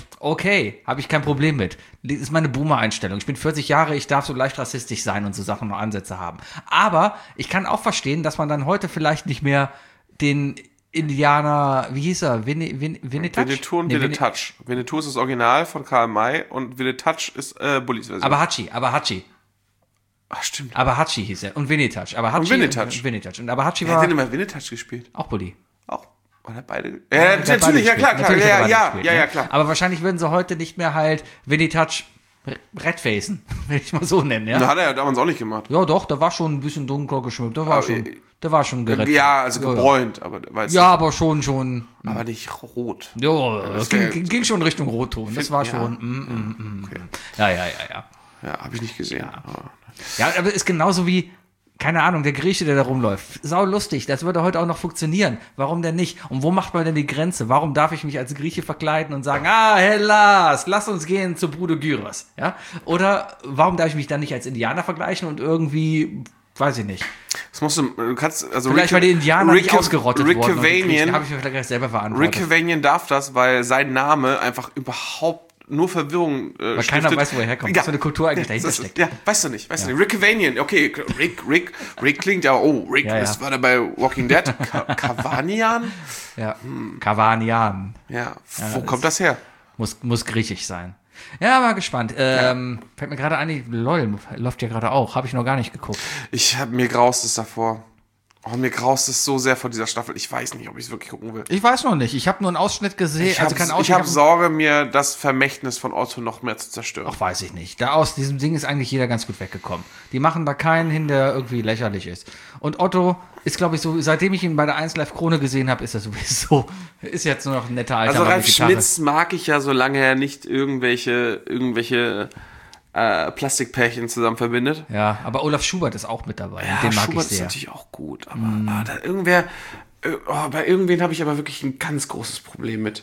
Speaker 2: okay, habe ich kein Problem mit. Das ist meine Boomer-Einstellung. Ich bin vierzig Jahre, ich darf so leicht rassistisch sein und so Sachen noch Ansätze haben. Aber ich kann auch verstehen, dass man dann heute vielleicht nicht mehr den Indianer, wie hieß er, Winnie, Winnie, Winnie-Touch?
Speaker 3: Winnetou und
Speaker 2: Nee,
Speaker 3: Winnetou. Winnetou ist das Original von Karl May und Winnetou ist äh, Bullis Version.
Speaker 2: Aber Hachi, aber Hachi.
Speaker 3: Ach, stimmt.
Speaker 2: Abahachi hieß er. Und Winnie-Touch. Abahachi
Speaker 3: Und Winnie-Touch.
Speaker 2: Und Winnie-Touch. Und Abahachi
Speaker 3: Wer hat
Speaker 2: war
Speaker 3: denn immer Winnetou gespielt?
Speaker 2: auch Bulli.
Speaker 3: Auch. Oder beide?
Speaker 2: Ja,
Speaker 3: Ja,
Speaker 2: der hat beide
Speaker 3: natürlich, ja
Speaker 2: gespielt.
Speaker 3: klar, klar.
Speaker 2: Natürlich hat er
Speaker 3: Ja,
Speaker 2: beide
Speaker 3: ja,
Speaker 2: gespielt,
Speaker 3: ja,
Speaker 2: ne?
Speaker 3: ja, klar.
Speaker 2: Aber wahrscheinlich würden sie heute nicht mehr halt Winnie-Touch Redfacen, will ich mal so nennen, ja?
Speaker 3: Das hat er ja damals auch nicht gemacht.
Speaker 2: Ja, doch, der war schon ein bisschen dunkler geschmückt. Der war
Speaker 3: Aber,
Speaker 2: schon,
Speaker 3: äh,
Speaker 2: der war schon gerettet.
Speaker 3: Ja, also
Speaker 2: Ja, ja.
Speaker 3: gebräunt, aber weiß
Speaker 2: Ja, aber schon, schon.
Speaker 3: nicht. Aber nicht rot.
Speaker 2: Ja, das
Speaker 3: das
Speaker 2: ging,
Speaker 3: wär-
Speaker 2: ging, ging schon Richtung Rotton. Das war
Speaker 3: Ja.
Speaker 2: schon. Mm, mm, mm.
Speaker 3: Okay.
Speaker 2: Ja, ja, ja, ja.
Speaker 3: Ja, habe ich nicht gesehen. Aber-
Speaker 2: Ja, aber ist genauso wie, keine Ahnung, der Grieche, der da rumläuft. Sau lustig, das würde heute auch noch funktionieren. Warum denn nicht? Und wo macht man denn die Grenze? Warum darf ich mich als Grieche verkleiden und sagen, ah, Hellas, lass uns gehen zu Bruder Gyros, ja? Oder warum darf ich mich dann nicht als Indianer vergleichen und irgendwie, weiß ich nicht.
Speaker 3: Das musst du, du kannst, also
Speaker 2: Vielleicht, weil die Indianer nicht ausgerottet
Speaker 3: Rick
Speaker 2: wurden. und die Griechen,
Speaker 3: Cavanian,
Speaker 2: habe ich mir vielleicht selber
Speaker 3: Rick
Speaker 2: verantwortet.
Speaker 3: Cavanian darf das, weil sein Name einfach überhaupt nur Verwirrung äh,
Speaker 2: Weil keiner weiß, wo er herkommt, was für eine Kultur eigentlich dahinter
Speaker 3: das,
Speaker 2: steckt.
Speaker 3: Ja, weißt du nicht, weißt du nicht. Rick Cavanian, okay, Rick, Rick, Rick klingt ja, oh, Rick,
Speaker 2: Ja, ja.
Speaker 3: das war der bei Walking Dead. Ka- Cavanian?
Speaker 2: Ja, Cavanian.
Speaker 3: Ja, wo kommt das her?
Speaker 2: Muss, muss griechisch sein. Ja, mal gespannt. Ähm, Fällt mir gerade ein, LOL läuft ja gerade auch. Habe ich noch gar nicht geguckt.
Speaker 3: Ich hab mir graust es davor. Oh, mir graust es so sehr vor dieser Staffel. Ich weiß nicht, ob ich es wirklich gucken will.
Speaker 2: Ich weiß noch nicht. Ich habe nur einen Ausschnitt gesehen.
Speaker 3: Ich
Speaker 2: also
Speaker 3: habe
Speaker 2: keinen Ausschnitt.
Speaker 3: ich hab
Speaker 2: hab-
Speaker 3: Sorge, mir das Vermächtnis von Otto noch mehr zu zerstören.
Speaker 2: Ach, weiß ich nicht. Da aus diesem Ding ist eigentlich jeder ganz gut weggekommen. Die machen da keinen hin, der irgendwie lächerlich ist. Und Otto ist, glaube ich, so, seitdem ich ihn bei der eins Live Krone gesehen habe, ist er sowieso, ist jetzt nur noch ein netter alter
Speaker 3: Also
Speaker 2: Mann mit
Speaker 3: Ralf
Speaker 2: Gitarre.
Speaker 3: Schmitz mag ich ja, solange er nicht irgendwelche, irgendwelche äh, Plastikpärchen zusammen verbindet.
Speaker 2: Ja, aber Olaf Schubert ist auch mit dabei.
Speaker 3: Ja,
Speaker 2: Den mag
Speaker 3: Schubert
Speaker 2: ich
Speaker 3: ist
Speaker 2: sehr.
Speaker 3: natürlich auch gut, aber ah, da irgendwer, äh, oh, bei irgendwen habe ich aber wirklich ein ganz großes Problem mit.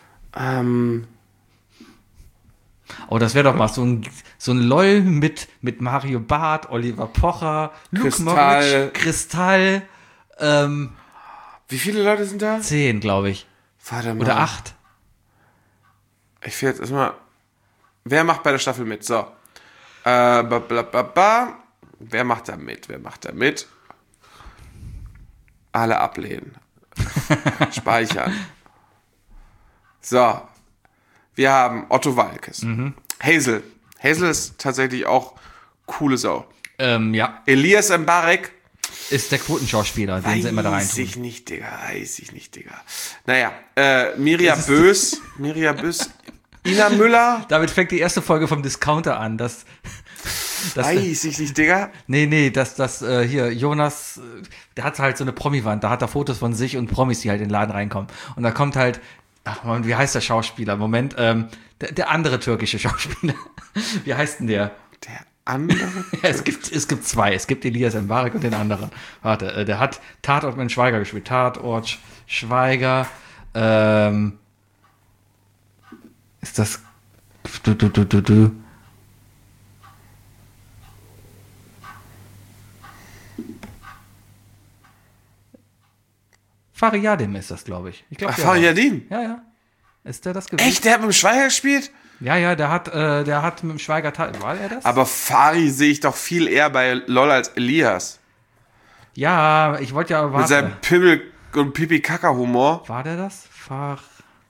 Speaker 3: Ähm,
Speaker 2: Oh, das wäre doch mal so ein, so ein LOL mit, mit Mario Barth, Oliver Pocher, Luke
Speaker 3: Kristall.
Speaker 2: Moritz, Kristall, ähm,
Speaker 3: wie viele Leute sind da?
Speaker 2: zehn, glaube ich.
Speaker 3: Warte mal.
Speaker 2: Oder acht.
Speaker 3: Ich will jetzt erstmal. Wer macht bei der Staffel mit? So. Äh, ba, ba, ba, ba. Wer macht da mit? Wer macht da mit? Alle ablehnen. Speichern. So. Wir haben Otto Waalkes.
Speaker 2: Mhm.
Speaker 3: Hazel. Hazel ist tatsächlich auch coole Sau.
Speaker 2: Ähm, ja,
Speaker 3: Elias Mbarek.
Speaker 2: ist der Quotenschauspieler, den sie immer da rein
Speaker 3: Weiß
Speaker 2: tun.
Speaker 3: ich nicht, Digga. Weiß ich nicht, Digga. Naja. Äh, Mirja
Speaker 2: Das ist-
Speaker 3: Bös. Mirja Bös. Ina Müller.
Speaker 2: Damit fängt die erste Folge vom Discounter an, dass, dass
Speaker 3: Weiß ich nicht, Digga.
Speaker 2: nee, nee, dass das äh, hier Jonas, äh, der hat halt so eine Promi-Wand, da hat er Fotos von sich und Promis, die halt in den Laden reinkommen. Und da kommt halt, ach Mann, wie heißt der Schauspieler? Moment, ähm, der, der andere türkische Schauspieler. Wie heißt denn der?
Speaker 3: Der andere.
Speaker 2: Ja, es gibt, es gibt zwei. Es gibt Elias Mbarek und den anderen. Warte, äh, der hat Tatort mit Schweiger gespielt. Tatort, Sch- Schweiger, ähm, ist das, du, du, du, du, du. Fariyadim ist das, glaube ich. Ich glaube,
Speaker 3: Ach, Fariyadim?
Speaker 2: Ja, ja. Ist der das gewesen?
Speaker 3: Echt, der hat mit dem Schweiger gespielt?
Speaker 2: Ja, ja, der hat, äh, der hat mit dem Schweiger, Tat- war er das?
Speaker 3: Aber Fari sehe ich doch viel eher bei LOL als Elias.
Speaker 2: Ja, ich wollte ja
Speaker 3: Mit
Speaker 2: warten.
Speaker 3: seinem Pimmel und Pipi-Kaka-Humor.
Speaker 2: War der das? Fach.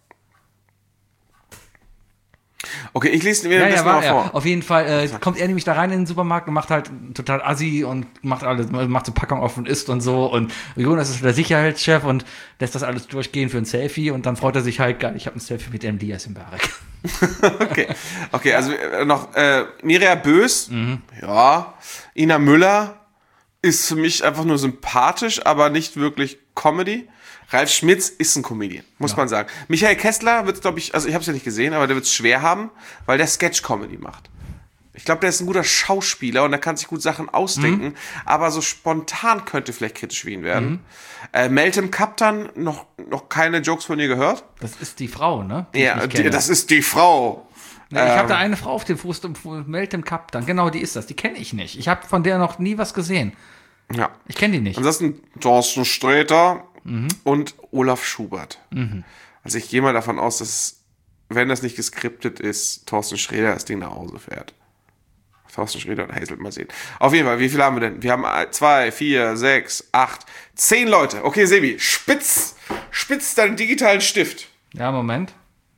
Speaker 3: Okay, ich lese mir
Speaker 2: Ja,
Speaker 3: das
Speaker 2: ja,
Speaker 3: mal
Speaker 2: war er.
Speaker 3: vor.
Speaker 2: Auf jeden Fall äh, kommt er nämlich da rein in den Supermarkt und macht halt total assi und macht alles, macht so Packung auf und isst und so. Und Jonas ist der Sicherheitschef und lässt das alles durchgehen für ein Selfie und dann freut er sich halt, geil, ich habe ein Selfie mit M. Diaz im Barek.
Speaker 3: Okay, okay, also äh, noch äh, Mireia Bös,
Speaker 2: Mhm.
Speaker 3: ja, Ina Müller ist für mich einfach nur sympathisch, aber nicht wirklich Comedy. Ralf Schmitz ist ein Comedian, muss man sagen. Michael Kessler wird es, glaube ich, also ich habe es ja nicht gesehen, aber der wird es schwer haben, weil der Sketch-Comedy macht. Ich glaube, der ist ein guter Schauspieler und der kann sich gut Sachen ausdenken,
Speaker 2: Mhm.
Speaker 3: aber so spontan könnte vielleicht kritisch für ihn werden. Mhm. Äh, Meltem Kaptan, noch, noch keine Jokes von ihr gehört?
Speaker 2: Das ist die Frau, ne? Die ich
Speaker 3: Ja,
Speaker 2: nicht
Speaker 3: die,
Speaker 2: kenne.
Speaker 3: das ist die Frau.
Speaker 2: Nee, ich habe
Speaker 3: Ähm,
Speaker 2: da eine Frau auf dem Fuß, Meltem Cup, dann genau die ist das. Die kenne ich nicht. Ich habe von der noch nie was gesehen.
Speaker 3: Ja.
Speaker 2: Ich kenne die nicht.
Speaker 3: Ansonsten Thorsten Sträter
Speaker 2: Mhm.
Speaker 3: und Olaf Schubert. Also ich gehe mal davon aus, dass, wenn das nicht geskriptet ist, Thorsten Sträter das Ding nach Hause fährt. Thorsten Sträter und Hazel, mal sehen. Auf jeden Fall, wie viele haben wir denn? Wir haben zwei, vier, sechs, acht, zehn Leute. Okay, Sebi, spitz, spitz deinen digitalen Stift.
Speaker 2: Ja, Moment.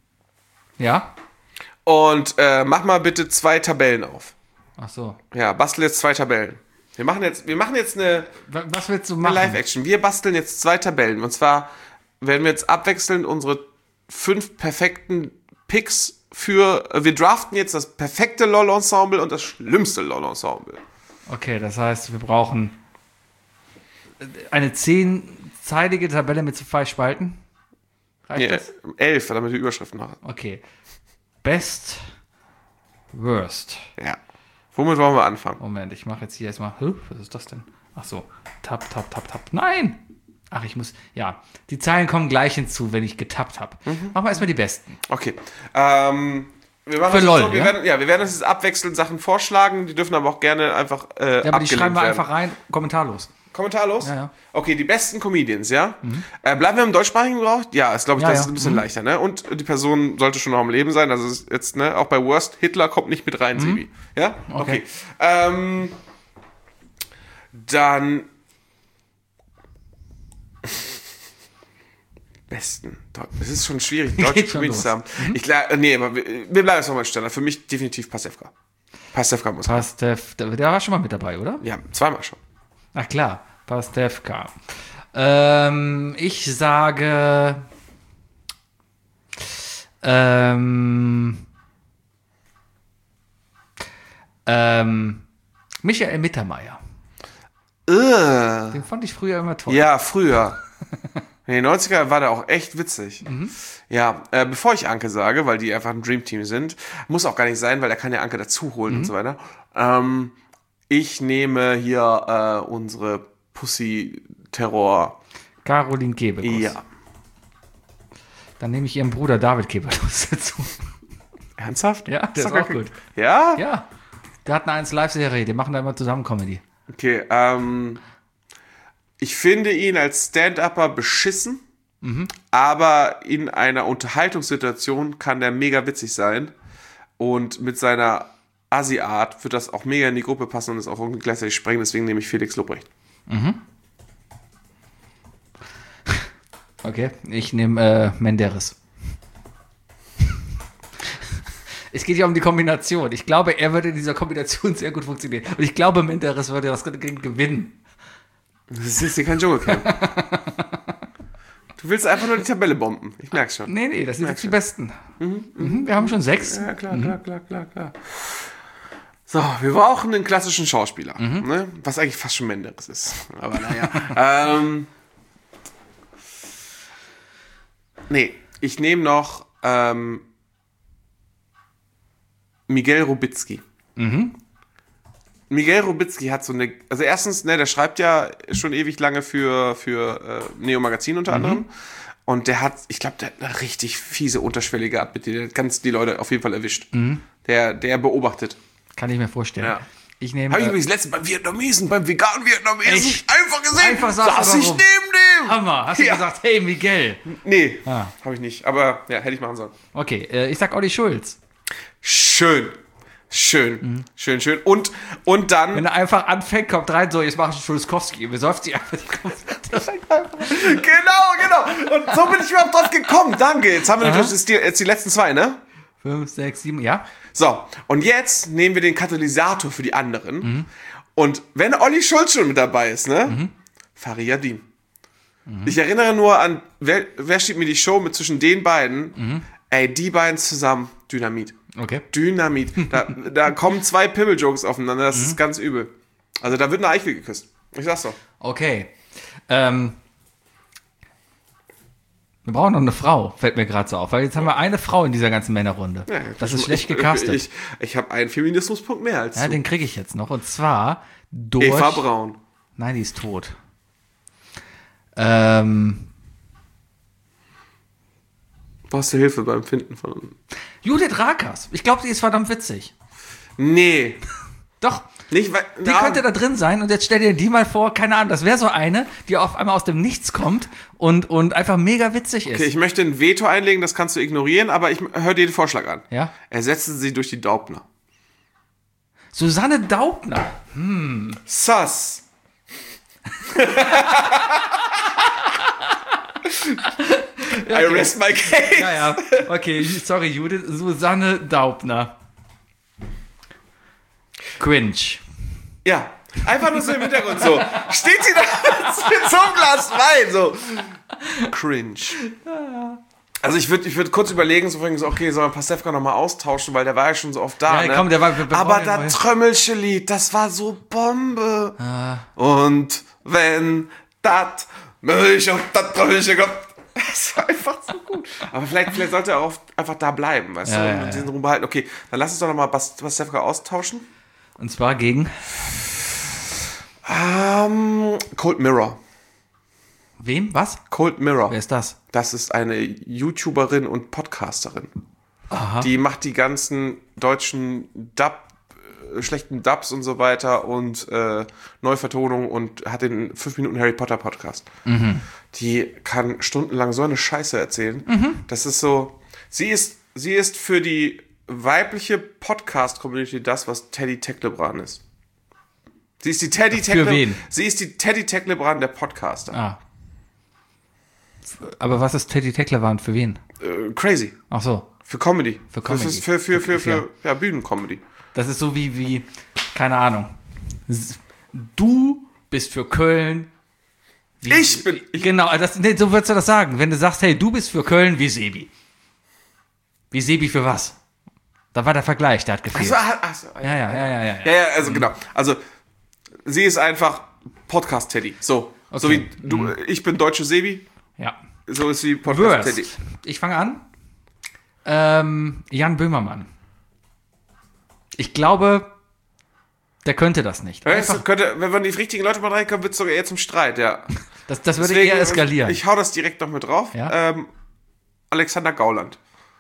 Speaker 2: Ja?
Speaker 3: Und äh, mach mal bitte zwei Tabellen auf.
Speaker 2: Ach so.
Speaker 3: Ja, bastel jetzt zwei Tabellen. Wir machen jetzt, wir machen jetzt eine,
Speaker 2: Wa- Was willst du
Speaker 3: eine
Speaker 2: machen?
Speaker 3: Live-Action. Wir basteln jetzt zwei Tabellen. Und zwar werden wir jetzt abwechselnd unsere fünf perfekten Picks für, wir draften jetzt das perfekte LOL-Ensemble und das schlimmste LOL-Ensemble.
Speaker 2: Okay, das heißt, wir brauchen eine zehnteilige Tabelle mit zwei Spalten. Reicht
Speaker 3: Nee,
Speaker 2: das?
Speaker 3: elf, damit wir Überschriften haben.
Speaker 2: Okay. Best, Worst.
Speaker 3: Ja. Womit wollen wir anfangen?
Speaker 2: Moment, ich mache jetzt hier erstmal. Hä, was ist das denn? Ach so. Tap, tap, tap, tap. Nein! Ach, ich muss. Ja, die Zeilen kommen gleich hinzu, wenn ich getappt habe.
Speaker 3: Mhm.
Speaker 2: Machen wir erstmal die besten.
Speaker 3: Okay. Ähm, wir machen
Speaker 2: Für
Speaker 3: das
Speaker 2: LOL,
Speaker 3: so, wir
Speaker 2: ja?
Speaker 3: werden, ja, wir werden uns jetzt abwechselnd Sachen vorschlagen. Die dürfen aber auch gerne einfach äh,
Speaker 2: Ja, aber die
Speaker 3: abgelehnt
Speaker 2: schreiben wir
Speaker 3: werden.
Speaker 2: einfach rein, kommentarlos.
Speaker 3: Kommentarlos?
Speaker 2: Ja, ja.
Speaker 3: Okay, die besten Comedians, ja? Äh, bleiben wir im deutschsprachigen Gebrauch? Ja, ist, glaube ich,
Speaker 2: Ja,
Speaker 3: das
Speaker 2: ja.
Speaker 3: ist ein bisschen
Speaker 2: Mhm.
Speaker 3: leichter, ne? Und die Person sollte schon noch am Leben sein. Also ist jetzt, ne, auch bei Worst, Hitler kommt nicht mit rein, Sebi. Ja? Okay.
Speaker 2: Okay.
Speaker 3: Ähm, dann besten. Es ist schon schwierig, deutsche
Speaker 2: Geht schon
Speaker 3: Comedians zu
Speaker 2: los.
Speaker 3: haben. Ich, gla- nee, aber wir, wir bleiben jetzt nochmal Standard. Für mich definitiv Pasewka. Pasewka muss.
Speaker 2: Pastef, der, der war schon mal mit dabei, oder?
Speaker 3: Ja, zweimal schon.
Speaker 2: Ach klar, Pastewka. Ähm, ich sage. Ähm, ähm, Michael Mittermeier.
Speaker 3: Äh.
Speaker 2: Den fand ich früher immer toll.
Speaker 3: Ja, früher. In den neunziger war der auch echt witzig. Ja, äh, bevor ich Anke sage, weil die einfach ein Dreamteam sind, muss auch gar nicht sein, weil er kann ja Anke dazu holen und so weiter. Ähm, ich nehme hier äh, unsere Pussy-Terror.
Speaker 2: Caroline Kebekus.
Speaker 3: Ja.
Speaker 2: Dann nehme ich ihren Bruder David Kebekus dazu.
Speaker 3: Ernsthaft?
Speaker 2: Ja, der ist
Speaker 3: doch
Speaker 2: auch
Speaker 3: gar-
Speaker 2: gut.
Speaker 3: Ja?
Speaker 2: Ja, der hat eine eins Live-Serie, die machen da immer zusammen Comedy.
Speaker 3: Okay, ähm, ich finde ihn als Stand-Upper beschissen, aber in einer Unterhaltungssituation kann der mega witzig sein und mit seiner Assi-Art wird das auch mega in die Gruppe passen und es auch irgendwie gleichzeitig sprengen, deswegen nehme ich Felix Lobrecht.
Speaker 2: Okay, ich nehme äh, Menderes. Es geht ja um die Kombination. Ich glaube, er würde in dieser Kombination sehr gut funktionieren. Und ich glaube, Menderes würde das gewinnen.
Speaker 3: Das ist hier kein Dschungelcamp. Du willst einfach nur die Tabelle bomben. Ich merk's schon.
Speaker 2: Nee, nee, das sind jetzt die besten. Mhm, wir haben schon sechs.
Speaker 3: Ja, klar, klar, klar, klar, klar. So, wir brauchen einen klassischen Schauspieler. Ne? Was eigentlich fast schon Menderes ist. Aber naja. ähm, nee, ich nehme noch ähm, Miguel Rubitzky. Miguel Rubitzky hat so eine, also erstens, ne, der schreibt ja schon ewig lange für, für äh, Neo Magazin unter anderem. Und der hat, ich glaube, der hat eine richtig fiese, unterschwellige Art, mit der der ganz die Leute auf jeden Fall erwischt. Der, der beobachtet.
Speaker 2: Kann ich mir vorstellen.
Speaker 3: Ja.
Speaker 2: Ich nehme.
Speaker 3: Habe ich
Speaker 2: Äh,
Speaker 3: übrigens letztens beim Vietnamesen, beim veganen Vietnamesen
Speaker 2: Echt?
Speaker 3: einfach gesehen.
Speaker 2: Einfach sagst
Speaker 3: saß
Speaker 2: du,
Speaker 3: ich
Speaker 2: warum?
Speaker 3: neben dem.
Speaker 2: Hammer. Hast du
Speaker 3: Ja.
Speaker 2: gesagt, hey Miguel?
Speaker 3: Nee,
Speaker 2: Ah.
Speaker 3: habe ich nicht. Aber ja, hätte ich machen sollen.
Speaker 2: Okay, äh, ich sag Olli Schulz.
Speaker 3: Schön. Schön. Schön, schön. Und, und dann.
Speaker 2: Wenn er einfach anfängt, kommt rein, so, jetzt mach ich Schulzkowski. Besäuft sie einfach die komplette.
Speaker 3: Genau, genau. Und so bin ich überhaupt drauf gekommen. Danke. Jetzt haben wir jetzt die, jetzt die letzten zwei, ne?
Speaker 2: Fünf, sechs, sieben, ja.
Speaker 3: So, und jetzt nehmen wir den Katalysator für die anderen. Mhm. Und wenn Olli Schulz schon mit dabei ist, ne? Mhm. Fariyadim. Mhm. Ich erinnere nur an, wer, wer steht mir die Show mit zwischen den beiden? Mhm. Ey, die beiden zusammen, Dynamit.
Speaker 2: Okay.
Speaker 3: Dynamit. Da, da kommen zwei Pimmel-Jokes aufeinander, das mhm. ist ganz übel. Also da wird eine Eichel geküsst. Ich sag's doch.
Speaker 2: Okay. Ähm, wir brauchen noch eine Frau, fällt mir gerade so auf. Weil jetzt haben wir eine Frau in dieser ganzen Männerrunde. Ja, das ist schlecht gecastet.
Speaker 3: Ich, ich, ich habe einen Feminismuspunkt mehr als
Speaker 2: Ja,
Speaker 3: du.
Speaker 2: Den kriege ich jetzt noch. Und zwar durch...
Speaker 3: Eva Braun.
Speaker 2: Nein, die ist tot. Ähm...
Speaker 3: Brauchst du Hilfe beim Finden von...
Speaker 2: Judith Rakers. Ich glaube, die ist verdammt witzig.
Speaker 3: Nee.
Speaker 2: Doch.
Speaker 3: Nicht, weil,
Speaker 2: die na, könnte da drin sein und jetzt stell dir die mal vor, keine Ahnung, das wäre so eine, die auf einmal aus dem Nichts kommt und, und einfach mega witzig ist.
Speaker 3: Okay, ich möchte ein Veto einlegen, das kannst du ignorieren, aber ich höre dir den Vorschlag an.
Speaker 2: Ja?
Speaker 3: Ersetzen sie durch die Daubner.
Speaker 2: Susanne Daubner. Hm.
Speaker 3: Sass. I rest my case.
Speaker 2: Ja, ja. Okay, sorry, Judith. Susanne Daubner. Cringe.
Speaker 3: Ja, einfach nur so im Hintergrund so. Steht sie da mit so einem Glas Wein, so. Cringe. Also ich würde ich würd kurz überlegen, so, okay, soll man Pastewka nochmal austauschen, weil der war ja schon so oft da,
Speaker 2: ja,
Speaker 3: ne?
Speaker 2: Komm, der war, wir, wir
Speaker 3: aber das Trömmelsche Lied, das war so Bombe. Ah. Und wenn das Milch und das Trömmelsche kommt, das war einfach so gut. Aber vielleicht, vielleicht sollte er auch einfach da bleiben, weißt
Speaker 2: ja,
Speaker 3: du,
Speaker 2: ja,
Speaker 3: und
Speaker 2: ja.
Speaker 3: diesen Ruhm behalten. Okay, dann lass uns doch nochmal Pastewka austauschen.
Speaker 2: Und zwar gegen?
Speaker 3: Um, Cold Mirror.
Speaker 2: Wem? Was?
Speaker 3: Cold Mirror.
Speaker 2: Wer ist das?
Speaker 3: Das ist eine YouTuberin und Podcasterin.
Speaker 2: Aha.
Speaker 3: Die macht die ganzen deutschen Dub, äh, schlechten Dubs und so weiter und äh, Neuvertonungen und hat den fünf Minuten Harry Potter Podcast. Mhm. Die kann stundenlang so eine Scheiße erzählen. Mhm. Das ist so, sie ist, sie ist für die weibliche Podcast-Community das, was Teddy Tecklebrand ist. Sie ist die Teddy
Speaker 2: Für wen?
Speaker 3: Sie ist die Teddy Tecklebrand der Podcaster.
Speaker 2: Ah. Aber was ist Teddy Tecklebrand für wen?
Speaker 3: Äh, crazy.
Speaker 2: Ach so.
Speaker 3: Für Comedy.
Speaker 2: Für Comedy.
Speaker 3: Für, für, für, für, für ja, Bühnencomedy.
Speaker 2: Das ist so wie, wie, keine Ahnung. Du bist für Köln. Wie,
Speaker 3: ich bin. Ich
Speaker 2: genau, das, nee, so würdest du das sagen. Wenn du sagst, hey, du bist für Köln wie Sebi. Wie Sebi für was? Da war der Vergleich, der hat gefehlt.
Speaker 3: Ach so, ach so,
Speaker 2: ja, ja, ja, ja, ja.
Speaker 3: Ja, ja, also genau. Also, sie ist einfach Podcast-Teddy. So. Okay. So wie du, mhm. ich bin deutsche Sebi.
Speaker 2: Ja.
Speaker 3: So ist sie Podcast-Teddy.
Speaker 2: Ich fange an. Ähm, Jan Böhmermann. Ich glaube, der könnte das nicht.
Speaker 3: Einfach, könnte, wenn man die richtigen Leute mal reinkommen, wird es sogar eher zum Streit, ja.
Speaker 2: Das, das würde Deswegen, eher eskalieren.
Speaker 3: Ich hau das direkt noch mit drauf.
Speaker 2: Ja?
Speaker 3: Ähm, Alexander Gauland.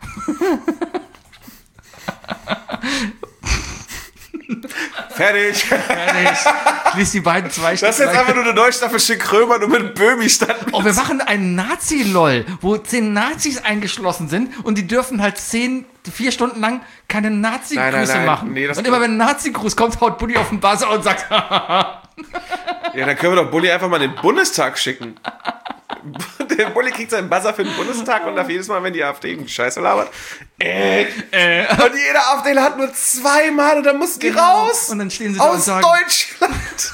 Speaker 3: Fertig.
Speaker 2: Fertig. Schließ die beiden zwei
Speaker 3: Das ist jetzt einfach nur eine neue Staffel Schick Krömer nur mit Böhmi statt.
Speaker 2: Oh, wir machen einen Nazi-Lol, wo zehn Nazis eingeschlossen sind und die dürfen halt zehn, vier Stunden lang keine Nazi-Grüße machen. Nee, und immer wenn ein Nazi-Gruß kommt, haut Bulli auf den Buzzer und sagt
Speaker 3: ja, dann können wir doch Bulli einfach mal in den Bundestag schicken. Der Bulli kriegt seinen Buzzer für den Bundestag und darf jedes Mal, wenn die AfD einen Scheiße labert, äh, äh. Und jeder AfD hat nur zweimal und dann mussten die
Speaker 2: genau.
Speaker 3: raus.
Speaker 2: Und dann stehen sie da
Speaker 3: aus
Speaker 2: und sagen,
Speaker 3: Deutschland.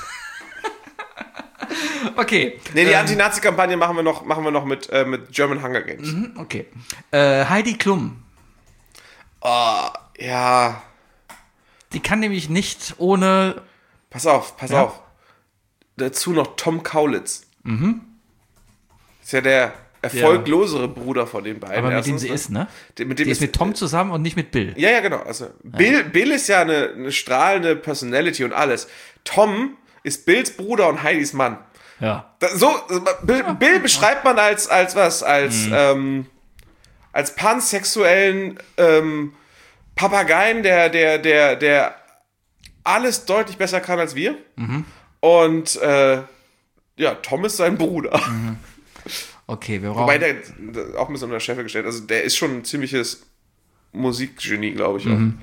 Speaker 2: Okay.
Speaker 3: Nee, die
Speaker 2: ähm,
Speaker 3: Anti-Nazi-Kampagne machen wir noch, machen wir noch mit, äh, mit German Hunger Games.
Speaker 2: Mhm, okay. Äh, Heidi Klum.
Speaker 3: Oh, ja.
Speaker 2: Die kann nämlich nicht ohne...
Speaker 3: Pass auf, pass ja. auf. Dazu noch Tom Kaulitz. Mhm. Ist ja der erfolglosere ja. Bruder von den beiden.
Speaker 2: Aber mit dem sie ist, ne?
Speaker 3: Mit dem
Speaker 2: die ist mit Tom zusammen und nicht mit Bill.
Speaker 3: Ja, ja, genau. Also Bill, ja. Bill ist ja eine, eine strahlende Personality und alles. Tom ist Bills Bruder und Heidis Mann.
Speaker 2: Ja.
Speaker 3: Da, so, Bill, Bill beschreibt man als, als was? Als, mhm. ähm, als pansexuellen ähm, Papageien, der, der, der, der alles deutlich besser kann als wir. Mhm. Und äh, ja, Tom ist sein Bruder.
Speaker 2: Mhm. Okay, wir brauchen...
Speaker 3: Wobei der, der auch ein bisschen unter Scheffel gestellt. Also der ist schon ein ziemliches Musikgenie, glaube ich.
Speaker 2: Mhm.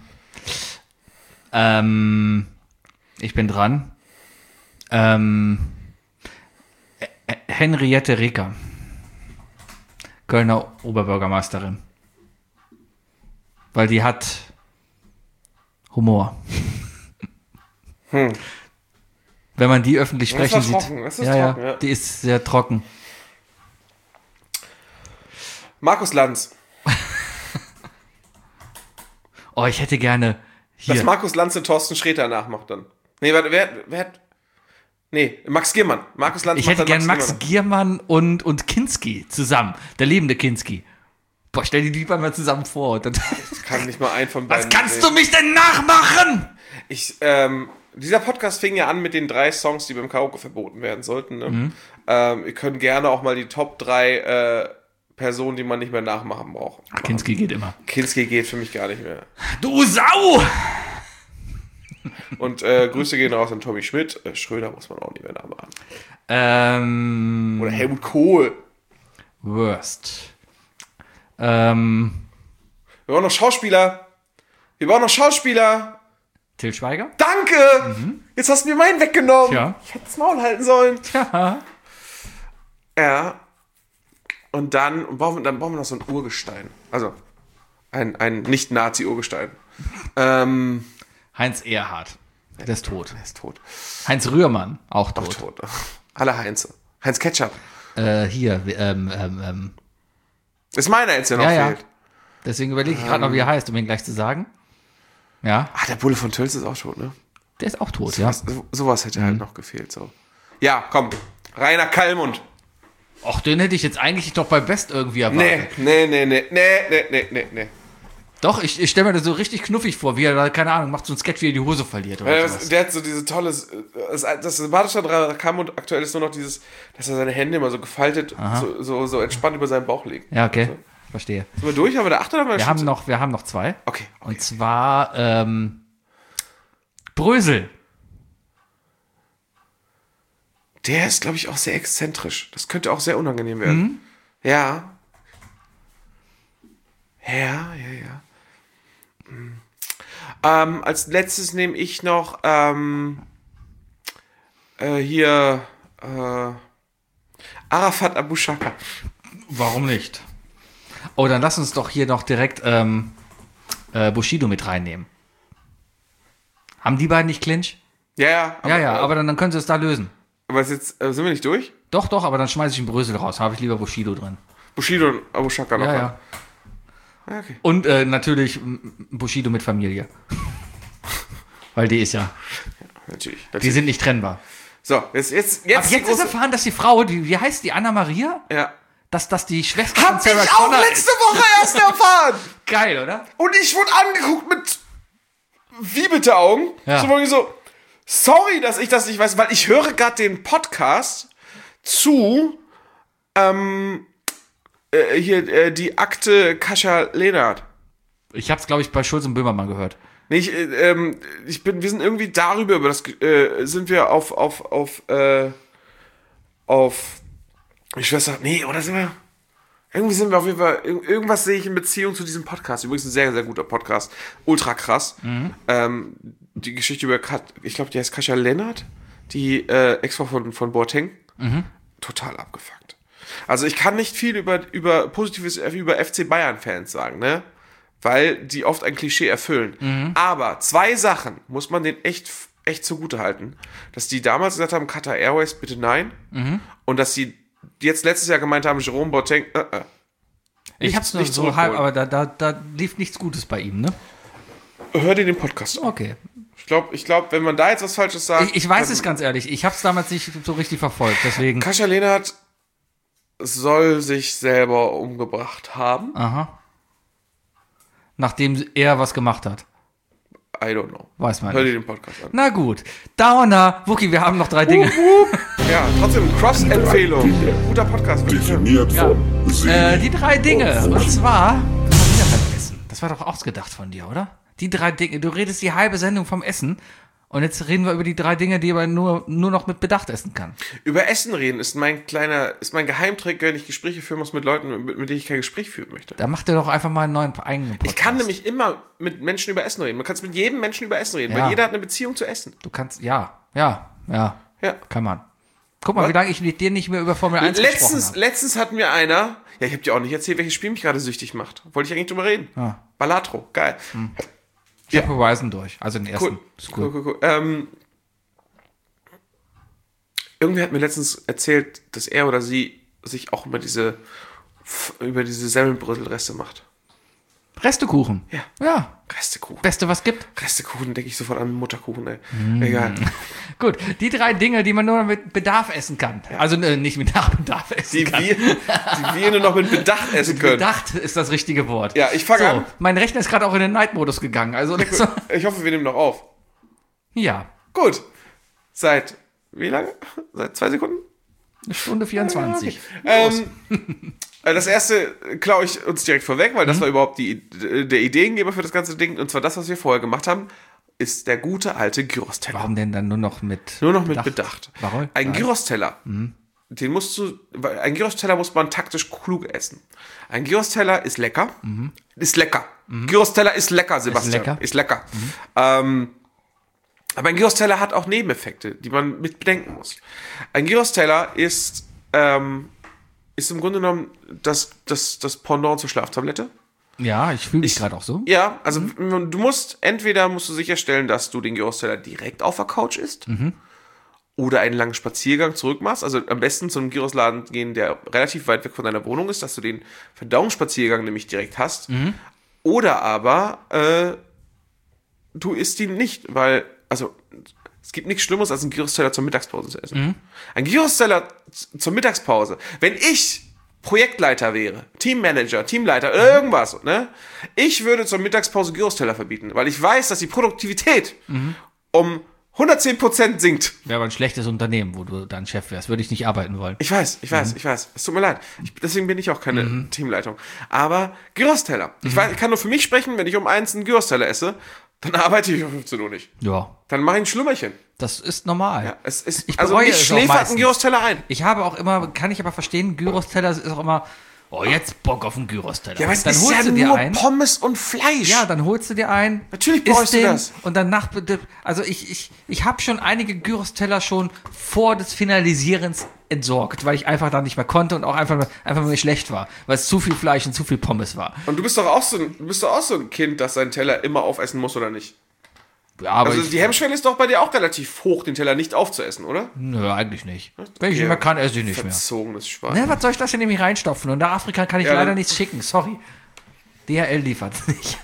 Speaker 2: Ähm, ich bin dran. Ähm, Henriette Reker. Kölner Oberbürgermeisterin. Weil die hat Humor.
Speaker 3: Hm.
Speaker 2: Wenn man die öffentlich
Speaker 3: Das
Speaker 2: sprechen
Speaker 3: ist
Speaker 2: sieht.
Speaker 3: trocken, das ist
Speaker 2: ja,
Speaker 3: trocken,
Speaker 2: ja,
Speaker 3: ja.
Speaker 2: die ist sehr trocken.
Speaker 3: Markus Lanz.
Speaker 2: Oh, ich hätte gerne hier.
Speaker 3: Dass Markus Lanz den Thorsten Sträter nachmacht dann. Nee, warte, wer, wer hat... Nee, Max Giermann. Markus Lanz
Speaker 2: Ich
Speaker 3: macht
Speaker 2: hätte
Speaker 3: dann
Speaker 2: gern Max Giermann und, und Kinski zusammen. Der lebende Kinski. Boah, stell dir die beiden mal zusammen vor. Und dann,
Speaker 3: Ich kann nicht mal einen von
Speaker 2: was
Speaker 3: beiden
Speaker 2: kannst
Speaker 3: sehen.
Speaker 2: du mich denn nachmachen?
Speaker 3: Ich, ähm, dieser Podcast fing ja an mit den drei Songs, die beim Karaoke verboten werden sollten. Ne?
Speaker 2: Mhm.
Speaker 3: Ähm, wir können gerne auch mal die Top drei äh, Personen, die man nicht mehr nachmachen braucht.
Speaker 2: Kinski geht immer.
Speaker 3: Kinski geht für mich gar nicht mehr.
Speaker 2: Du Sau!
Speaker 3: Und äh, Grüße gehen raus an Tommy Schmidt. Äh, Schröder muss man auch nicht mehr nachmachen.
Speaker 2: Ähm,
Speaker 3: Oder Helmut Kohl.
Speaker 2: Worst. Ähm,
Speaker 3: Wir brauchen noch Schauspieler. Wir brauchen noch Schauspieler.
Speaker 2: Till Schweiger?
Speaker 3: Danke! Jetzt hast du mir meinen weggenommen.
Speaker 2: Tja.
Speaker 3: Ich hätte das Maul halten sollen.
Speaker 2: Ja.
Speaker 3: Ja. Und dann, und brauchen, wir- dann brauchen wir noch so ein Urgestein. Also, ein, ein Nicht-Nazi-Urgestein. Ähm,
Speaker 2: Heinz Erhardt. Der ist tot.
Speaker 3: er ist tot.
Speaker 2: Heinz Rührmann, auch
Speaker 3: Auch
Speaker 2: tot.
Speaker 3: tot. Alle Heinze. Heinz Ketchup.
Speaker 2: Äh, hier, ähm, ähm, ähm.
Speaker 3: Ist meiner jetzt ja noch
Speaker 2: Ja, ja.
Speaker 3: fehlt.
Speaker 2: Deswegen überlege ich gerade noch, wie er heißt, um ihn gleich zu sagen. Ja,
Speaker 3: Ah, der Bulle von Tölz ist auch tot, ne?
Speaker 2: der ist auch tot, ja.
Speaker 3: So, sowas hätte
Speaker 2: Mhm.
Speaker 3: halt noch gefehlt, so. Ja, komm. Rainer Kallmund.
Speaker 2: Och, den hätte ich jetzt eigentlich doch bei Best irgendwie erwartet.
Speaker 3: Nee, nee, nee, nee, nee, nee, nee, nee, nee.
Speaker 2: Doch, ich, ich stelle mir das so richtig knuffig vor, wie er da, keine Ahnung, macht so einen Sketch, wie er die Hose verliert oder
Speaker 3: Äh,
Speaker 2: sowas.
Speaker 3: Der hat so diese tolle, das, das Sympathische an Rainer Kallmund aktuell ist nur noch dieses, dass er seine Hände immer so gefaltet, so, so, so entspannt über seinen Bauch legt.
Speaker 2: Ja, okay, verstehe.
Speaker 3: Sind wir durch? Haben wir da acht oder haben wir
Speaker 2: Wir haben noch, wir haben noch zwei.
Speaker 3: Okay, okay.
Speaker 2: Und zwar, ähm, Brösel.
Speaker 3: Der ist, glaube ich, auch sehr exzentrisch. Das könnte auch sehr unangenehm werden.
Speaker 2: Mhm.
Speaker 3: Ja. Ja, ja, ja. Hm. Ähm, als letztes nehme ich noch ähm, äh, hier äh, Arafat Abu Shaka.
Speaker 2: Warum nicht? Oh, dann lass uns doch hier noch direkt ähm, äh, Bushido mit reinnehmen. Haben die beiden nicht Clinch?
Speaker 3: Ja, ja.
Speaker 2: Ja, ja, aber dann, dann können sie es da lösen.
Speaker 3: Aber ist jetzt, äh, sind wir nicht durch?
Speaker 2: Doch, doch, aber dann schmeiße ich einen Brösel raus. Habe ich lieber Bushido drin.
Speaker 3: Bushido und Abu Shaka noch
Speaker 2: Ja,
Speaker 3: rein.
Speaker 2: ja.
Speaker 3: Ah, okay.
Speaker 2: Und äh, natürlich m, Bushido mit Familie. Weil die ist ja,
Speaker 3: Natürlich.
Speaker 2: die
Speaker 3: natürlich.
Speaker 2: sind nicht trennbar.
Speaker 3: So, jetzt, jetzt, jetzt.
Speaker 2: Aber
Speaker 3: die
Speaker 2: jetzt ist
Speaker 3: große-
Speaker 2: erfahren, dass die Frau, die, wie heißt die, Anna Maria?
Speaker 3: Ja.
Speaker 2: Dass das die Schwester von
Speaker 3: Hab ich
Speaker 2: Sarah
Speaker 3: auch
Speaker 2: Connor
Speaker 3: letzte
Speaker 2: ist.
Speaker 3: Woche erst erfahren!
Speaker 2: Geil, oder?
Speaker 3: Und ich wurde angeguckt mit wie bitte Augen.
Speaker 2: Ja.
Speaker 3: So wirklich so, sorry, dass ich das nicht weiß, weil ich höre gerade den Podcast zu ähm, äh, hier äh, die Akte Kasia Lehnert.
Speaker 2: Ich hab's, glaube ich, bei Schulz und Böhmermann gehört.
Speaker 3: Nee, ich, äh, ähm, ich bin, wir sind irgendwie darüber, über das äh, sind wir auf, auf, auf, äh, auf die Schwester, nee, oder sind wir, irgendwie sind wir auf jeden Fall, ir- irgendwas sehe ich in Beziehung zu diesem Podcast. Übrigens ein sehr, sehr guter Podcast. Ultra krass. Ähm, die Geschichte über, Kat, ich glaube, die heißt Kasia Lennart, die äh, Ex-Frau von, von Boateng. Total abgefuckt. Also ich kann nicht viel über, über Positives über F C Bayern-Fans sagen, ne? Weil die oft ein Klischee erfüllen. Aber zwei Sachen muss man denen echt, echt zugute halten. Dass die damals gesagt haben, Qatar Airways, bitte nein. Und dass sie jetzt letztes Jahr gemeint haben, Jerome Boateng, äh, äh.
Speaker 2: Ich
Speaker 3: Nicht-
Speaker 2: hab's nur
Speaker 3: nicht
Speaker 2: so
Speaker 3: zurückholen.
Speaker 2: halb, aber da, da, da lief nichts Gutes bei ihm, ne?
Speaker 3: Hör dir den Podcast an.
Speaker 2: Okay.
Speaker 3: Ich glaube, ich glaub, wenn man da jetzt was Falsches sagt.
Speaker 2: Ich, ich weiß
Speaker 3: dann-
Speaker 2: es ganz ehrlich. Ich hab's damals nicht so richtig verfolgt, deswegen.
Speaker 3: Kasia Lehnert soll sich selber umgebracht haben.
Speaker 2: Aha. Nachdem er was gemacht hat.
Speaker 3: I don't know.
Speaker 2: Weiß man
Speaker 3: Hör dir
Speaker 2: nicht.
Speaker 3: den Podcast an.
Speaker 2: Na gut. Downer. Wookie, wir haben noch drei Dinge.
Speaker 3: Ja, trotzdem, Cross-Empfehlung. Guter Podcast. wirklich.
Speaker 1: Definiert
Speaker 2: Ja.
Speaker 1: von Sie.
Speaker 2: Äh, die drei Dinge. Und zwar. Das hab ich wieder vergessen. Das war doch ausgedacht von dir, oder? Die drei Dinge. Du redest die halbe Sendung vom Essen. Und jetzt reden wir über die drei Dinge, die man nur, nur noch mit Bedacht essen kann.
Speaker 3: Über Essen reden ist mein kleiner, ist mein Geheimtrick, wenn ich Gespräche führen muss mit Leuten, mit, mit denen ich kein Gespräch führen möchte.
Speaker 2: Da macht er doch einfach mal einen neuen eigenen Podcast.
Speaker 3: Ich kann nämlich immer mit Menschen über Essen reden. Man kann mit jedem Menschen über Essen reden,
Speaker 2: Ja.
Speaker 3: weil jeder hat eine Beziehung zu Essen.
Speaker 2: Du kannst. Ja. Ja. Ja.
Speaker 3: Ja.
Speaker 2: Kann man. Guck mal,
Speaker 3: Was?
Speaker 2: wie lange ich mit dir nicht mehr über Formel eins gesprochen
Speaker 3: Letztens,
Speaker 2: habe.
Speaker 3: letztens hat mir einer, ja, ich habe dir auch nicht erzählt, welches Spiel mich gerade süchtig macht. Wollte ich eigentlich drüber reden.
Speaker 2: Ah.
Speaker 3: Balatro, geil.
Speaker 2: Ich habe Horizon durch, also den ersten.
Speaker 3: Cool.
Speaker 2: Ist
Speaker 3: Cool, cool, cool. Ähm, irgendwer hat mir letztens erzählt, dass er oder sie sich auch über diese, über diese Semmelbrötelreste macht.
Speaker 2: Restekuchen.
Speaker 3: Ja.
Speaker 2: Ja.
Speaker 3: Restekuchen.
Speaker 2: Beste, was gibt.
Speaker 3: Restekuchen, denke ich sofort an Mutterkuchen, ey.
Speaker 2: Mm.
Speaker 3: Egal.
Speaker 2: Gut, die drei Dinge, die man nur mit Bedarf essen kann. Also äh, nicht mit Nachbedarf essen
Speaker 3: Die
Speaker 2: kann.
Speaker 3: wir, die wir nur noch mit Bedacht essen können.
Speaker 2: Bedacht ist das richtige Wort.
Speaker 3: Ja, ich fange
Speaker 2: so,
Speaker 3: an.
Speaker 2: mein Rechner ist gerade auch in den Night-Modus gegangen. Also, so,
Speaker 3: Ich hoffe, wir nehmen noch auf.
Speaker 2: ja,
Speaker 3: Gut. Seit, wie lange? Seit zwei Sekunden?
Speaker 2: eine Stunde vierundzwanzig.
Speaker 3: Ähm, das erste klaue ich uns direkt vorweg, weil das war überhaupt die, der Ideengeber für das ganze Ding. Und zwar das, was wir vorher gemacht haben, ist der gute alte Gyros-Teller.
Speaker 2: Warum denn dann nur noch mit
Speaker 3: Nur noch mit Bedacht.
Speaker 2: Warum?
Speaker 3: Ein
Speaker 2: Nein.
Speaker 3: Gyros-Teller, den musst du, weil ein Gyros-Teller muss man taktisch klug essen. Ein Gyros-Teller ist lecker. Ist lecker. Gyros-Teller ist lecker, Sebastian.
Speaker 2: lecker?
Speaker 3: Ist lecker. Ähm, aber ein Gyros-Teller hat auch Nebeneffekte, die man mit bedenken muss. Ein Gyros-Teller ist, ähm, ist im Grunde genommen das, das, das Pendant zur Schlaftablette.
Speaker 2: Ja, ich fühle mich gerade auch so.
Speaker 3: Ja, also du musst, entweder musst du sicherstellen, dass du den Gyros-Teller direkt auf der Couch isst oder einen langen Spaziergang zurück machst. Also am besten zu einem Gyrosladen gehen, der relativ weit weg von deiner Wohnung ist, dass du den Verdauungsspaziergang nämlich direkt hast. Oder aber äh, du isst ihn nicht, weil, also es gibt nichts Schlimmeres, als einen Gyros-Teller zur Mittagspause zu essen. Ein Gyros-Teller z- zur Mittagspause, wenn ich Projektleiter wäre, Teammanager, Teamleiter, irgendwas, ne? Ich würde zur Mittagspause Gyros-Teller verbieten, weil ich weiß, dass die Produktivität um hundertzehn Prozent sinkt.
Speaker 2: Wäre aber ein schlechtes Unternehmen, wo du dann Chef wärst. Würde ich nicht arbeiten wollen.
Speaker 3: Ich weiß, ich weiß, ich weiß. Es tut mir leid. Ich, deswegen bin ich auch keine Teamleitung. Aber Gyros-Teller. Ich, weiß, ich kann nur für mich sprechen, wenn ich um eins einen Gyros-Teller esse, dann arbeite ich um fünfzehn Uhr nicht.
Speaker 2: Ja,
Speaker 3: Dann mache ich ein Schlummerchen.
Speaker 2: das ist normal.
Speaker 3: Ja, es ist,
Speaker 2: Ich
Speaker 3: also
Speaker 2: bereue
Speaker 3: mich
Speaker 2: es auch
Speaker 3: schläfert ein
Speaker 2: meistens.
Speaker 3: Gyros-Teller ein.
Speaker 2: Ich habe auch immer, kann ich aber verstehen, Gyros-Teller ist auch immer, oh, jetzt Bock auf einen Gyros-Teller.
Speaker 3: Ja, aber es
Speaker 2: dann
Speaker 3: ist
Speaker 2: holst
Speaker 3: ja
Speaker 2: du dir
Speaker 3: nur
Speaker 2: einen.
Speaker 3: Pommes und Fleisch.
Speaker 2: Ja, dann holst du dir einen.
Speaker 3: Natürlich
Speaker 2: isst
Speaker 3: bereust du
Speaker 2: den
Speaker 3: das.
Speaker 2: Und dann nach, also ich, ich, ich habe schon einige Gyros-Teller schon vor des Finalisierens entsorgt, weil ich einfach da nicht mehr konnte und auch einfach, einfach mir schlecht war, weil es zu viel Fleisch und zu viel Pommes war.
Speaker 3: Und du bist doch auch so ein, du bist doch auch so ein Kind, das seinen Teller immer aufessen muss, oder nicht?
Speaker 2: Ja, aber
Speaker 3: Also
Speaker 2: ich,
Speaker 3: die Hemmschwelle ist doch bei dir auch relativ hoch, den Teller nicht aufzuessen, oder?
Speaker 2: nö, eigentlich nicht. Wenn ich
Speaker 3: Okay.
Speaker 2: nicht mehr kann, esse ich nicht mehr.
Speaker 3: Verzogenes Schwein.
Speaker 2: Ne, was soll ich das denn nämlich reinstopfen? Und nach Afrika kann ich
Speaker 3: Ja,
Speaker 2: leider
Speaker 3: dann-
Speaker 2: nichts schicken, sorry. D H L liefert nicht.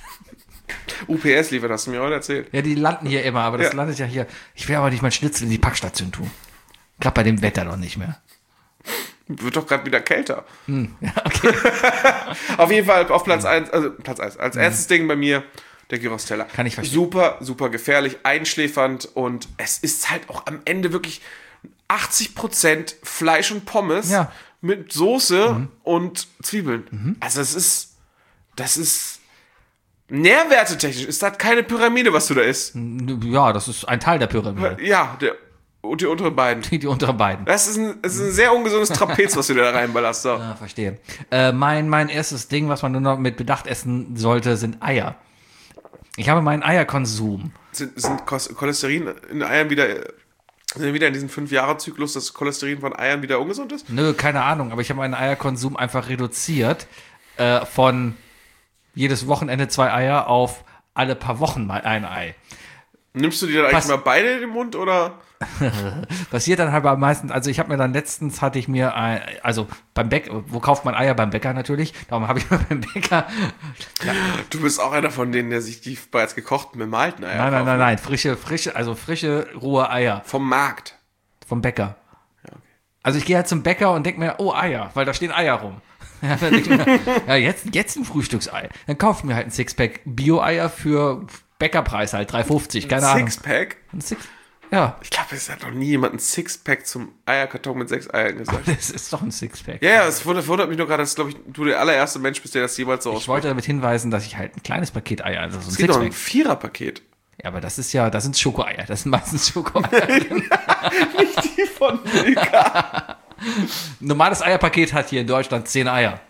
Speaker 3: U P S liefert, hast du mir heute erzählt.
Speaker 2: Ja, die landen hier immer, aber das
Speaker 3: Ja.
Speaker 2: landet ja hier. Ich will aber nicht mein Schnitzel in die Packstation tun. Gerade bei dem Wetter noch nicht mehr.
Speaker 3: Wird doch gerade wieder kälter.
Speaker 2: Ja, okay.
Speaker 3: Auf jeden Fall auf Platz eins, also Platz eins. Als erstes Ding bei mir der Gyros-Teller.
Speaker 2: Kann ich verstehen.
Speaker 3: Super, super gefährlich, einschläfernd und es ist halt auch am Ende wirklich achtzig Prozent Fleisch und Pommes
Speaker 2: Ja.
Speaker 3: mit Soße und Zwiebeln. Also es ist, das ist nährwertetechnisch, ist das keine Pyramide, was du da isst.
Speaker 2: Ja, das ist ein Teil der Pyramide.
Speaker 3: Ja, der, und die unteren beiden.
Speaker 2: Die, die unteren beiden.
Speaker 3: Das ist ein, das ist ein sehr ungesundes Trapez, was du da reinballerst. So.
Speaker 2: Ja, verstehe. Äh, mein, mein erstes Ding, was man nur noch mit Bedacht essen sollte, sind Eier. Ich habe meinen Eierkonsum.
Speaker 3: Sind, sind Chos- Cholesterin in Eiern wieder, sind wir wieder in diesem fünf-Jahre-Zyklus, dass Cholesterin von Eiern wieder ungesund ist?
Speaker 2: Nö, keine Ahnung, aber ich habe meinen Eierkonsum einfach reduziert äh, von jedes Wochenende zwei Eier auf alle paar Wochen mal ein Ei.
Speaker 3: Nimmst du die dann eigentlich
Speaker 2: Pass-
Speaker 3: mal beide in den Mund oder?
Speaker 2: Passiert dann halt am meisten, also ich habe mir dann letztens, hatte ich mir, ein, also beim Bäcker, wo kauft man Eier? Beim Bäcker natürlich, darum habe ich mir beim Bäcker,
Speaker 3: Du bist auch einer von denen, der sich die bereits gekochten, bemalten Eier
Speaker 2: nein, nein,
Speaker 3: kauft.
Speaker 2: nein, nein, frische, frische, also frische, rohe Eier
Speaker 3: Vom Markt.
Speaker 2: vom Bäcker. Also ich gehe halt zum Bäcker und denke mir, oh Eier, weil da stehen Eier rum. Ja, dann denk ich mir, ja jetzt, jetzt ein Frühstücksei. Dann kauft mir halt ein Sixpack Bio-Eier für Bäckerpreis halt, drei fünfzig, keine Ahnung.
Speaker 3: Sixpack?
Speaker 2: Ein Six, ja,
Speaker 3: Ich glaube, es hat noch nie jemand ein Sixpack zum Eierkarton mit sechs Eiern gesagt.
Speaker 2: das ist doch ein Sixpack.
Speaker 3: Ja, ja, es wundert, wundert mich nur gerade, dass, glaube ich, du der allererste Mensch bist, der das jemals so
Speaker 2: Ich wollte damit hinweisen, dass ich halt ein kleines Paket Eier, also so ein
Speaker 3: Es gibt noch ein
Speaker 2: Sixpack.
Speaker 3: Viererpaket.
Speaker 2: Ja, aber das ist ja, das sind Schokoeier. Das sind meistens Schokoeier.
Speaker 3: Die von Milka.
Speaker 2: Ein normales Eierpaket hat hier in Deutschland zehn Eier.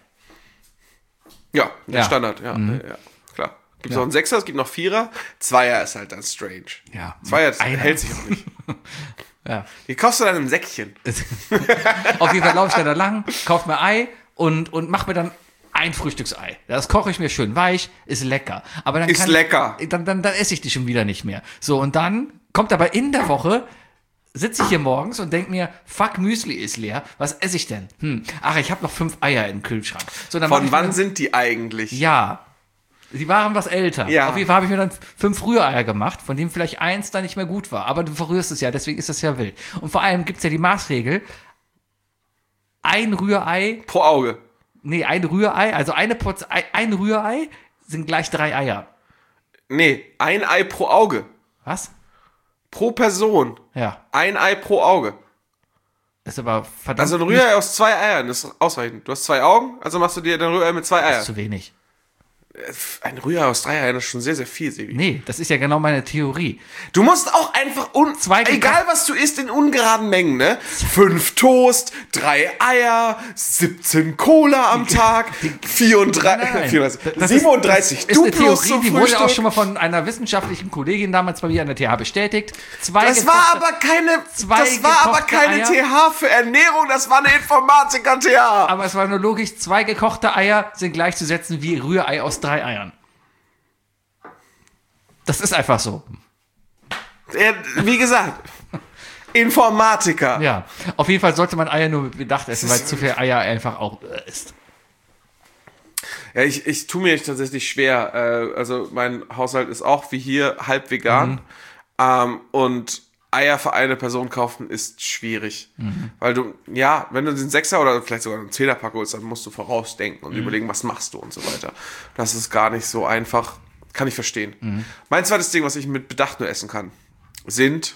Speaker 3: Ja, der
Speaker 2: Ja.
Speaker 3: Standard, ja, ja, ja, klar. Gibt noch einen Sechser, es gibt noch Vierer. Zweier ist halt dann strange.
Speaker 2: Ja.
Speaker 3: Zweier
Speaker 2: Einer.
Speaker 3: hält sich auch nicht.
Speaker 2: Ja.
Speaker 3: Die kaufst du dann im Säckchen.
Speaker 2: Auf jeden Fall laufe ich dann da lang, kauf mir Ei und, und mach mir dann ein Frühstücksei. Das koche ich mir schön weich, ist lecker. Aber dann
Speaker 3: Ist
Speaker 2: kann,
Speaker 3: lecker.
Speaker 2: Dann, dann, dann esse ich die schon wieder nicht mehr. So, und dann kommt aber in der Woche, sitze ich hier morgens und denke mir, fuck, Müsli ist leer, was esse ich denn? Hm. Ach, ich habe noch fünf Eier im Kühlschrank. So, dann mach
Speaker 3: Von
Speaker 2: ich
Speaker 3: wann
Speaker 2: mir,
Speaker 3: sind die eigentlich?
Speaker 2: Ja, sie waren was älter.
Speaker 3: Ja.
Speaker 2: Auf jeden Fall habe ich mir dann fünf Rühreier gemacht, von denen vielleicht eins dann nicht mehr gut war. Aber du verrührst es ja, deswegen ist das ja wild. Und vor allem gibt es ja die Maßregel, ein Rührei,
Speaker 3: Pro Auge.
Speaker 2: nee, ein Rührei, also eine Portion, ein Rührei sind gleich drei Eier.
Speaker 3: Nee, ein Ei pro Auge.
Speaker 2: Was?
Speaker 3: Pro Person.
Speaker 2: Ja,
Speaker 3: Ein Ei pro Auge.
Speaker 2: das ist aber verdammt
Speaker 3: Also ein Rührei aus zwei Eiern ist ausreichend. Du hast zwei Augen, also machst du dir dein Rührei mit zwei
Speaker 2: nicht, das
Speaker 3: Eiern.
Speaker 2: ist zu wenig.
Speaker 3: Ein Rührei aus drei Eiern ist schon sehr, sehr viel, Sebi.
Speaker 2: Nee, das ist ja genau meine Theorie.
Speaker 3: Du musst auch einfach, un
Speaker 2: Zwei geka-
Speaker 3: egal was du isst, in ungeraden Mengen, ne? Fünf Toast, drei Eier, siebzehn Cola am Tag, vierunddreißig,
Speaker 2: Nein, nein.
Speaker 3: vierunddreißig,
Speaker 2: Das ist-
Speaker 3: siebenunddreißig
Speaker 2: Ist eine
Speaker 3: Duplos
Speaker 2: Theorie,
Speaker 3: zum
Speaker 2: die wurde auch
Speaker 3: Frühstück.
Speaker 2: schon mal von einer wissenschaftlichen Kollegin damals bei mir an der T H bestätigt. Zwei
Speaker 3: Das war
Speaker 2: gekochte-
Speaker 3: aber keine,
Speaker 2: zwei
Speaker 3: das war aber
Speaker 2: gekochte
Speaker 3: keine
Speaker 2: Eier.
Speaker 3: T H für Ernährung, das war eine Informatiker-T H.
Speaker 2: Aber es war nur logisch, zwei gekochte Eier sind gleichzusetzen wie Rührei aus drei Eiern. Das ist einfach so.
Speaker 3: Er, wie gesagt, Informatiker.
Speaker 2: Ja, auf jeden Fall sollte man Eier nur mit Bedacht essen, weil zu viel Eier einfach auch äh, ist.
Speaker 3: Ja, ich, ich tue mir tatsächlich schwer. Äh, also mein Haushalt ist auch wie hier halb vegan.
Speaker 2: Mhm.
Speaker 3: Ähm, und Eier für eine Person kaufen ist schwierig.
Speaker 2: Mhm.
Speaker 3: Weil du, ja, wenn du den Sechser oder vielleicht sogar einen Zehnerpack holst, dann musst du vorausdenken und
Speaker 2: Mhm.
Speaker 3: überlegen, was machst du und so weiter. Das ist gar nicht so einfach. Kann ich verstehen.
Speaker 2: Mhm.
Speaker 3: Mein zweites Ding, was ich mit Bedacht nur essen kann, sind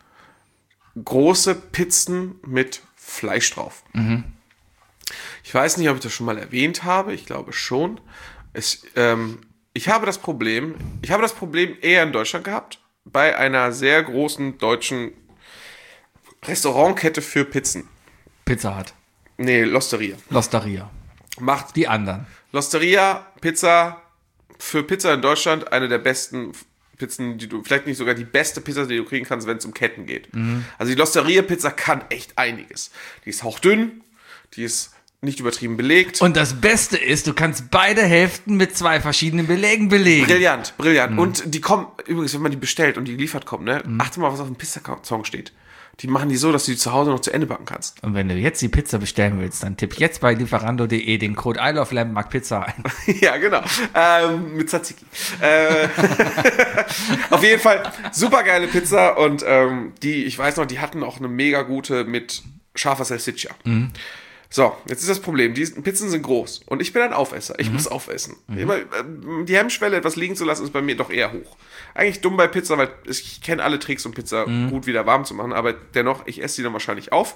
Speaker 3: große Pizzen mit Fleisch drauf.
Speaker 2: Mhm.
Speaker 3: Ich weiß nicht, ob ich das schon mal erwähnt habe. Ich glaube schon. Es, ähm, ich habe das Problem, ich habe das Problem eher in Deutschland gehabt, bei einer sehr großen deutschen Restaurantkette für Pizzen.
Speaker 2: Pizza Hut,
Speaker 3: Nee, L'Osteria.
Speaker 2: L'Osteria,
Speaker 3: Macht
Speaker 2: die anderen.
Speaker 3: L'Osteria Pizza für Pizza in Deutschland eine der besten Pizzen, die du, vielleicht nicht sogar die beste Pizza, die du kriegen kannst, wenn es um Ketten geht. Also die L'Osteria Pizza kann echt einiges. Die ist hauchdünn, die ist nicht übertrieben belegt.
Speaker 2: Und das Beste ist, du kannst beide Hälften mit zwei verschiedenen Belägen belegen.
Speaker 3: Brillant, brillant. Und die kommen, übrigens, wenn man die bestellt und die geliefert kommt, ne, achte mal, was auf dem Pizzakarton steht. Die machen die so, dass du die zu Hause noch zu Ende backen kannst.
Speaker 2: Und wenn du jetzt die Pizza bestellen willst, dann tipp jetzt bei lieferando punkt de den Code I love Lamb Mark Pizza ein.
Speaker 3: Ja, genau. Ähm, mit Tzatziki. Äh, auf jeden Fall super geile Pizza und ähm, die, ich weiß noch, die hatten auch eine mega gute mit scharfer Salsiccia.
Speaker 2: Mhm.
Speaker 3: So, jetzt ist das Problem, die Pizzen sind groß und ich bin ein Aufesser. Ich mhm. muss aufessen. Mhm. Immer, äh, die Hemmschwelle, etwas liegen zu lassen, ist bei mir doch eher hoch. Eigentlich dumm bei Pizza, weil ich kenne alle Tricks, um Pizza mhm. gut wieder warm zu machen, aber dennoch, ich esse die dann wahrscheinlich auf.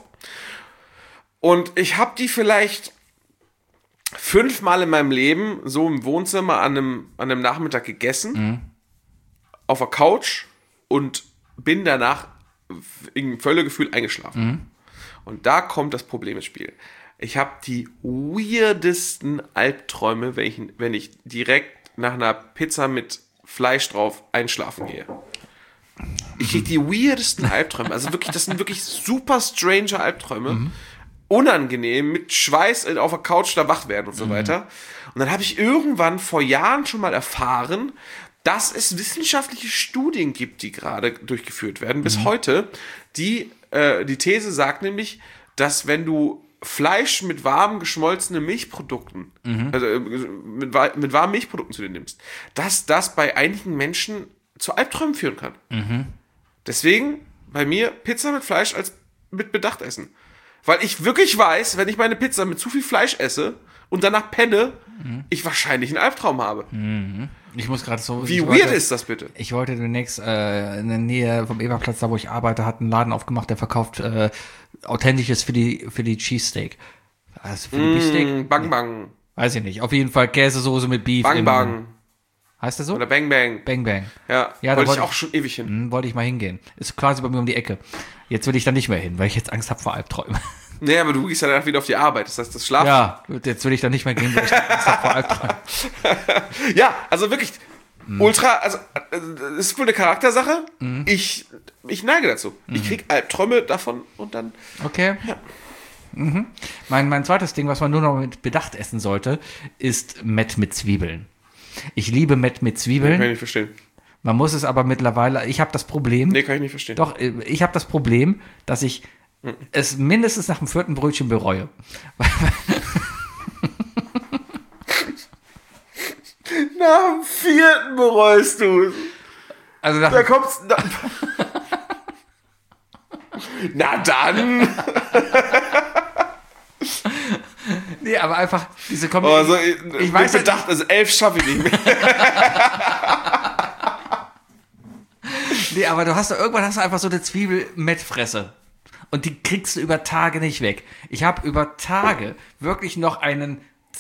Speaker 3: Und ich habe die vielleicht fünfmal in meinem Leben so im Wohnzimmer an einem, an einem Nachmittag gegessen, mhm. auf der Couch und bin danach in Völlegefühl eingeschlafen. Mhm. Und da kommt das Problem ins Spiel. Ich habe die weirdesten Albträume, wenn ich, wenn ich direkt nach einer Pizza mit Fleisch drauf einschlafen gehe. Ich kriege die weirdesten Albträume. Also wirklich, das sind wirklich super strange Albträume. Mhm. Unangenehm, mit Schweiß auf der Couch da wach werden und so mhm. weiter. Und dann habe ich irgendwann vor Jahren schon mal erfahren, dass es wissenschaftliche Studien gibt, die gerade durchgeführt werden, bis mhm. heute. Die, äh, die These sagt nämlich, dass wenn du Fleisch mit warm geschmolzenen Milchprodukten, mhm. also äh, mit, mit warmen Milchprodukten zu dir nimmst, dass das bei einigen Menschen zu Albträumen führen kann. Mhm. Deswegen bei mir Pizza mit Fleisch als mit Bedacht essen. Weil ich wirklich weiß, wenn ich meine Pizza mit zu viel Fleisch esse und danach penne, mhm. ich wahrscheinlich einen Albtraum habe.
Speaker 2: Mhm. Ich muss gerade so.
Speaker 3: Wie weird
Speaker 2: wollte,
Speaker 3: ist das bitte?
Speaker 2: Ich wollte demnächst äh, in der Nähe vom Eberplatz, da wo ich arbeite, hat einen Laden aufgemacht, der verkauft äh, authentisches für die für die Cheesesteak. Also für die
Speaker 3: mm,
Speaker 2: Beefsteak?
Speaker 3: Bang Bang.
Speaker 2: Weiß ich nicht. Auf jeden Fall Käsesoße mit Beef.
Speaker 3: Bang
Speaker 2: im,
Speaker 3: Bang.
Speaker 2: Heißt der so?
Speaker 3: Oder Bang Bang.
Speaker 2: Bang Bang.
Speaker 3: Ja,
Speaker 2: ja, da
Speaker 3: wollte
Speaker 2: wollte
Speaker 3: ich auch schon ewig hin.
Speaker 2: Hm, wollte ich mal hingehen. Ist quasi bei mir um die Ecke. Jetzt will ich da nicht mehr hin, weil ich jetzt Angst habe vor Albträumen.
Speaker 3: Nee, aber du gehst ja danach wieder auf die Arbeit. Das heißt, das Schlafen.
Speaker 2: Ja, jetzt will ich da nicht mehr gehen, weil ich Angst habe vor Albträumen.
Speaker 3: Ja, also wirklich ultra, also das ist wohl eine Charaktersache. Mhm. Ich, ich neige dazu. Mhm. Ich krieg Albträume davon und dann...
Speaker 2: Okay. Ja. Mhm. Mein, mein zweites Ding, was man nur noch mit Bedacht essen sollte, ist Mett mit Zwiebeln. Ich liebe Mett mit Zwiebeln.
Speaker 3: Nee, kann ich nicht verstehen.
Speaker 2: Man muss es aber mittlerweile, ich habe das Problem.
Speaker 3: Nee, kann ich nicht verstehen.
Speaker 2: Doch, ich habe das Problem, dass ich mhm. es mindestens nach dem vierten Brötchen bereue.
Speaker 3: Nach dem vierten bereust du es.
Speaker 2: Also nach
Speaker 3: da kommt's. Na, na dann.
Speaker 2: Nee, aber einfach diese Kombination.
Speaker 3: Oh, so, ich, ich weiß bedacht, also elf schaffe ich nicht mehr.
Speaker 2: Nee, aber du hast doch, irgendwann hast du einfach so eine Zwiebel-Mettfresse. Und die kriegst du über Tage nicht weg. Ich habe über Tage wirklich noch einen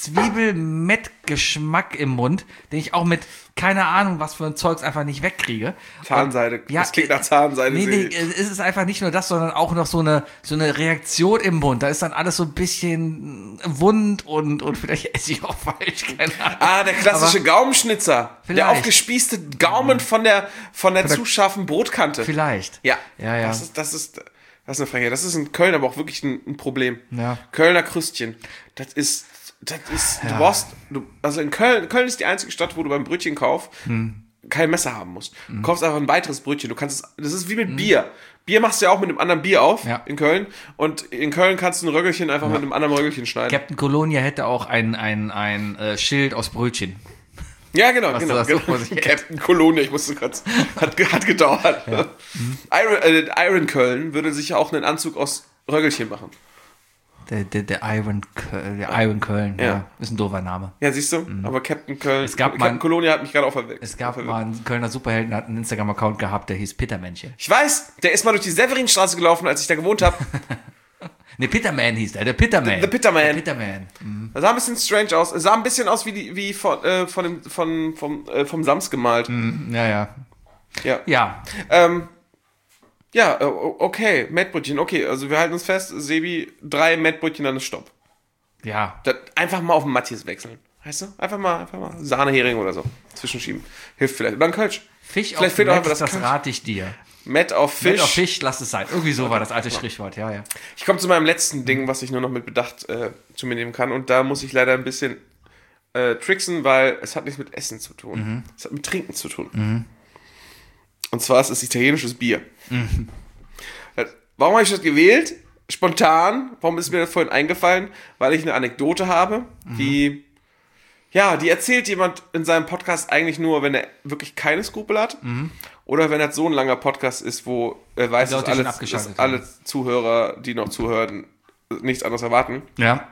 Speaker 2: Zwiebel-Mett-Geschmack im Mund, den ich auch mit, keine Ahnung, was für ein Zeugs einfach nicht wegkriege.
Speaker 3: Zahnseide.
Speaker 2: Und, ja,
Speaker 3: das klingt nach Zahnseide.
Speaker 2: Nee, nee, es ist einfach nicht nur das, sondern auch noch so eine, so eine Reaktion im Mund. Da ist dann alles so ein bisschen wund und, und vielleicht esse ich auch falsch, keine Ahnung.
Speaker 3: Ah, der klassische Aber Gaumenschnitzer.
Speaker 2: Vielleicht.
Speaker 3: Der aufgespießte Gaumen von der, von der, von der zu scharfen Brotkante.
Speaker 2: Vielleicht.
Speaker 3: Ja.
Speaker 2: Ja, ja.
Speaker 3: Das ist, das ist, das ist eine Frage. Das ist in Köln aber auch wirklich ein, ein Problem.
Speaker 2: Ja.
Speaker 3: Kölner Krüstchen. Das ist, Das ist, ja. du brauchst, du, also in Köln, Köln ist die einzige Stadt, wo du beim Brötchenkauf hm. kein Messer haben musst. Du hm. kaufst einfach ein weiteres Brötchen. Du kannst es, das ist wie mit hm. Bier. Bier machst du ja auch mit einem anderen Bier auf
Speaker 2: ja.
Speaker 3: in Köln. Und in Köln kannst du ein Röggelchen einfach ja. mit einem anderen Röggelchen schneiden.
Speaker 2: Captain Colonia hätte auch ein, ein, ein äh, Schild aus Brötchen.
Speaker 3: Ja, genau,
Speaker 2: Was
Speaker 3: genau. genau.
Speaker 2: So
Speaker 3: Captain Colonia, ich musste gerade, hat, hat gedauert. Ja. Mhm. Iron, äh, Iron Köln würde sich auch einen Anzug aus Röggelchen machen.
Speaker 2: Der, der, der, Iron Köln, der Iron Köln, ja. ja. Ist ein doofer Name.
Speaker 3: Ja, siehst du? Mhm. Aber Captain Köln,
Speaker 2: es gab
Speaker 3: Captain
Speaker 2: mal,
Speaker 3: Colonia hat mich gerade auch verwirrt.
Speaker 2: Es gab mal einen Kölner Superhelden, der hat einen Instagram-Account gehabt, der hieß Pittermännchen.
Speaker 3: Ich weiß, der ist mal durch die Severinstraße gelaufen, als ich da gewohnt habe.
Speaker 2: Ne, Pitterman hieß der, der Pitterman.
Speaker 3: The, the Pitterman.
Speaker 2: Der Pitterman. Mhm.
Speaker 3: Das sah ein bisschen strange aus. Es sah ein bisschen aus wie, die, wie von, äh, von dem, von, vom, äh, vom Sams gemalt.
Speaker 2: Mhm. Ja, ja.
Speaker 3: Ja.
Speaker 2: Ja.
Speaker 3: Ähm, ja, okay, Mettbrötchen, okay, also wir halten uns fest, Sebi, drei Mettbrötchen, dann ist Stopp.
Speaker 2: Ja.
Speaker 3: Das, einfach mal auf den Matthias wechseln, weißt du? Einfach mal, einfach mal Sahnehering oder so zwischenschieben. Hilft vielleicht. Oder ein Kölsch.
Speaker 2: Fisch
Speaker 3: vielleicht
Speaker 2: auf
Speaker 3: fehlt
Speaker 2: Mett,
Speaker 3: auch das,
Speaker 2: das rate ich dir.
Speaker 3: Mett auf Fisch.
Speaker 2: Mett auf Fisch, lass es sein. Irgendwie so war das alte Sprichwort, ja, ja.
Speaker 3: Ich komme zu meinem letzten Ding, was ich nur noch mit Bedacht äh, zu mir nehmen kann. Und da muss ich leider ein bisschen äh, tricksen, weil es hat nichts mit Essen zu tun. Mhm. Es hat mit Trinken zu tun. Mhm. Und zwar ist es italienisches Bier. Mhm. Warum habe ich das gewählt? Spontan. Warum ist mir das vorhin eingefallen? Weil ich eine Anekdote habe, mhm. die, ja, die erzählt jemand in seinem Podcast eigentlich nur, wenn er wirklich keine Skrupel hat. Mhm. Oder wenn das so ein langer Podcast ist, wo er weiß, dass alle, dass alle Zuhörer, die noch zuhören, nichts anderes erwarten.
Speaker 2: Ja.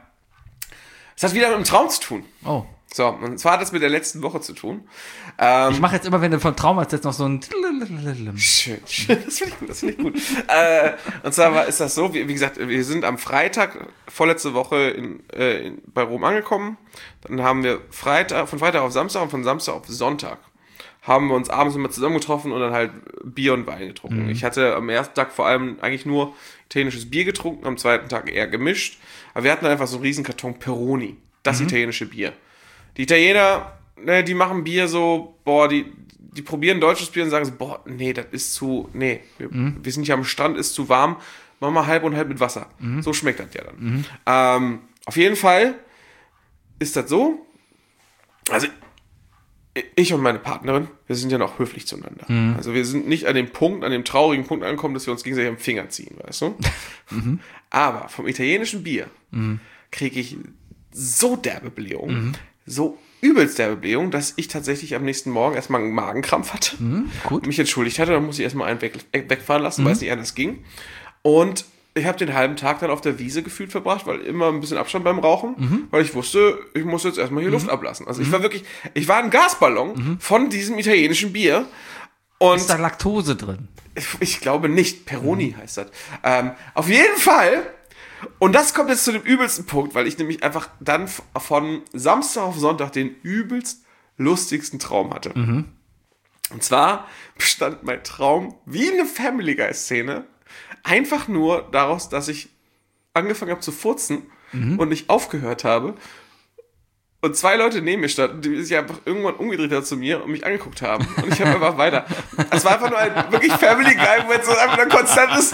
Speaker 3: Es hat wieder mit einem Traum zu tun.
Speaker 2: Oh.
Speaker 3: So, und zwar hat das mit der letzten Woche zu tun. Ähm,
Speaker 2: ich mache jetzt immer, wenn du von Traum hast, jetzt noch so ein...
Speaker 3: Schön, schön. Das finde ich gut, das finde ich gut. äh, und zwar war, ist das so, wie, wie gesagt, wir sind am Freitag, vorletzte Woche in, äh, in, bei Rom angekommen. Dann haben wir Freitag, von Freitag auf Samstag und von Samstag auf Sonntag haben wir uns abends immer zusammengetroffen und dann halt Bier und Wein getrunken. Mhm. Ich hatte am ersten Tag vor allem eigentlich nur italienisches Bier getrunken, am zweiten Tag eher gemischt. Aber wir hatten einfach so einen riesen Karton Peroni, das mhm. italienische Bier. Die Italiener, ne, die machen Bier so, boah, die, die probieren deutsches Bier und sagen so, boah, nee, das ist zu, nee, wir, mhm. wir sind hier am Strand, ist zu warm, machen wir halb und halb mit Wasser. Mhm. So schmeckt das ja dann. Mhm. Ähm, auf jeden Fall ist das so, also ich und meine Partnerin, wir sind ja noch höflich zueinander. Mhm. Also wir sind nicht an dem Punkt, an dem traurigen Punkt angekommen, dass wir uns gegenseitig am Finger ziehen, weißt du? Mhm. Aber vom italienischen Bier mhm. kriege ich so derbe Blähung, mhm. so übelst derbe Blähung, dass ich tatsächlich am nächsten Morgen erstmal einen Magenkrampf hatte
Speaker 2: mhm. Gut.
Speaker 3: und mich entschuldigt hatte. Dann muss ich erstmal einen weg, wegfahren lassen,
Speaker 2: mhm.
Speaker 3: weil es nicht anders ging. Und ich habe den halben Tag dann auf der Wiese gefühlt verbracht, weil immer ein bisschen Abstand beim Rauchen, mhm. weil ich wusste, ich muss jetzt erstmal hier mhm. Luft ablassen. Also mhm. ich war wirklich, ich war ein Gasballon mhm. von diesem italienischen Bier. Und
Speaker 2: ist da Laktose drin?
Speaker 3: Ich, ich glaube nicht. Peroni mhm. heißt das. Ähm, auf jeden Fall. Und das kommt jetzt zu dem übelsten Punkt, weil ich nämlich einfach dann von Samstag auf Sonntag den übelst lustigsten Traum hatte. Mhm. Und zwar bestand mein Traum wie eine Family Guy-Szene einfach nur daraus, dass ich angefangen habe zu furzen mhm. und nicht aufgehört habe und zwei Leute neben mir standen, die sich einfach irgendwann umgedreht haben zu mir und mich angeguckt haben. Und ich habe einfach weiter. Es war einfach nur ein wirklich Family Guy, wo jetzt so einfach nur konstant ist.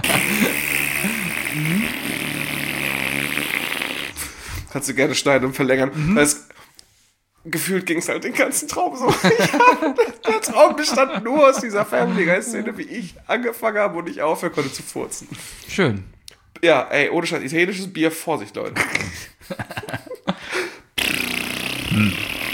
Speaker 3: Kannst du gerne schneiden und verlängern. Mhm. Das, gefühlt ging es halt den ganzen Traum so. Ich hab, der Traum bestand nur aus dieser Family Guy-Szene, wie ich angefangen habe und ich aufhören konnte zu furzen.
Speaker 2: Schön.
Speaker 3: Ja, ey, ohne Scheiß, italienisches Bier, Vorsicht, Leute. hm.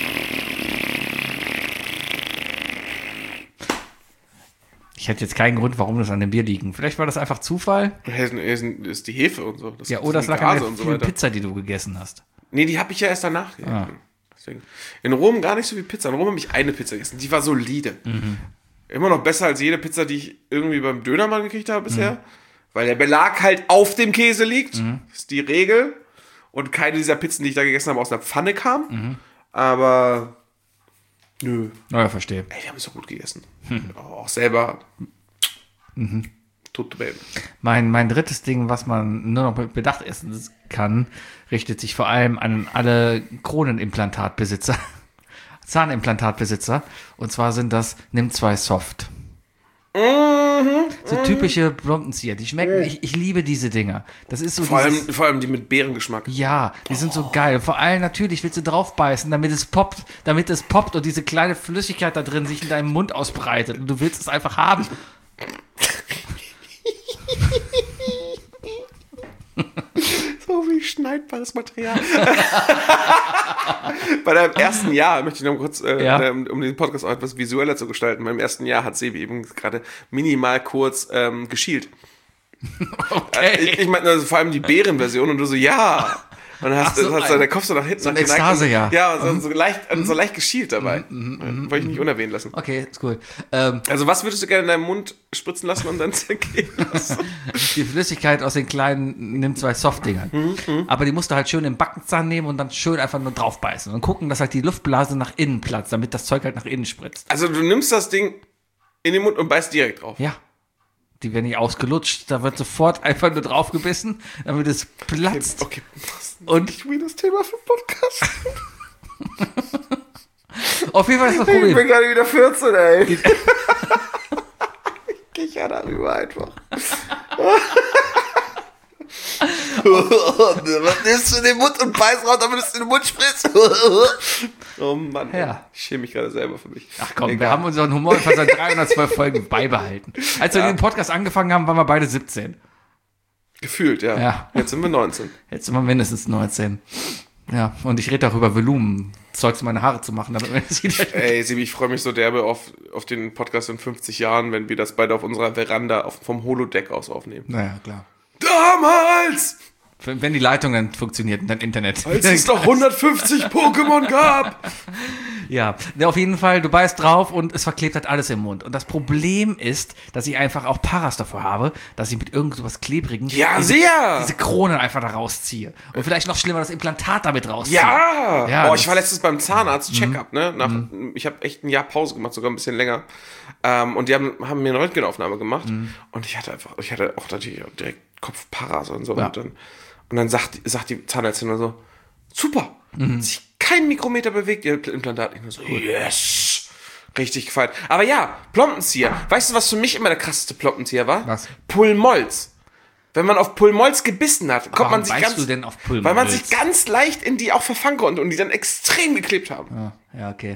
Speaker 2: Ich hätte jetzt keinen Grund, warum das an dem Bier liegen. Vielleicht war das einfach Zufall.
Speaker 3: Das ist die Hefe und so. Das
Speaker 2: ja, oder es lag an der vielen Pizza, die du gegessen hast.
Speaker 3: Nee, die habe ich ja erst danach gegessen.
Speaker 2: Ah.
Speaker 3: Deswegen. In Rom gar nicht so viel Pizza. In Rom habe ich eine Pizza gegessen. Die war solide. Mhm. Immer noch besser als jede Pizza, die ich irgendwie beim Dönermann gekriegt habe bisher. Mhm. Weil der Belag halt auf dem Käse liegt. Mhm. Das ist die Regel. Und keine dieser Pizzen, die ich da gegessen habe, aus einer Pfanne kam. Mhm. Aber nö.
Speaker 2: Ja, verstehe.
Speaker 3: Ey, die haben es so gut gegessen. Hm. Auch selber. Mhm. Tutto bene.
Speaker 2: Mein, mein drittes Ding, was man nur noch mit Bedacht essen kann, richtet sich vor allem an alle Kronenimplantatbesitzer, Zahnimplantatbesitzer. Und zwar sind das Nimm zwei Soft.
Speaker 3: Mhm.
Speaker 2: So typische Blompenzieher, die schmecken, ich, ich liebe diese Dinger. Das ist so
Speaker 3: vor,
Speaker 2: dieses,
Speaker 3: allem, vor allem die mit Beerengeschmack.
Speaker 2: Ja, die sind so geil. Vor allem natürlich willst du draufbeißen, damit es poppt, damit es poppt und diese kleine Flüssigkeit da drin sich in deinem Mund ausbreitet. Und du willst es einfach haben.
Speaker 3: So wie schneidbares Material. Bei deinem ersten Jahr, möchte ich noch kurz, äh,
Speaker 2: ja.
Speaker 3: um, um den Podcast auch etwas visueller zu gestalten, beim ersten Jahr hat Sebi eben gerade minimal kurz ähm, geschielt.
Speaker 2: Okay.
Speaker 3: Ich, ich meine, also vor allem die Bärenversion und du so, ja. Und dann hast,
Speaker 2: so,
Speaker 3: hast so, der Kopf so nach hinten.
Speaker 2: So ein Ekstase, ja.
Speaker 3: Ja, so, so, leicht, so leicht geschielt dabei. Mhm, wollte ich nicht unerwähnen lassen.
Speaker 2: Okay, ist cool. Ähm,
Speaker 3: also was würdest du gerne in deinem Mund spritzen lassen und dann zergehen lassen?
Speaker 2: Die Flüssigkeit aus den kleinen Nimm zwei Softdingern. Mhm, aber die musst du halt schön im Backenzahn nehmen und dann schön einfach nur draufbeißen und gucken, dass halt die Luftblase nach innen platzt, damit das Zeug halt nach innen spritzt.
Speaker 3: Also du nimmst das Ding in den Mund und beißt direkt drauf?
Speaker 2: Ja. Die werden nicht ausgelutscht, da wird sofort einfach nur draufgebissen, damit es platzt.
Speaker 3: Okay, okay. Und ich will das Thema für Podcast.
Speaker 2: Auf jeden Fall ist das Problem.
Speaker 3: Ich bin gerade wieder vierzehn, ey. Ich kicher darüber einfach. Was nimmst du in den Mund und beißt raus, damit es in den Mund spritzt? Oh Mann,
Speaker 2: ja.
Speaker 3: Ich schäme mich gerade selber für mich.
Speaker 2: Ach komm, Egal. Wir haben unseren Humor fast seit dreihundertzwölf Folgen beibehalten. Als wir ja. den Podcast angefangen haben, waren wir beide siebzehn.
Speaker 3: Gefühlt, ja.
Speaker 2: ja.
Speaker 3: Jetzt sind wir neunzehn.
Speaker 2: Jetzt sind wir mindestens neunzehn. Ja, und ich rede darüber Volumen, Zeugs meine Haare zu machen, damit man das wieder.
Speaker 3: Ey, Sibi, ich freue mich so derbe auf, auf den Podcast in fünfzig Jahren, wenn wir das beide auf unserer Veranda auf, vom Holodeck aus aufnehmen.
Speaker 2: Naja, klar.
Speaker 3: Damals!
Speaker 2: Wenn die Leitung dann funktioniert und dann Internet.
Speaker 3: Als es noch hundertfünfzig Pokémon gab.
Speaker 2: Ja, auf jeden Fall, du beißt drauf und es verklebt halt alles im Mund. Und das Problem ist, dass ich einfach auch Paras davor habe, dass ich mit irgendwas Klebrigem
Speaker 3: ja,
Speaker 2: diese,
Speaker 3: sehr.
Speaker 2: diese Krone einfach da rausziehe. Und vielleicht noch schlimmer, das Implantat damit rausziehe.
Speaker 3: Ja!
Speaker 2: ja
Speaker 3: oh, ich war letztens beim Zahnarzt, Check-up, ne? Nach, mm. Ich habe echt ein Jahr Pause gemacht, sogar ein bisschen länger. Ähm, und die haben, haben mir eine Röntgenaufnahme gemacht. Mm. Und ich hatte einfach, ich hatte auch natürlich direkt Kopfparas und so. Ja. Und dann, und dann sagt, sagt die Zahnärztin nur so, super, mhm. sich kein Mikrometer bewegt, ihr Implantat. Ich nur so, yes, richtig gefallen. Aber ja, Plombenzieher. Weißt du, was für mich immer der krasseste Plombenzieher war?
Speaker 2: Was?
Speaker 3: Pulmolz. Wenn man auf Pulmolz gebissen hat, kommt
Speaker 2: Warum
Speaker 3: man sich
Speaker 2: weißt
Speaker 3: ganz,
Speaker 2: du denn auf Pulmolz?
Speaker 3: Weil man sich ganz leicht in die auch verfangen konnte und die dann extrem geklebt haben.
Speaker 2: Ja, ja okay.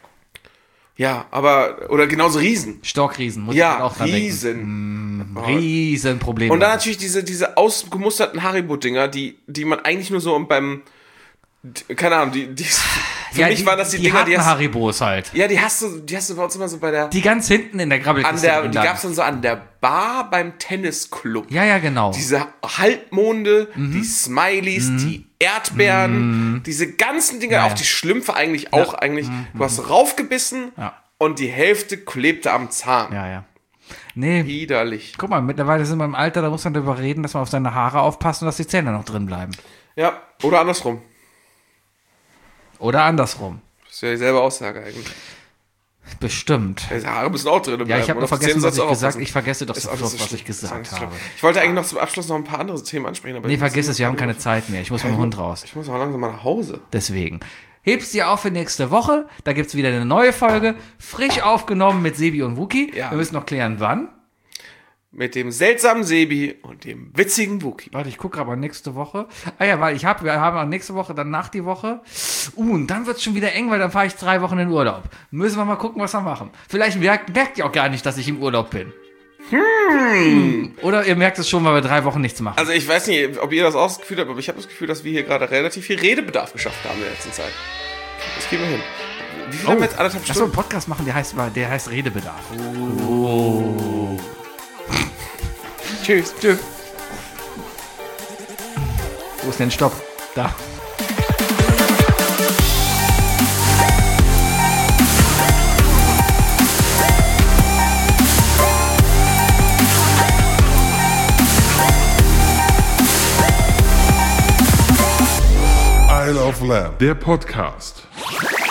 Speaker 3: Ja, aber, oder genauso Riesen.
Speaker 2: Stockriesen, muss
Speaker 3: ja,
Speaker 2: ich auch dran
Speaker 3: Riesen.
Speaker 2: denken. Mm, Riesenproblem.
Speaker 3: Und dann natürlich diese, diese ausgemusterten Haribo-Dinger, die, die man eigentlich nur so beim, keine Ahnung, die, die für
Speaker 2: ja,
Speaker 3: mich
Speaker 2: die,
Speaker 3: waren das die,
Speaker 2: die
Speaker 3: Dinger, die hast,
Speaker 2: Haribos halt.
Speaker 3: Ja, die hast du, die hast du bei uns immer so bei der,
Speaker 2: die ganz hinten in der Grabbelkiste.
Speaker 3: An der, die gab's dann so an der Bar beim Tennisclub.
Speaker 2: Ja, ja, genau.
Speaker 3: Diese Halbmonde, mhm. die Smileys, mhm. die Erdbeeren, mhm. diese ganzen Dinger, ja, auch die Schlümpfe eigentlich ja. auch eigentlich. Mhm. Du hast raufgebissen ja. und die Hälfte klebte am Zahn.
Speaker 2: Ja, ja. Nee.
Speaker 3: Widerlich.
Speaker 2: Guck mal, mittlerweile sind wir im Alter, da muss man darüber reden, dass man auf seine Haare aufpasst und dass die Zähne noch drin bleiben.
Speaker 3: Ja, oder andersrum.
Speaker 2: Oder andersrum.
Speaker 3: Das ist ja dieselbe Aussage eigentlich.
Speaker 2: Bestimmt.
Speaker 3: Die Haare müssen auch drin bleiben.
Speaker 2: Ja, ich habe
Speaker 3: Und
Speaker 2: noch
Speaker 3: auf die
Speaker 2: vergessen,
Speaker 3: Zähne
Speaker 2: was
Speaker 3: sollst du
Speaker 2: ich
Speaker 3: auch
Speaker 2: gesagt
Speaker 3: aufpassen.
Speaker 2: Ich vergesse doch
Speaker 3: Ist auch
Speaker 2: sofort,
Speaker 3: nicht so
Speaker 2: was ich
Speaker 3: schlimm.
Speaker 2: gesagt
Speaker 3: Ist auch nicht
Speaker 2: habe.
Speaker 3: schlimm. Ich wollte eigentlich noch zum Abschluss noch ein paar andere Themen ansprechen. Aber
Speaker 2: Nee,
Speaker 3: jetzt
Speaker 2: vergiss
Speaker 3: sind
Speaker 2: es, wir haben keine
Speaker 3: ich
Speaker 2: Zeit mehr. Ich muss mit dem
Speaker 3: muss-
Speaker 2: Hund raus.
Speaker 3: Ich muss auch langsam mal nach Hause.
Speaker 2: Deswegen. Heb's dir auf für nächste Woche. Da gibt's wieder eine neue Folge. Frisch aufgenommen mit Sebi und Wookie.
Speaker 3: Ja.
Speaker 2: Wir müssen noch klären, wann.
Speaker 3: Mit dem seltsamen Sebi und dem witzigen Wookie.
Speaker 2: Warte, ich gucke aber nächste Woche. Ah ja, weil ich habe, wir haben auch nächste Woche, dann nach die Woche. Uh, und dann wird's schon wieder eng, weil dann fahre ich drei Wochen in Urlaub. Müssen wir mal gucken, was wir machen. Vielleicht merkt, merkt ihr auch gar nicht, dass ich im Urlaub bin. Hm. Oder ihr merkt es schon, weil wir drei Wochen nichts machen.
Speaker 3: Also ich weiß nicht, ob ihr das auch das Gefühl habt, aber ich habe das Gefühl, dass wir hier gerade relativ viel Redebedarf geschafft haben in der letzten Zeit. Das kriegen wir hin. Wie viel haben wir jetzt? Anderthalb
Speaker 2: Achso,
Speaker 3: Stunden?
Speaker 2: einen Podcast machen, der heißt, der heißt Redebedarf.
Speaker 3: Tschüss.
Speaker 2: Tschüss. Wo ist denn Stopp? Da.
Speaker 1: Isle of Lamb, der Podcast.